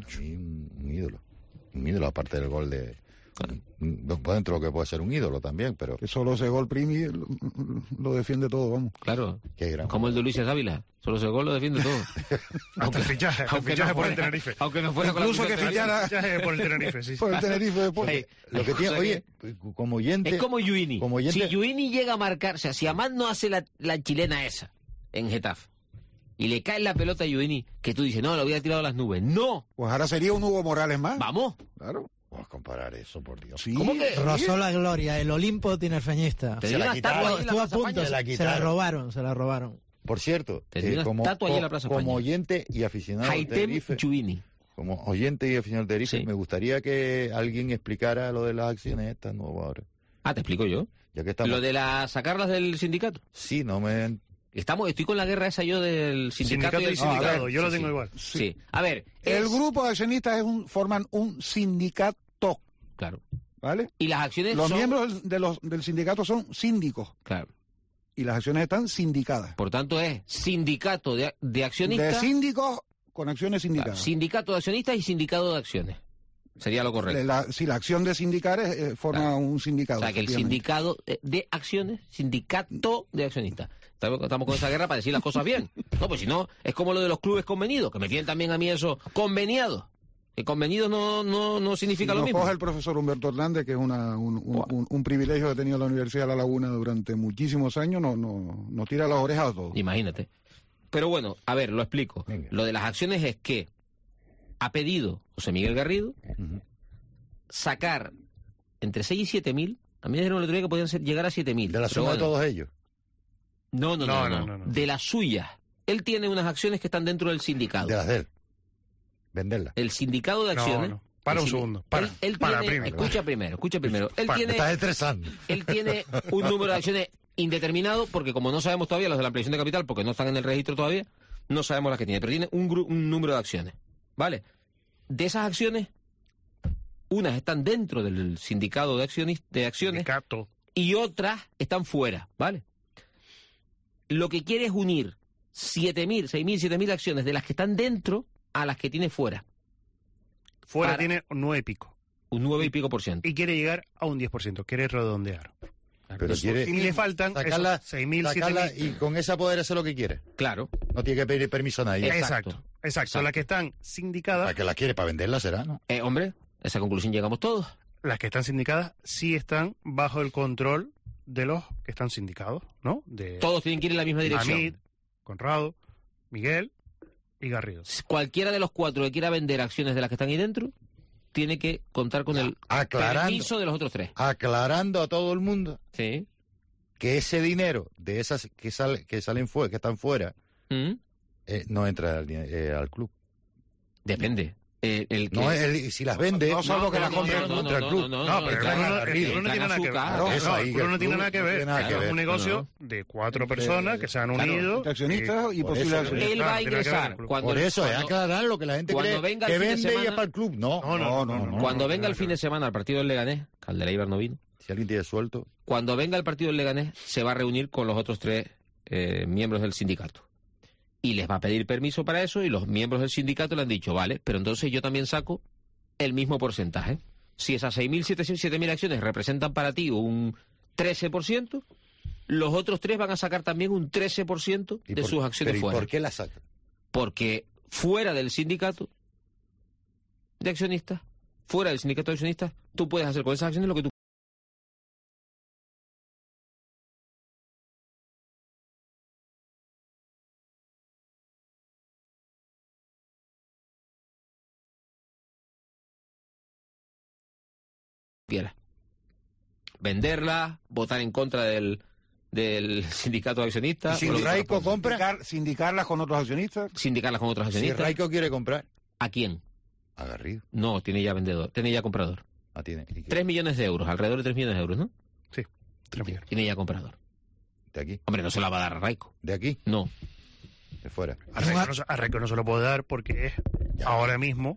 un ídolo. Un ídolo, aparte del gol de... dentro de lo que puede ser un ídolo también, pero... Que solo ese gol Primi lo defiende todo, vamos. Claro, como el de Luis Ávila. Solo ese gol lo defiende todo. Hasta el fichaje por el Tenerife. Aunque no fuera incluso que fichara por el Tenerife, sí. Por el Tenerife después. Lo que tiene, oye, como oyente... Es como Yuini. Si Yuini llega a marcar, o sea, si Amad no hace la chilena esa en Getafe, y le cae la pelota a Yuini, que tú dices, no, lo había tirado a las nubes. ¡No! Pues ahora sería un Hugo Morales más. ¡Vamos! Claro. Vamos a comparar eso, por Dios. Sí, ¿cómo que? Rozó la gloria, el Olimpo tinerfeñista. Estuvo a punto, se la robaron. Por cierto, como oyente y aficionado de Tenerife, como oyente y aficionado de Tenerife, me gustaría que alguien explicara lo de las acciones estas nuevas ahora. Te explico yo. Ya que estamos... Lo de sacarlas del sindicato. Sí, no me... Estoy con la guerra esa yo del sindicato y del sindicato. Yo lo tengo igual. Sí. A ver, el grupo de accionistas forman un sindicato. Claro. ¿Vale? Y las acciones los miembros del sindicato son síndicos. Claro. Y las acciones están sindicadas. Por tanto es sindicato de accionistas. De síndicos con acciones sindicadas. Claro. Sindicato de accionistas y sindicato de acciones. Sería lo correcto. La acción de sindicar forma un sindicato. O sea, que el sindicato de acciones, sindicato de accionistas. Estamos con esa guerra para decir las cosas bien. No, pues si no, es como lo de los clubes convenidos, que me tienen también a mí eso, conveniados. Que convenidos no significa lo mismo. Nos coge el profesor Humberto Hernández, que es un privilegio que ha tenido la Universidad de La Laguna durante muchísimos años, nos tira las orejas a todos. Imagínate. Pero bueno, a ver, lo explico. Venga. Lo de las acciones es que ha pedido José Miguel Garrido sacar entre 6 y 7 mil, a mí me dijeron el otro día que podían llegar a 7 mil. ¿De la suma de todos ellos? No. De las suyas. Él tiene unas acciones que están dentro del sindicato. De las de él. Venderlas. El sindicato de acciones. No. Para un segundo. Escucha primero. Me estás estresando. Él tiene un número de acciones indeterminado, porque como no sabemos todavía los de la ampliación de capital, porque no están en el registro todavía, no sabemos las que tiene, pero tiene un número de acciones. ¿Vale? De esas acciones, unas están dentro del sindicato de acciones y otras están fuera. ¿Vale? Lo que quiere es unir 7.000, 6.000, 7.000 acciones de las que están dentro a las que tiene fuera. Fuera tiene un 9 y pico. Un 9 y pico %. Y quiere llegar a un 10%, quiere redondear. Pero quiere, y le faltan sacarla, 6.000, 7.000. Y con esa poder hacer lo que quiere. Claro. No tiene que pedir permiso a nadie. Exacto. Exacto, las que están sindicadas... La que la quiere para venderla será, ¿no? Hombre, a esa conclusión llegamos todos. Las que están sindicadas sí están bajo el control de los que están sindicados, ¿no? Todos tienen que ir en la misma dirección. Hamid, Conrado, Miguel y Garrido. Cualquiera de los 4 que quiera vender acciones de las que están ahí dentro tiene que contar con el permiso de los otros 3. Aclarando a todo el mundo que ese dinero de esas que están fuera no entra al club. Depende. Si las vende, no solo que las compre contra el club. No, pero el club no tiene nada que ver. El club no tiene nada que ver. Es un negocio de 4 personas que se han unido. Accionistas y posibles accionistas. Él va a ingresar. Por eso, es aclarar lo que la gente cree que vende y es para el club. No. Cuando venga el fin de semana al partido del Leganés, Calderá y Bernabéu, si alguien tiene suelto. Cuando venga el partido del Leganés, se va a reunir con los otros 3 miembros del sindicato. Y les va a pedir permiso para eso y los miembros del sindicato le han dicho, vale, pero entonces yo también saco el mismo porcentaje. Si esas 7.000 acciones representan para ti un 13%, los otros 3 van a sacar también un 13% de sus acciones fuera. ¿Y por qué las sacan? Porque fuera del sindicato de accionistas, tú puedes hacer con esas acciones lo que tú quiera. Venderla, votar en contra del sindicato de accionistas. ¿Y si Raico compra? ¿Sindicarlas con otros accionistas? Sindicarlas con otros accionistas. Si Raico quiere comprar. ¿A quién? A Garrido. No, tiene ya vendedor, tiene ya comprador. Tiene. 3 millones de euros, alrededor de 3 millones de euros, ¿no? Sí, 3 millones. Tiene ya comprador. ¿De aquí? Hombre, no se la va a dar a Raico. ¿De aquí? No. De fuera. A Raico no se lo puede dar porque es ahora mismo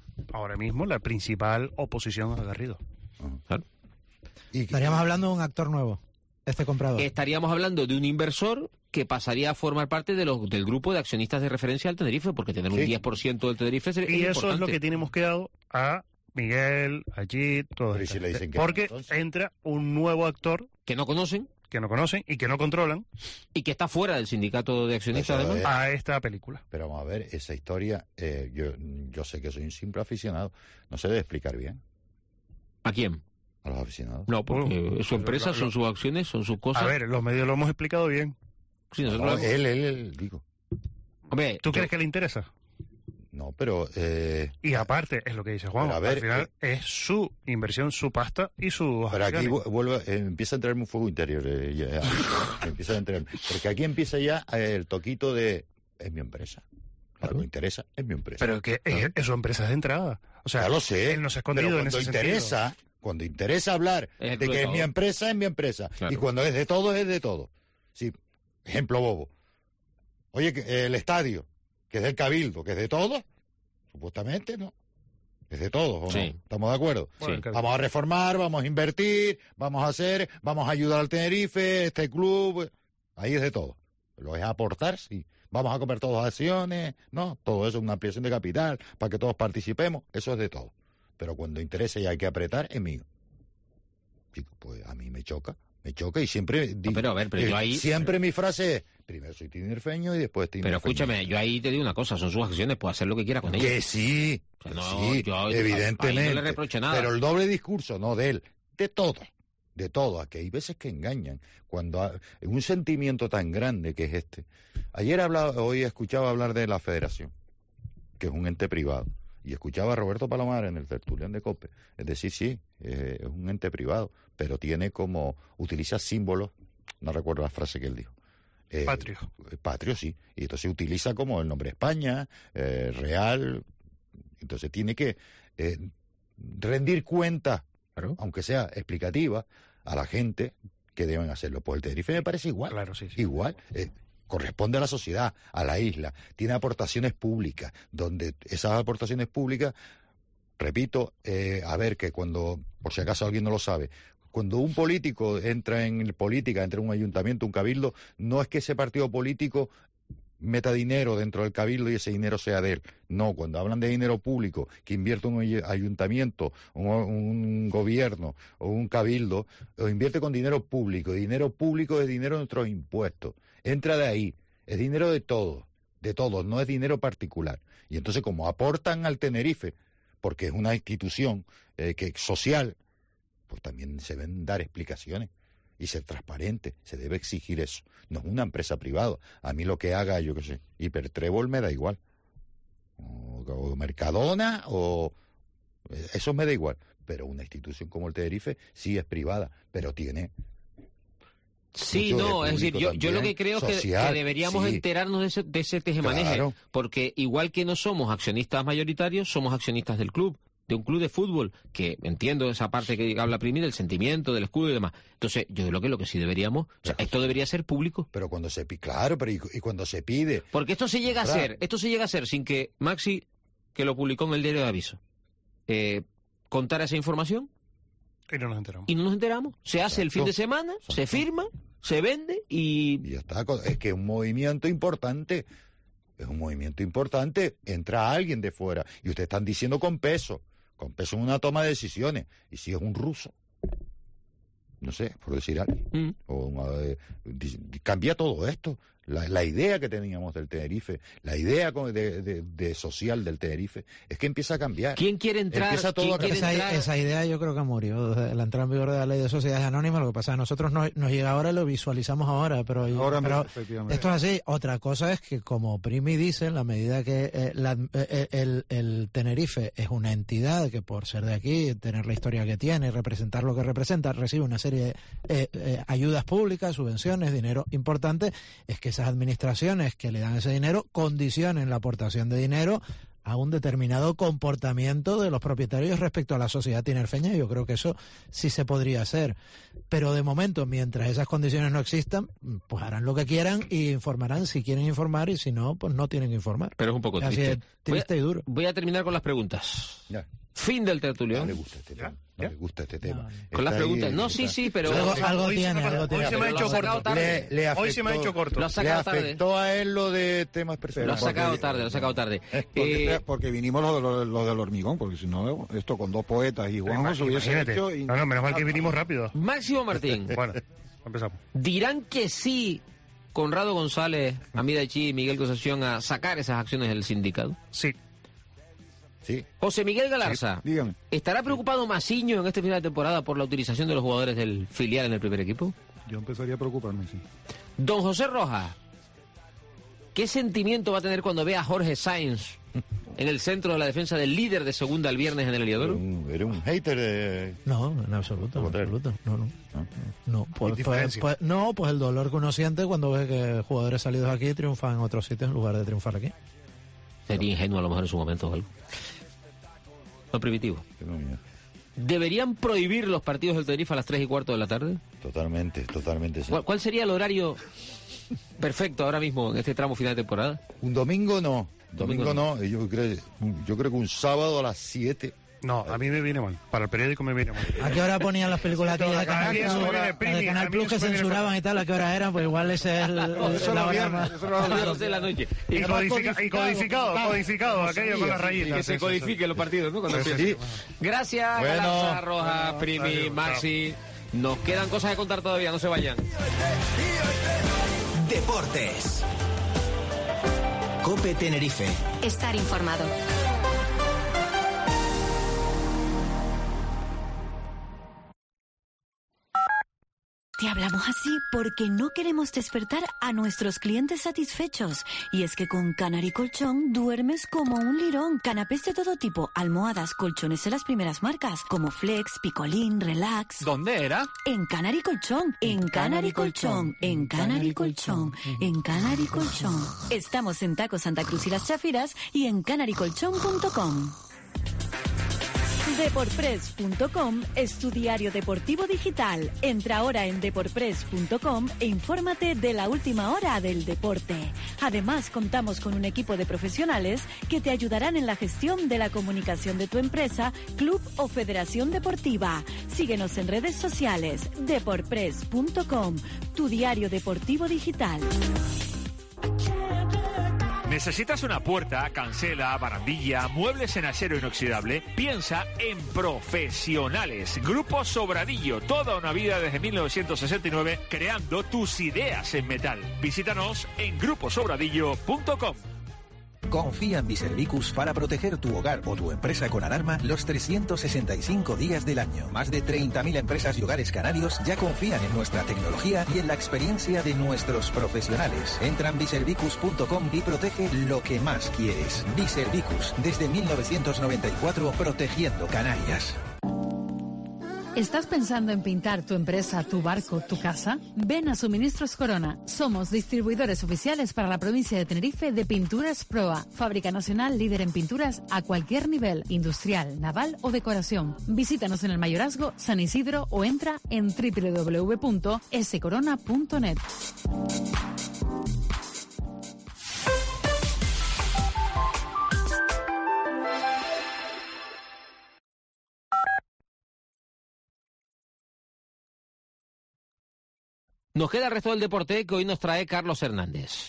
la principal oposición a Garrido. Claro. Estaríamos hablando de un actor nuevo, este comprador. Estaríamos hablando de un inversor que pasaría a formar parte del grupo de accionistas de referencia del Tenerife, porque tener un 10% del Tenerife es importante. Y eso es lo que tenemos quedado a Miguel, a Jit, todo esto. Porque entra un nuevo actor que no conocen y que no controlan y que está fuera del sindicato de accionistas además a esta película. Pero vamos a ver, esa historia, yo sé que soy un simple aficionado, no se debe explicar bien. ¿A quién? A los aficionados. No, porque es su empresa, son sus acciones, son sus cosas. A ver, los medios lo hemos explicado bien. Sí, nosotros él, digo. Hombre, ¿tú crees que le interesa? No, pero... y aparte, es lo que dice Juan, al final es su inversión, su pasta y su... Pero aquí empieza a entrarme un fuego interior. Empieza a entrar, porque aquí empieza ya el toquito de... Es mi empresa. Cuando me interesa, es mi empresa. Pero que es su empresa de entrada. O sea, ya lo sé. Él no se ha escondido en ese sentido. Cuando interesa hablar de que es mi empresa, es mi empresa. Claro. Y cuando es de todo, es de todo. Sí, ejemplo bobo. Oye, el estadio, que es del Cabildo, que es de todo, supuestamente, ¿no? Es de todo, ¿o no? ¿Estamos de acuerdo? Sí. Vamos a reformar, vamos a invertir, vamos a ayudar al Tenerife, este club, ahí es de todo. Lo es aportar, sí. Vamos a comer todas acciones, ¿no? Todo eso es una ampliación de capital para que todos participemos, eso es de todo. Pero cuando interesa y hay que apretar, es mío. Pues a mí me choca y siempre digo, pero yo ahí... siempre mi frase es, primero soy tinerfeño y después tinerfeño. Pero escúchame, yo ahí te digo una cosa, son sus acciones, puede hacer lo que quiera con ellas. Que sí, o sea, sí, yo, evidentemente. No le reproche nada. Pero el doble discurso, no de él, de todo, a que hay veces que engañan, cuando un sentimiento tan grande que es este. Hoy escuchaba hablar de la Federación, que es un ente privado. Y escuchaba a Roberto Palomar en el tertulián de COPE. Es decir, sí, es un ente privado, pero utiliza símbolos, no recuerdo la frase que él dijo. Patrio. Patrio, sí. Y entonces utiliza como el nombre España, Real. Entonces tiene que rendir cuenta, aunque sea explicativa, a la gente que deben hacerlo. Pues el Tenerife me parece igual. Claro, sí. Igual. Corresponde a la sociedad, a la isla, tiene aportaciones públicas, donde esas aportaciones públicas, repito, a ver, que cuando, por si acaso alguien no lo sabe, cuando un político entra en política, entra en un ayuntamiento, un cabildo, no es que ese partido político meta dinero dentro del cabildo y ese dinero sea de él. No, cuando hablan de dinero público, que invierte un ayuntamiento, un gobierno o un cabildo, o invierte con dinero público es dinero de nuestros impuestos. Entra de ahí, es dinero de todos. de todos, no es dinero particular. Y entonces, como aportan al Tenerife, porque es una institución social, pues también se deben dar explicaciones y ser transparente, se debe exigir eso. No es una empresa privada. A mí lo que haga, yo qué sé, Hipertrébol me da igual. O Mercadona, o eso me da igual. Pero una institución como el Tenerife sí es privada, pero tiene... Sí, no, es decir, yo lo que creo es que deberíamos enterarnos de ese tejemaneje, claro. Porque igual que no somos accionistas mayoritarios, somos accionistas del club, de un club de fútbol, que entiendo esa parte que habla Primi, del sentimiento, del escudo y demás. Entonces, yo creo que lo que sí deberíamos, o sea, esto debería ser público. Pero cuando se pide, claro, pero y cuando se pide... Porque esto se llega a hacer sin que Maxi, que lo publicó en el diario de Aviso, contara esa información. Y no nos enteramos. Se hace el fin de semana, se firma, se vende y ya está. Es que es un movimiento importante. Entra alguien de fuera. Y ustedes están diciendo con peso en una toma de decisiones. Y si es un ruso, no sé, por decir algo, cambia todo esto. La idea que teníamos del Tenerife, la idea de social del Tenerife, es que empieza a cambiar. ¿Quién quiere entrar? Esa idea yo creo que murió desde la entrada en vigor de la ley de sociedades anónimas. Lo que pasa es que a nosotros nos llega ahora y lo visualizamos ahora, pero esto es así. Otra cosa es que, como Primi dice, en la medida que el Tenerife es una entidad que, por ser de aquí, tener la historia que tiene, representar lo que representa, recibe una serie de ayudas públicas, subvenciones, dinero importante, es que esas administraciones que le dan ese dinero condicionen la aportación de dinero a un determinado comportamiento de los propietarios respecto a la sociedad tinerfeña. Yo creo que eso sí se podría hacer. Pero de momento, mientras esas condiciones no existan, pues harán lo que quieran y informarán si quieren informar, y si no, pues no tienen que informar. Pero es un poco triste. Así es, triste y duro. Voy a terminar con las preguntas. Ya. Fin del tertulión. No le gusta este tema. No le gusta este tema. Con las preguntas. No, sí, pero... Algo tiene. Hoy se me ha hecho corto. Hoy se me ha hecho corto. Lo ha sacado tarde. Le afectó a él lo de temas personales. Lo ha sacado tarde. Porque vinimos los del hormigón, porque si no, esto con dos poetas y Juanjo se hubiese hecho... No, menos mal que vinimos rápido. Máximo Martín. Bueno, empezamos. ¿Dirán que sí Conrado González, Amida Chi y Miguel Concepción a sacar esas acciones del sindicato? Sí. Sí. José Miguel Galarza, sí, dígame. ¿Estará preocupado Masiño en este final de temporada por la utilización de los jugadores del filial en el primer equipo? Yo empezaría a preocuparme, sí. Don José Rojas, ¿qué sentimiento va a tener cuando vea a Jorge Sáenz en el centro de la defensa del líder de segunda el viernes en el Heliodoro? ¿Eres un hater de...? No, en absoluto. No, pues el dolor que uno siente cuando ve que jugadores salidos aquí triunfan en otros sitios en lugar de triunfar aquí. Sería ingenuo a lo mejor en su momento o algo. No, Primitivo. ¿Deberían prohibir los partidos del Tenerife a las 3:15 de la tarde? Totalmente, sí. ¿Cuál sería el horario perfecto ahora mismo en este tramo final de temporada? Un domingo no. Domingo no. Yo creo que un sábado a las 7. No, a mí me viene mal. Para el periódico me viene mal. ¿A qué hora ponían las películas aquellas de Canal Plus que censuraban y tal? ¿A qué hora eran? Pues igual ese es la hora más... A las 12 de la noche. Y codificado, aquello con las rayitas. Que se codifiquen los partidos, ¿no? Sí. Gracias, Galarza, Rojas, Primi, Maxi. Nos quedan cosas que contar todavía, no se vayan. Deportes. COPE Tenerife. Estar informado. Te hablamos así porque no queremos despertar a nuestros clientes satisfechos. Y es que con Canary Colchón duermes como un lirón. Canapés de todo tipo, almohadas, colchones de las primeras marcas, como Flex, Picolín, Relax. ¿Dónde era? En Canary Colchón, en Canary Colchón, en Canary Colchón, en Canary Colchón. Estamos en Taco Santa Cruz y Las Chafiras y en canarycolchón.com. Deportpress.com es tu diario deportivo digital. Entra ahora en deportpress.com e infórmate de la última hora del deporte. Además, contamos con un equipo de profesionales que te ayudarán en la gestión de la comunicación de tu empresa, club o federación deportiva. Síguenos en redes sociales. Deportpress.com, tu diario deportivo digital. ¿Necesitas una puerta, cancela, barandilla, muebles en acero inoxidable? Piensa en Profesionales. Grupo Sobradillo, toda una vida desde 1969 creando tus ideas en metal. Visítanos en gruposobradillo.com. Confía en Biservicus para proteger tu hogar o tu empresa con alarma los 365 días del año. Más de 30.000 empresas y hogares canarios ya confían en nuestra tecnología y en la experiencia de nuestros profesionales. Entra en biservicus.com y protege lo que más quieres. Biservicus, desde 1994, protegiendo Canarias. ¿Estás pensando en pintar tu empresa, tu barco, tu casa? Ven a Suministros Corona. Somos distribuidores oficiales para la provincia de Tenerife de Pinturas Proa. Fábrica nacional líder en pinturas a cualquier nivel, industrial, naval o decoración. Visítanos en el Mayorazgo, San Isidro o entra en www.scorona.net. Nos queda el resto del deporte que hoy nos trae Carlos Hernández.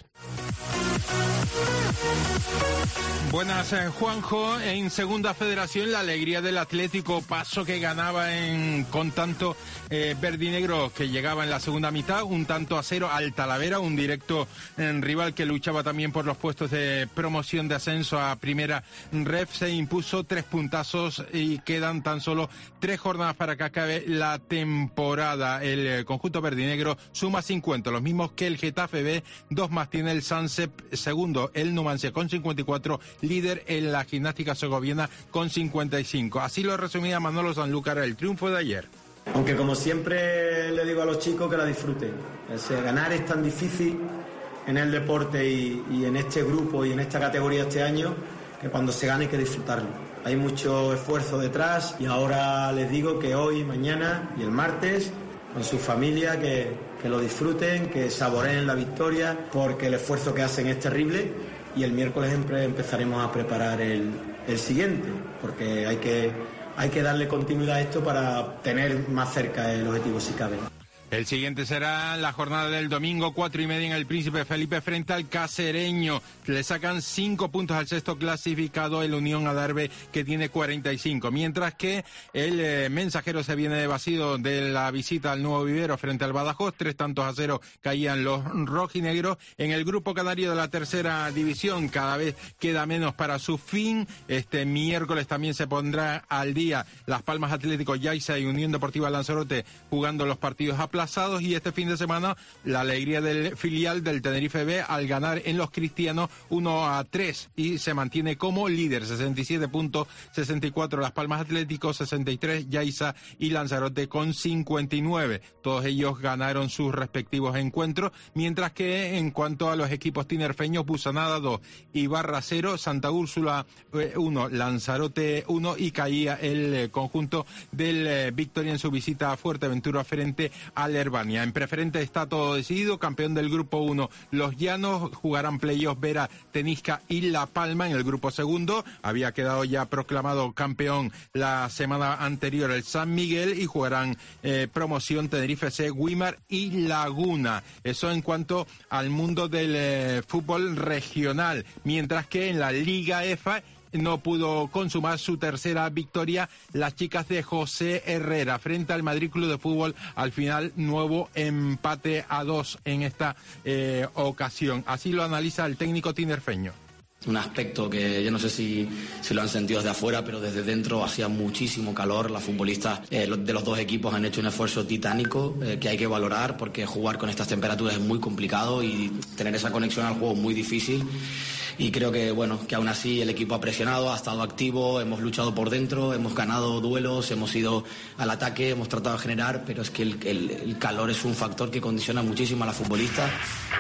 Buenas, Juanjo. En Segunda Federación, la alegría del Atlético Paso, que ganaba con tanto verdinegro, que llegaba en la segunda mitad, 1-0 al Talavera, un directo rival que luchaba también por los puestos de promoción de ascenso a Primera Ref. Se impuso 3 puntazos y quedan tan solo 3 jornadas para que acabe la temporada. El conjunto verdinegro suma 50, los mismos que el Getafe B, 2 más tiene el Sansep, segundo el Numancia con 54, líder en la Gimnástica Segoviana con 55. Así lo resumía Manolo Sanlúcar el triunfo de ayer. Aunque como siempre le digo a los chicos que la disfruten. Ganar es tan difícil en el deporte y en este grupo y en esta categoría este año, que cuando se gana hay que disfrutarlo. Hay mucho esfuerzo detrás y ahora les digo que hoy, mañana y el martes, con su familia, que lo disfruten, que saboreen la victoria, porque el esfuerzo que hacen es terrible, y el miércoles empezaremos a preparar el siguiente, porque hay que darle continuidad a esto para tener más cerca el objetivo si cabe. El siguiente será la jornada del domingo, 4:30 en el Príncipe Felipe frente al Cacereño. Le sacan 5 puntos al sexto clasificado, el Unión Adarve, que tiene 45. Mientras que el Mensajero se viene de vacío de la visita al Nuevo Vivero frente al Badajoz. 3-0 caían los rojinegros. En el grupo canario de la tercera división, cada vez queda menos para su fin. Este miércoles también se pondrá al día Las Palmas Atlético Yaiza y Unión Deportiva Lanzarote jugando los partidos aplazados, y este fin de semana la alegría del filial del Tenerife B al ganar en Los Cristianos 1-3 y se mantiene como líder, 67 puntos, 64 Las Palmas Atlético, 63 Yaiza y Lanzarote con 59. Todos ellos ganaron sus respectivos encuentros, mientras que en cuanto a los equipos tinerfeños, Busanada 2, Ibarra 0, Santa Úrsula 1, Lanzarote 1 y caía el conjunto del Victoria en su visita a Fuerteventura frente a Herbania. En preferente está todo decidido. Campeón del grupo 1, Los Llanos. Jugarán playoffs Vera, Tenisca y La Palma. En el grupo segundo había quedado ya proclamado campeón la semana anterior el San Miguel, y jugarán promoción Tenerife C, Guimar y Laguna. Eso en cuanto al mundo del fútbol regional. Mientras que en la Liga EFA no pudo consumar su tercera victoria las chicas de José Herrera frente al Madrid Club de Fútbol. Al final, nuevo empate a 2 en esta ocasión. Así lo analiza el técnico tinerfeño. Un aspecto que yo no sé si lo han sentido desde afuera, pero desde dentro hacía muchísimo calor. Las futbolistas de los dos equipos han hecho un esfuerzo titánico que hay que valorar, porque jugar con estas temperaturas es muy complicado y tener esa conexión al juego es muy difícil. Y creo que aún así el equipo ha presionado, ha estado activo, hemos luchado por dentro, hemos ganado duelos, hemos ido al ataque, hemos tratado de generar, pero es que el calor es un factor que condiciona muchísimo a las futbolistas.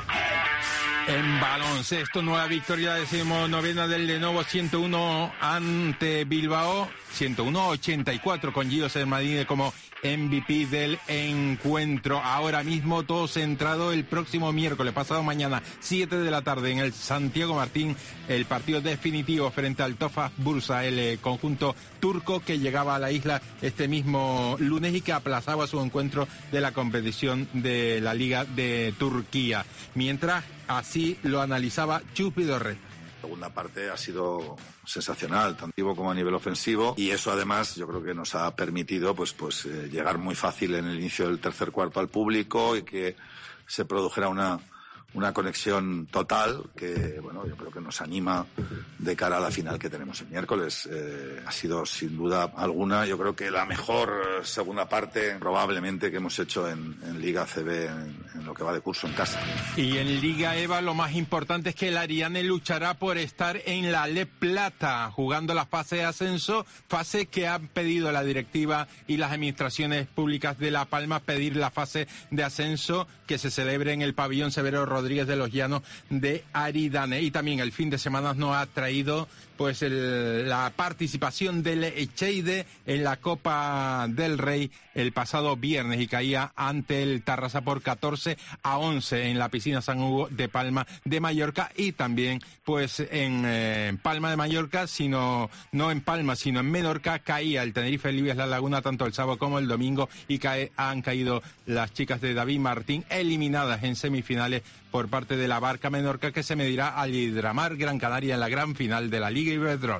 En baloncesto, nueva victoria 19ª del Lenovo, 101 ante Bilbao, 101-84 con Gio Sermadini como MVP del encuentro. Ahora mismo todo centrado el próximo miércoles, pasado mañana, 7 de la tarde en el Santiago Martín, el partido definitivo frente al Tofaş Bursa, el conjunto turco que llegaba a la isla este mismo lunes y que aplazaba su encuentro de la competición de la Liga de Turquía. Mientras, así lo analizaba Chus Vidorre. La segunda parte ha sido sensacional, tanto como a nivel ofensivo, y eso además yo creo que nos ha permitido pues llegar muy fácil en el inicio del tercer cuarto al público y que se produjera una conexión total que, bueno, yo creo que nos anima de cara a la final que tenemos el miércoles. Ha sido sin duda alguna, yo creo que la mejor segunda parte probablemente que hemos hecho en Liga ACB en lo que va de curso en casa. Y en Liga EVA lo más importante es que el Ariane luchará por estar en la Le Plata, jugando la fase de ascenso, fase que han pedido la directiva y las administraciones públicas de La Palma, pedir la fase de ascenso que se celebre en el pabellón Severo Rodríguez de los Llanos de Aridane. Y también el fin de semana nos ha traído pues la participación del Echeide en la Copa del Rey el pasado viernes y caía ante el Tarrasa por 14-11 en la piscina San Hugo de Palma de Mallorca. Y también pues en Palma de Mallorca, no en Palma sino en Menorca, caía el Tenerife Libias La Laguna tanto el sábado como el domingo y han caído las chicas de David Martín, eliminadas en semifinales por parte de la Barca Menorca, que se medirá al Hidramar Gran Canaria en la gran final de la Liga Iberdrola.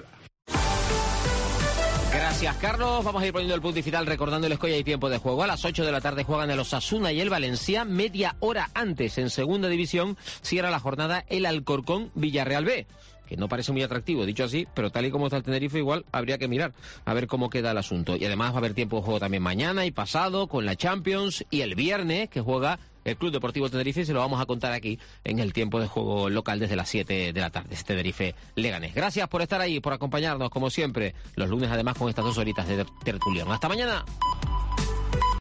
Gracias, Carlos. Vamos a ir poniendo el punto y final recordándoles que hoy hay tiempo de juego. A las 8 de la tarde juegan el Osasuna y el Valencia. Media hora antes, en segunda división, cierra la jornada el Alcorcón Villarreal B, que no parece muy atractivo, dicho así, pero tal y como está el Tenerife, igual habría que mirar a ver cómo queda el asunto. Y además va a haber tiempo de juego también mañana y pasado con la Champions, y el viernes que juega el Club Deportivo Tenerife, y se lo vamos a contar aquí en el tiempo de juego local desde las 7 de la tarde, Tenerife Leganés. Gracias por estar ahí, por acompañarnos, como siempre, los lunes además con estas 2 horitas de tertulión. ¡Hasta mañana!